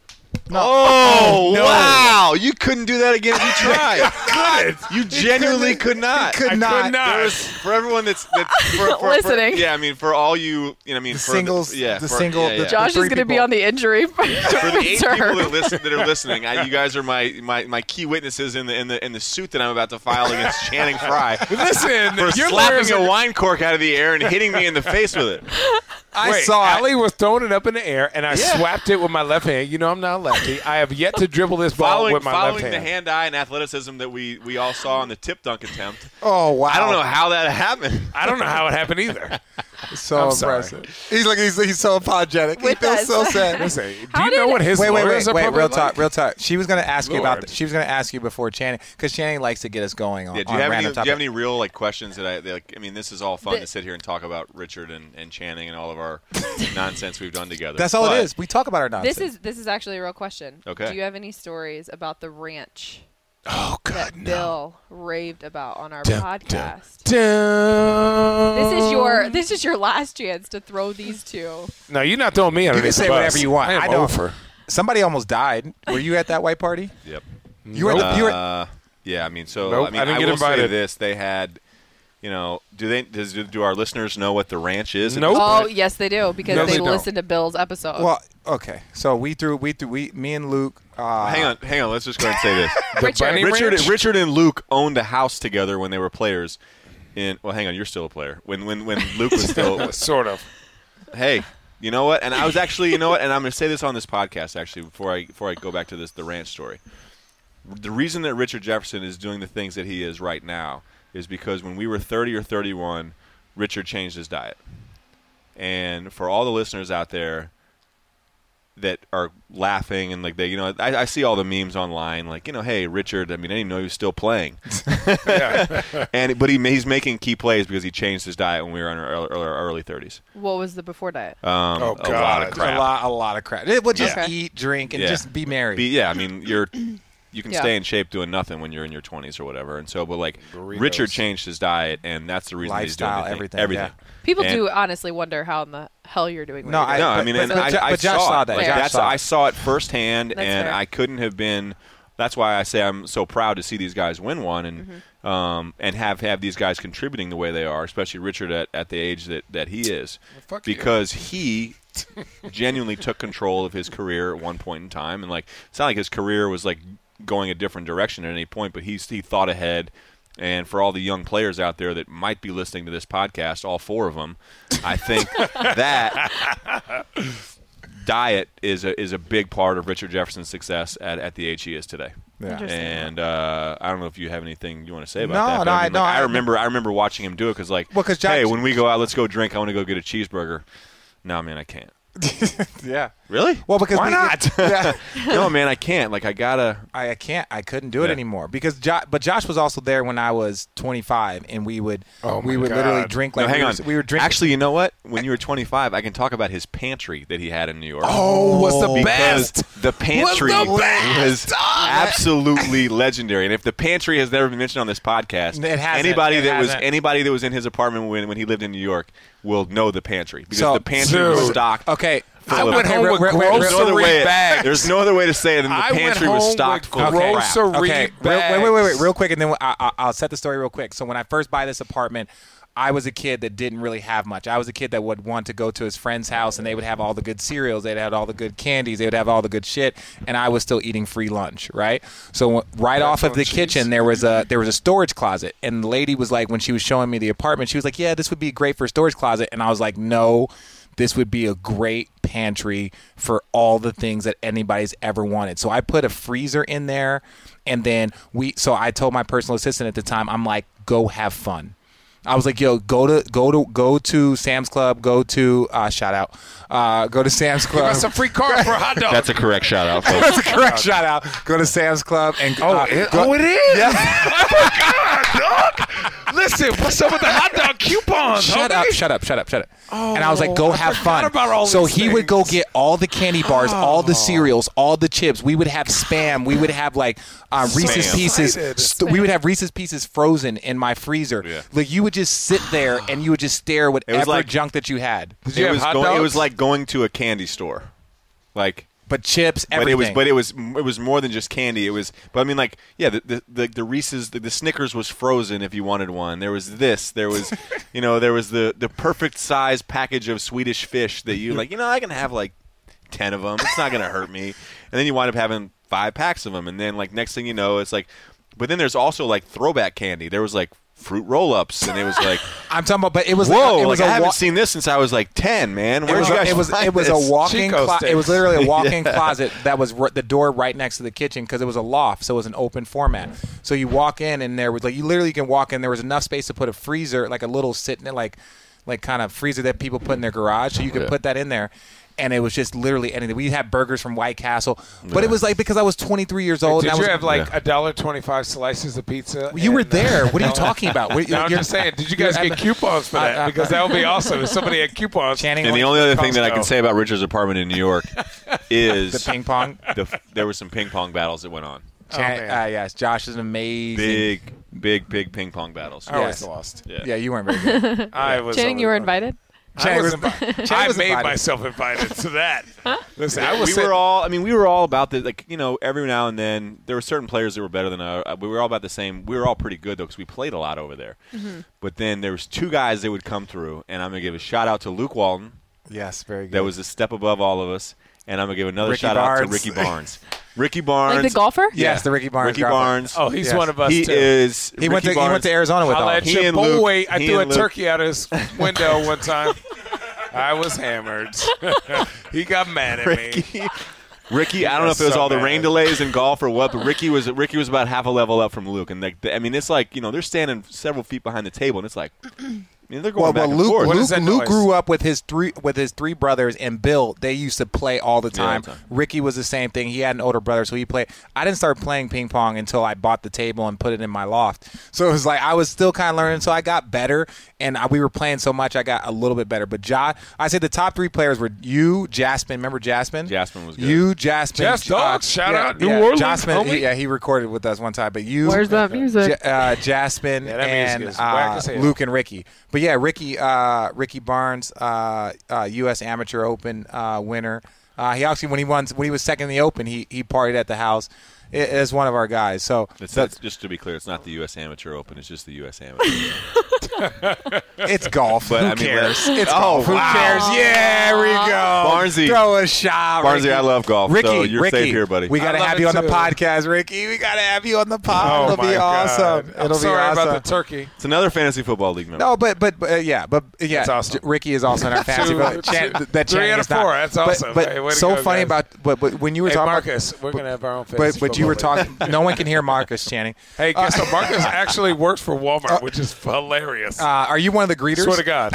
E: Oh,
D: no.
E: wow! You couldn't do that again if you tried.
D: Good.
E: You genuinely could not.
B: could
D: I
B: not.
D: could not.
E: There was, for everyone that's, that's for, for, for-
C: Listening.
E: yeah, I mean, for all you, you know, I mean,
B: The
E: for
B: singles,
E: the, yeah,
B: the
E: for,
B: single-
E: yeah,
B: the-
E: yeah.
C: Josh is
B: three
C: gonna be
B: people.
C: on the injury
E: for the eight
C: reserve.
E: people that listen that are listening, I, you guys are my, my, my key witnesses in the in the in the suit that I'm about to file against Channing Frye
D: Listen,
E: for
D: your
E: slapping
D: lawyers
E: a
D: are-
E: wine cork out of the air and hitting me in the face with it.
B: I
D: Wait,
B: saw it.
D: Allie was throwing it up in the air, and I
E: Yeah.
D: swapped it with my left hand. You know I'm not a lefty. I have yet to dribble this ball
E: Following,
D: with my
E: following
D: left
E: the
D: hand.
E: hand-eye and athleticism that we, we all saw in the tip dunk attempt.
B: Oh wow!
E: I don't know how that happened.
D: I don't know how it happened either.
B: So
D: I'm sorry.
B: impressive. He's like he's, he's so apologetic.
C: With
B: he feels
C: us.
B: so sad.
D: Listen, do
C: How
D: you know
C: did-
D: what his
B: Wait, wait,
D: lawyers
B: wait,
D: are
B: wait.
D: probably
B: Real
D: like?
B: talk, real talk. She was going to ask you about.
D: Lord.
B: The, she was going to ask you before Channing, because Channing likes to get us going on.
E: Yeah, do
B: on
E: you have any?
B: random
E: Do you have
B: topics.
E: any real like questions that I that, like? I mean, this is all fun
C: The-
E: to sit here and talk about Richard and, and Channing and all of our nonsense we've done together.
B: That's all
E: But-
B: it is. We talk about our nonsense.
C: This is this is actually a real question.
E: Okay.
C: Do you have any stories about the ranch
D: Oh God,
C: that
D: no.
C: Bill raved about on our
D: Dun,
C: podcast?
D: Dun.
C: This is your this is your last chance to throw these two.
D: No, you're not throwing me under
B: You can
D: this
B: say
D: bus.
B: whatever you want.
D: I am
B: I don't-
D: over.
B: Somebody almost died. Were you at that white party?
E: Yep.
B: You were. The, you were
E: Uh, yeah, I mean, so
D: Nope,
E: I mean,
D: I didn't
E: I
D: get
E: will say
D: invited.
E: this: they had you know, do they does do our listeners know what the ranch is? at
D: Nope.
E: this
C: Oh,
E: point?
C: yes, they do because
D: No,
C: they
D: they don't.
C: listened to Bill's episode.
B: Well, okay. So we threw we threw we me and Luke. Uh,
E: Hang on, hang on. Let's just go ahead and say this.
D: The
C: Richard.
D: Bunny
E: Richard,
D: Ranch?
E: Richard and Luke owned a house together when they were players. In well, hang on, you're still a player. When when when Luke was still.
D: sort of.
E: Hey, you know what? And I was actually, you know what? And I'm going to say this on this podcast actually before I before I go back to this the ranch story. The reason that Richard Jefferson is doing the things that he is right now is because when we were thirty or thirty-one, Richard changed his diet. And for all the listeners out there that are laughing and like they, you know, I, I see all the memes online, like, you know, hey, Richard, I mean, I didn't know he was still playing. and but he he's making key plays because he changed his diet when we were in our early, our early thirties.
C: what was the before diet?
E: Um,
D: Oh,
E: a
D: God.
E: lot of
B: a
E: crap.
B: lot a lot of crap. It would just
C: Yeah.
B: eat, drink, and
E: Yeah.
B: just be merry.
E: Be, yeah, I mean, you're you can
C: Yeah.
E: stay in shape doing nothing when you're in your twenties or whatever. And so, but like
D: Burritos.
E: Richard changed his diet, and that's the reason that he's doing
B: Lifestyle,
E: everything.
B: everything,
E: everything.
B: yeah.
C: People
E: And-
C: do honestly wonder how in the hell you're doing what
B: No,
C: you're
B: I-
C: doing.
E: No, I
B: but-
E: mean,
B: but-
E: and
B: but
E: I,
B: Jo-
E: I
B: but Josh
E: saw,
B: saw
E: it.
B: that.
E: Like,
B: Josh
E: that's
B: saw it.
E: I saw it firsthand,
C: That's
E: and
C: fair.
E: I couldn't have been. That's why I say I'm so proud to see these guys win one, and
C: Mm-hmm.
E: um, and have have these guys contributing the way they are, especially Richard at, at the age that, that he is,
D: fuck you.
E: because he genuinely took control of his career at one point in time, and like it's not like his career was like going a different direction at any point, but he's he thought ahead. And for all the young players out there that might be listening to this podcast, all four of them, I think that diet is a is a big part of Richard Jefferson's success at, at the age he is today.
B: Yeah.
C: Interesting.
E: And uh, I don't know if you have anything you want to say about
B: No,
E: that. but
B: no,
E: I,
B: I-
E: mean,
B: no,
E: like, I
B: I-
E: remember I remember watching him do it because like,
B: Well, 'cause Josh-
E: hey, when we go out, let's go drink. I want to go get a cheeseburger. No, man, I can't.
B: yeah.
E: Really?
B: Well, because
E: why
B: we-
E: not?
B: Yeah.
E: No, man, I can't. Like, I gotta.
B: I, I can't. I couldn't do it
E: Yeah.
B: anymore because jo- but Josh was also there when I was twenty-five, and we would
D: Oh,
B: we
D: my
B: would literally
D: God.
B: drink
E: No,
B: like
E: hang
B: we,
E: on.
B: Were, we were drinking.
E: Actually, you know what? When you were twenty-five, I can talk about his pantry that he had in New York.
D: Oh, was the
E: Because
D: best.
E: the pantry
D: Was the best.
E: was absolutely legendary. And if the pantry has never been mentioned on this podcast,
B: It hasn't.
E: anybody
B: It
E: that was
B: hasn't.
E: anybody that was in his apartment when, when he lived in New York will know the pantry because
B: So-
E: the pantry was
D: Dude.
E: stocked.
B: okay.
D: I
E: full of-
D: went home
B: real-
D: with
B: real- real-
E: There's no other
D: grocery
E: way.
D: bags.
E: There's no other way to say it than the
D: I went
E: pantry was
D: home
E: stocked
D: with
E: full of crap.
D: grocery
B: Okay, real, wait, wait, wait, wait,
D: bags.
B: real quick, and then I, I, I'll set the story real quick. So when I first buy this apartment, I was a kid that didn't really have much. I was a kid that would want to go to his friend's house, and they would have all the good cereals, they'd have all the good candies, they would have all the good shit, and I was still eating free lunch, right? So right off of the
D: cheese.
B: kitchen, there was a there was a storage closet, and the lady was like, when she was showing me the apartment, she was like, "Yeah, this would be great for a storage closet," and I was like, "No." This would be a great pantry for all the things that anybody's ever wanted. So I put a freezer in there, and then we. So I told my personal assistant at the time, I'm like, go have fun. I was like, yo, go to go to go to Sam's Club, go to uh, shout out, uh, go to Sam's Club.
D: That's a free card for a hot dog.
E: That's a correct shout out, folks.
B: That's a correct shout out. Go to Sam's Club and
D: Oh,
B: uh,
D: it,
B: go-
D: oh, it is. Oh, my God, dog. Listen, what's up with the hot dog coupons?
B: Shut
D: homie?
B: up, shut up, shut up, shut up. and I was like, go
D: Oh, I
B: have
D: forgot
B: fun.
D: about all
B: so
D: these
B: he would go
D: things.
B: get all the candy bars, all the cereals, all the chips. We would have Spam. We would have like uh, Reese's
E: Spam.
B: Pieces.
D: Excited.
B: St- we would have Reese's Pieces frozen in my freezer.
E: Yeah.
B: Like you would just sit there and you would just stare at whatever
E: like-
B: junk that you had.
D: Did you
E: It
D: have
E: was
D: hot
E: going. It
D: dogs?
E: was like going to a candy store, like.
B: But chips,
E: But
B: everything.
E: it was, but it was, it was more than just candy. It was, but I mean, like, yeah, the the, the, the Reese's, the, the Snickers was frozen if you wanted one. There was this, there was, you know, there was the the perfect size package of Swedish fish that you like. You know, I can have like ten of them. It's not gonna hurt me. And then you wind up having five packs of them, and then like next thing you know, it's like, but then there's also like throwback candy. There was like fruit roll-ups, and it was like,
B: I'm talking about, but it was
E: whoa,
B: It was
E: like
B: a
E: I haven't
B: wa-
E: seen this since I was like ten, man.
B: It
E: Where'd
B: was,
E: you
B: a,
E: guys
B: it was
E: find
B: it was
E: this?
B: a walk-in
D: Chico
B: clo-
D: sticks.
B: it was literally a walk-in
E: Yeah.
B: closet that was r- the door right next to the kitchen because it was a loft, so it was an open format. So you walk in and there was like you literally can walk in. There was enough space to put a freezer, like a little sitting like like kind of freezer that people put in their garage, so you could
E: Yeah.
B: put that in there. And it was just literally anything. We had burgers from White Castle, but it was like because I was twenty-three years old.
D: Did
B: and I
D: you
B: was,
D: have like
E: Yeah.
D: a dollar twenty-five slices of pizza?
B: You were
D: and, uh,
B: there. What are you talking about? What-
D: No, I'm
B: you're-
D: just saying. Did you guys
B: you're-
D: get coupons for that?
B: Uh, uh,
D: Because that would be awesome if somebody had coupons.
B: Channing
E: And the
B: went-
E: only other thing that I
D: Costco.
E: can say about Richard's apartment in New York is
B: the ping pong.
E: the, there were some ping pong battles that went on.
B: Chan-
D: man.
B: uh, yes, Josh is amazing.
E: Big, big, big ping pong battles.
D: I always
B: Yes.
D: lost.
E: Yeah.
B: Yeah, you weren't very good.
D: I was.
C: Channing, you were
D: always-
C: invited.
D: I, was
B: was-
D: invi-
B: Channing
D: I
B: was
D: made
B: invited.
D: myself invited to that. Listen, I was
E: we
D: sitting-
E: were all. I mean, we were all about the like. You know, every now and then there were certain players that were better than us. We were all about the same. We were all pretty good though because we played a lot over there.
C: Mm-hmm.
E: But then there was two guys that would come through, and I'm gonna give a shout out to Luke Walton.
B: Yes, very good.
E: That was a step above all of us, and I'm gonna give another
B: Ricky
E: shout out to
B: Barnes.
E: Ricky Barnes. Ricky Barnes,
C: Like the golfer?
B: Yes, the Ricky Barnes.
E: Ricky
B: golfer.
E: Barnes.
D: Oh, he's
B: Yes.
D: one of us
E: he
D: too.
E: is.
B: He went
E: Ricky
B: to he went to
E: Barnes-
B: Arizona with
D: I'll
B: us.
D: let
E: He
D: your
E: and
D: boy.
E: Luke-
D: I
E: he
D: threw a
E: and Luke-
D: turkey out his window one time. I was hammered. He got mad at me.
E: Ricky. Ricky, I don't know if
D: got
E: it was
D: so
E: all the
D: mad.
E: rain delays in golf or what, but Ricky was Ricky was about half a level up from Luke, and like, I mean, it's like you know they're standing several feet behind the table, and it's like, I mean, they're going
B: Well,
E: back
B: well,
E: and
B: Luke,
E: forth.
D: What
B: Luke,
D: is that
B: Luke
D: noise?
B: grew up with his three with his three brothers, and Bill. They used to play all the
E: Yeah, all
B: time.
E: the time.
B: Ricky was the same thing. He had an older brother, so he played. I didn't start playing ping pong until I bought the table and put it in my loft. So it was like I was still kind of learning. So I got better, and I, we were playing so much, I got a little bit better. But Ja, I said the top three players were you, Jasmine. Remember Jasmine?
E: Jasmine was good.
B: You, Jasmine.
D: Jazz Dogs, shout
B: yeah,
D: out New
B: yeah,
D: Orleans,
B: Jasmine,
D: homie.
B: he- yeah, he recorded with us one time. But you,
F: Where's that music?
B: Ja- uh, Jasmine
D: Yeah, that
B: and
D: music is whack
B: uh,
D: as hell.
B: Luke and Ricky. But yeah, Ricky, uh, Ricky Barnes, uh, uh, U S Amateur Open uh, winner. Uh, he actually, when he won, when he was second in the Open, he he partied at the house i- as one of our guys. So
E: It's,
B: that's-
E: that's just to be clear, it's not the U S Amateur Open. It's just the U S Amateur.
B: it's golf.
E: But,
B: Who
E: I mean,
B: cares?
E: let-
B: It's
E: Oh,
B: golf. Who
E: wow.
B: cares? Yeah, there we go.
E: Barnesy.
B: Throw a shot.
E: Barnesy,
B: Ricky.
E: I love golf,
B: Ricky,
E: so you're
B: Ricky,
E: safe here, buddy.
B: We
D: I
B: got to
D: love
B: have
D: it
B: you on the
D: too.
B: podcast, Ricky. We got to have you on the pod.
D: Oh,
B: It'll
D: my
B: be awesome.
D: God. I'm
B: It'll
D: sorry
B: be awesome.
D: about the turkey.
E: It's another fantasy football league member.
B: No, but but, but uh, yeah, but yeah,
D: That's awesome.
B: J- Ricky is also in our fantasy.
D: Two-
B: but
D: two-
B: Chan- that
D: three
B: Channing
D: out
B: is
D: of
B: not.
D: four. That's
B: But-
D: awesome.
B: But,
D: Hey, way to
B: so
D: go,
B: funny
D: guys.
B: about but, but when you were
D: Hey,
B: talking,
D: Marcus, we're gonna have our own.
B: but
D: fantasy
B: but you were
D: football league.
B: talking. No one can hear Marcus Channing.
D: Hey, guess what? Marcus actually works for Walmart, which is hilarious.
B: Uh, are you one of the greeters?
D: Swear to God.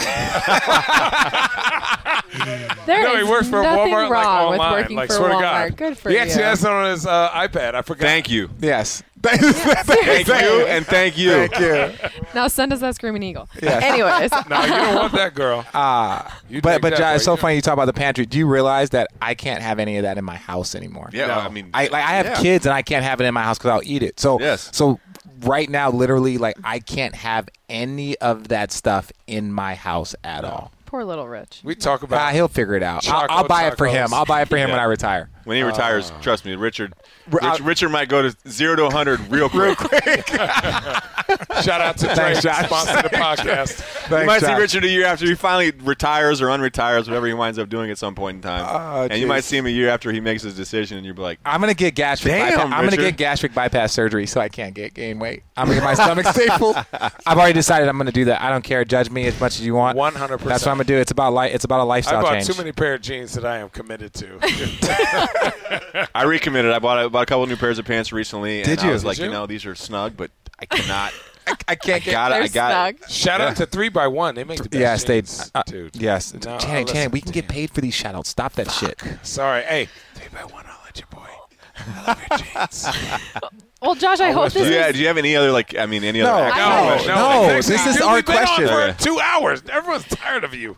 C: There
D: No, he
C: is
D: works for
C: nothing
D: Walmart, like
C: wrong with
D: online.
C: working
D: Like,
C: for
D: swear to
C: Walmart.
D: God.
C: Good for
D: he
C: you.
D: actually has it on his uh, iPad. I forgot.
E: Thank you.
B: Yes.
E: Thank you, and thank you.
B: Thank you.
C: Now send us that Screaming Eagle.
B: Yes.
C: Anyways,
D: No, you don't want that girl.
B: Uh,
D: You
B: but
D: take
B: but
D: that,
B: John,
D: boy.
B: it's so
D: You-
B: funny you talk about the pantry. Do you realize that I can't have any of that in my house anymore?
E: Yeah,
D: No.
E: I mean,
B: I like I have
E: yeah.
B: kids and I can't have it in my house because I'll eat it. So
E: Yes.
B: so right now, literally, like I can't have any of that stuff in my house at all.
C: poor little Rich.
D: We talk
B: Uh,
D: about.
B: he'll figure it out. I'll, I'll
D: Chocolate
B: buy it for him.
D: tacos.
B: I'll buy it for him when
E: Yeah.
B: I retire.
E: When he retires, trust me, Richard,
B: R-
E: Rich,
B: uh,
E: Richard might go to zero to one hundred real quick.
D: Shout out to Drake,
B: Thanks, Josh.
D: sponsor the podcast.
E: You might see
B: Josh.
E: Richard a year after he finally retires or unretires, whatever he winds up doing at some point in time.
B: Oh,
E: and you might
B: jeez.
E: see him a year after he makes his decision, and you'll be like,
B: I'm gonna get gastric.
E: Damn,
B: bypass. I'm gonna
E: Richard.
B: get gastric bypass surgery so I can't get gain weight. I'm gonna get my stomach stapled. I've already decided I'm gonna do that. I don't care. Judge me as much as you want.
D: one hundred percent.
B: That's what I'm gonna do. It's about li- It's about a
D: I
B: lifestyle
D: bought
B: change.
D: too many pair of jeans that I am committed to.
E: I recommitted. I bought, I bought a couple new pairs of pants recently, and
B: Did
E: I
B: you?
E: was
B: Did
E: like,
D: you?
E: you know, these are snug, but I cannot.
B: I can't
E: I
B: get.
E: got it.
C: They're
E: I got
C: snug.
E: it.
D: Shout out to three by one. They make the best
B: Yes, they.
D: jeans,
B: Uh,
D: dude.
B: yes,
D: No,
B: Channing,
D: uh,
B: Channing,
D: listen,
B: we can get
D: damn.
B: paid for these shout-outs. Stop that shit.
D: Sorry. Hey, three by one. I'll let you, boy. I love your jeans.
C: Well, Josh, I
D: I'll
C: hope
D: let
E: Do
C: this
E: you,
C: is.
E: do you have any other like? I mean, any
B: No.
E: other?
C: I
E: actual
C: know.
E: questions?
B: No,
D: thanks,
B: this
D: dude.
B: is
D: Dude,
B: our
D: we've been on
B: question.
D: for
E: Okay.
D: two hours. Everyone's tired of you.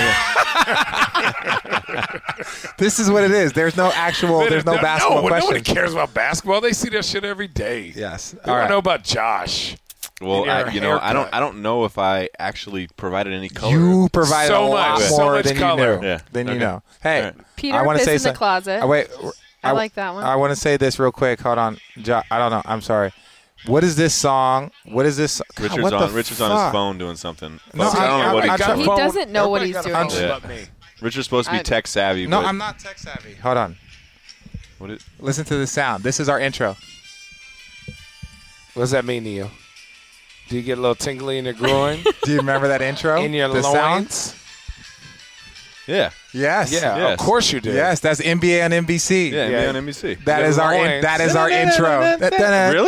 B: This is what it is. There's no actual. There's no
D: no,
B: basketball
D: no, Nobody
B: questions.
D: cares about basketball. They see that shit every day.
B: Yes.
D: They
B: All
D: don't
B: right.
D: know about Josh.
E: Well,
D: And
E: I,
D: your
E: you know, I don't.
D: haircut.
E: I don't know if I actually provided any color.
B: You provided
D: So
B: a lot
D: much, so
B: more
D: much
B: than
D: color.
B: you knew.
E: Yeah.
B: Than you
E: Okay.
B: know. Hey,
E: All right.
C: Peter
B: I want to
C: Piss
B: say
C: in the
B: some-
C: closet.
B: Oh, wait.
C: I like that one.
B: I want to say this real quick. Hold on. Jo- I don't know. I'm sorry. What is this song? What is this? God,
E: Richard's
B: what the
E: on. Richard's on his
B: fuck?
E: phone doing something.
B: No,
E: Folks, I, don't
B: I-
E: know what
B: I-
E: he's
B: I-
E: doing.
C: He
D: phone.
C: doesn't know what
D: Everybody
C: he's
D: got a
C: doing.
D: phone but me.
E: Richard's supposed to be
C: I-
E: tech savvy.
B: No,
E: but
B: I'm not tech savvy. Hold on.
E: What is,
B: Listen to the sound. This is our intro.
D: What does that mean to you? Do you get a little tingly in your groin?
B: Do you remember that intro?
D: in your
B: the sound?
D: loins?
E: yeah,
B: Yes.
D: Yeah,
E: Yes.
D: of course you do.
B: Yes, that's N B A on N B C.
E: yeah,
D: Yeah.
E: yeah. on N B C.
B: That
D: Your
B: is our in,
D: loins.
B: that is our intro.
E: Really?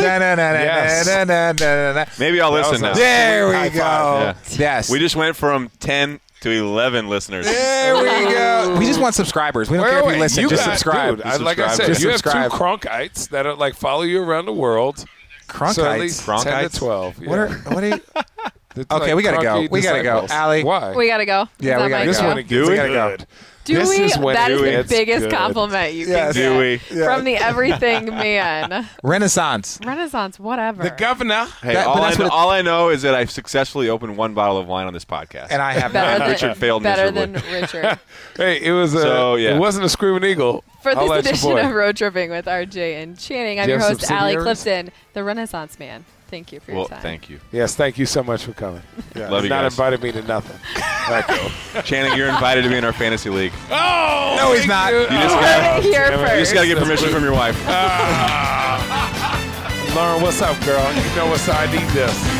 B: Yes.
E: Maybe I'll
D: That was
E: listen now.
D: a-
B: There we
D: High
B: go.
D: five,
E: yeah.
B: Yes.
E: We just went from ten to eleven listeners.
B: There we go. We just want subscribers. We don't
D: Wait,
B: care if
D: wait,
B: you listen.
D: you
B: just
D: got-
B: subscribe.
D: Dude, I, like I
E: subscribe.
D: said,
B: Just
D: you
B: subscribe.
D: have two Cronkites that are, like follow you around the world.
B: Crunkites.
D: So at least ten
E: Cronkites?
D: to twelve. Yeah.
B: What are what are you?
D: It's
B: Okay,
D: like
B: we gotta go.
D: Crunky
B: We gotta go.
D: Disciples.
B: Allie.
D: Why?
C: We gotta go. Is
B: Yeah,
C: that
B: we gotta
C: my
D: this
C: go?
D: one it
E: Do
D: gets
E: we?
D: good.
C: Do
D: This
C: we?
D: is when
C: That
D: it
C: is the
D: gets
C: biggest
D: good.
C: compliment you
B: Yes.
C: can
E: Do
C: get
E: we?
C: from the everything man.
B: Renaissance.
F: Renaissance, whatever.
D: The governor.
E: Hey,
B: That- but
E: all, I
B: that's
E: know,
B: what it-
E: all I know is that I've successfully opened one bottle of wine on this podcast.
B: And I have
C: Better
B: not.
C: than
E: Richard failed
C: better
E: miserably.
C: than Richard.
D: Hey, it was a.
E: So, yeah.
D: It wasn't a screaming eagle.
C: For
D: I'll
C: this
D: let your
C: edition
D: boy.
C: of Road Tripping with R J and Channing, I'm
D: Do you
C: your
D: have
C: host, Allie
D: subsidiaries?
C: Clifton, the Renaissance man. Thank you for
E: well,
C: your time.
E: thank you.
D: Yes, thank you so much for coming.
E: Love you
D: Not
E: guys.
D: invited me to nothing. Right, go.
E: Channing, you're invited to be in our fantasy league.
D: Oh,
B: No, he's
D: thank
B: not.
D: You,
B: You
E: just
D: Oh,
E: gotta-
C: Heard it here
D: damn it.
C: first.
E: You just got to get permission from your wife.
D: Lauren, what's up, girl? You know what's up. I need this.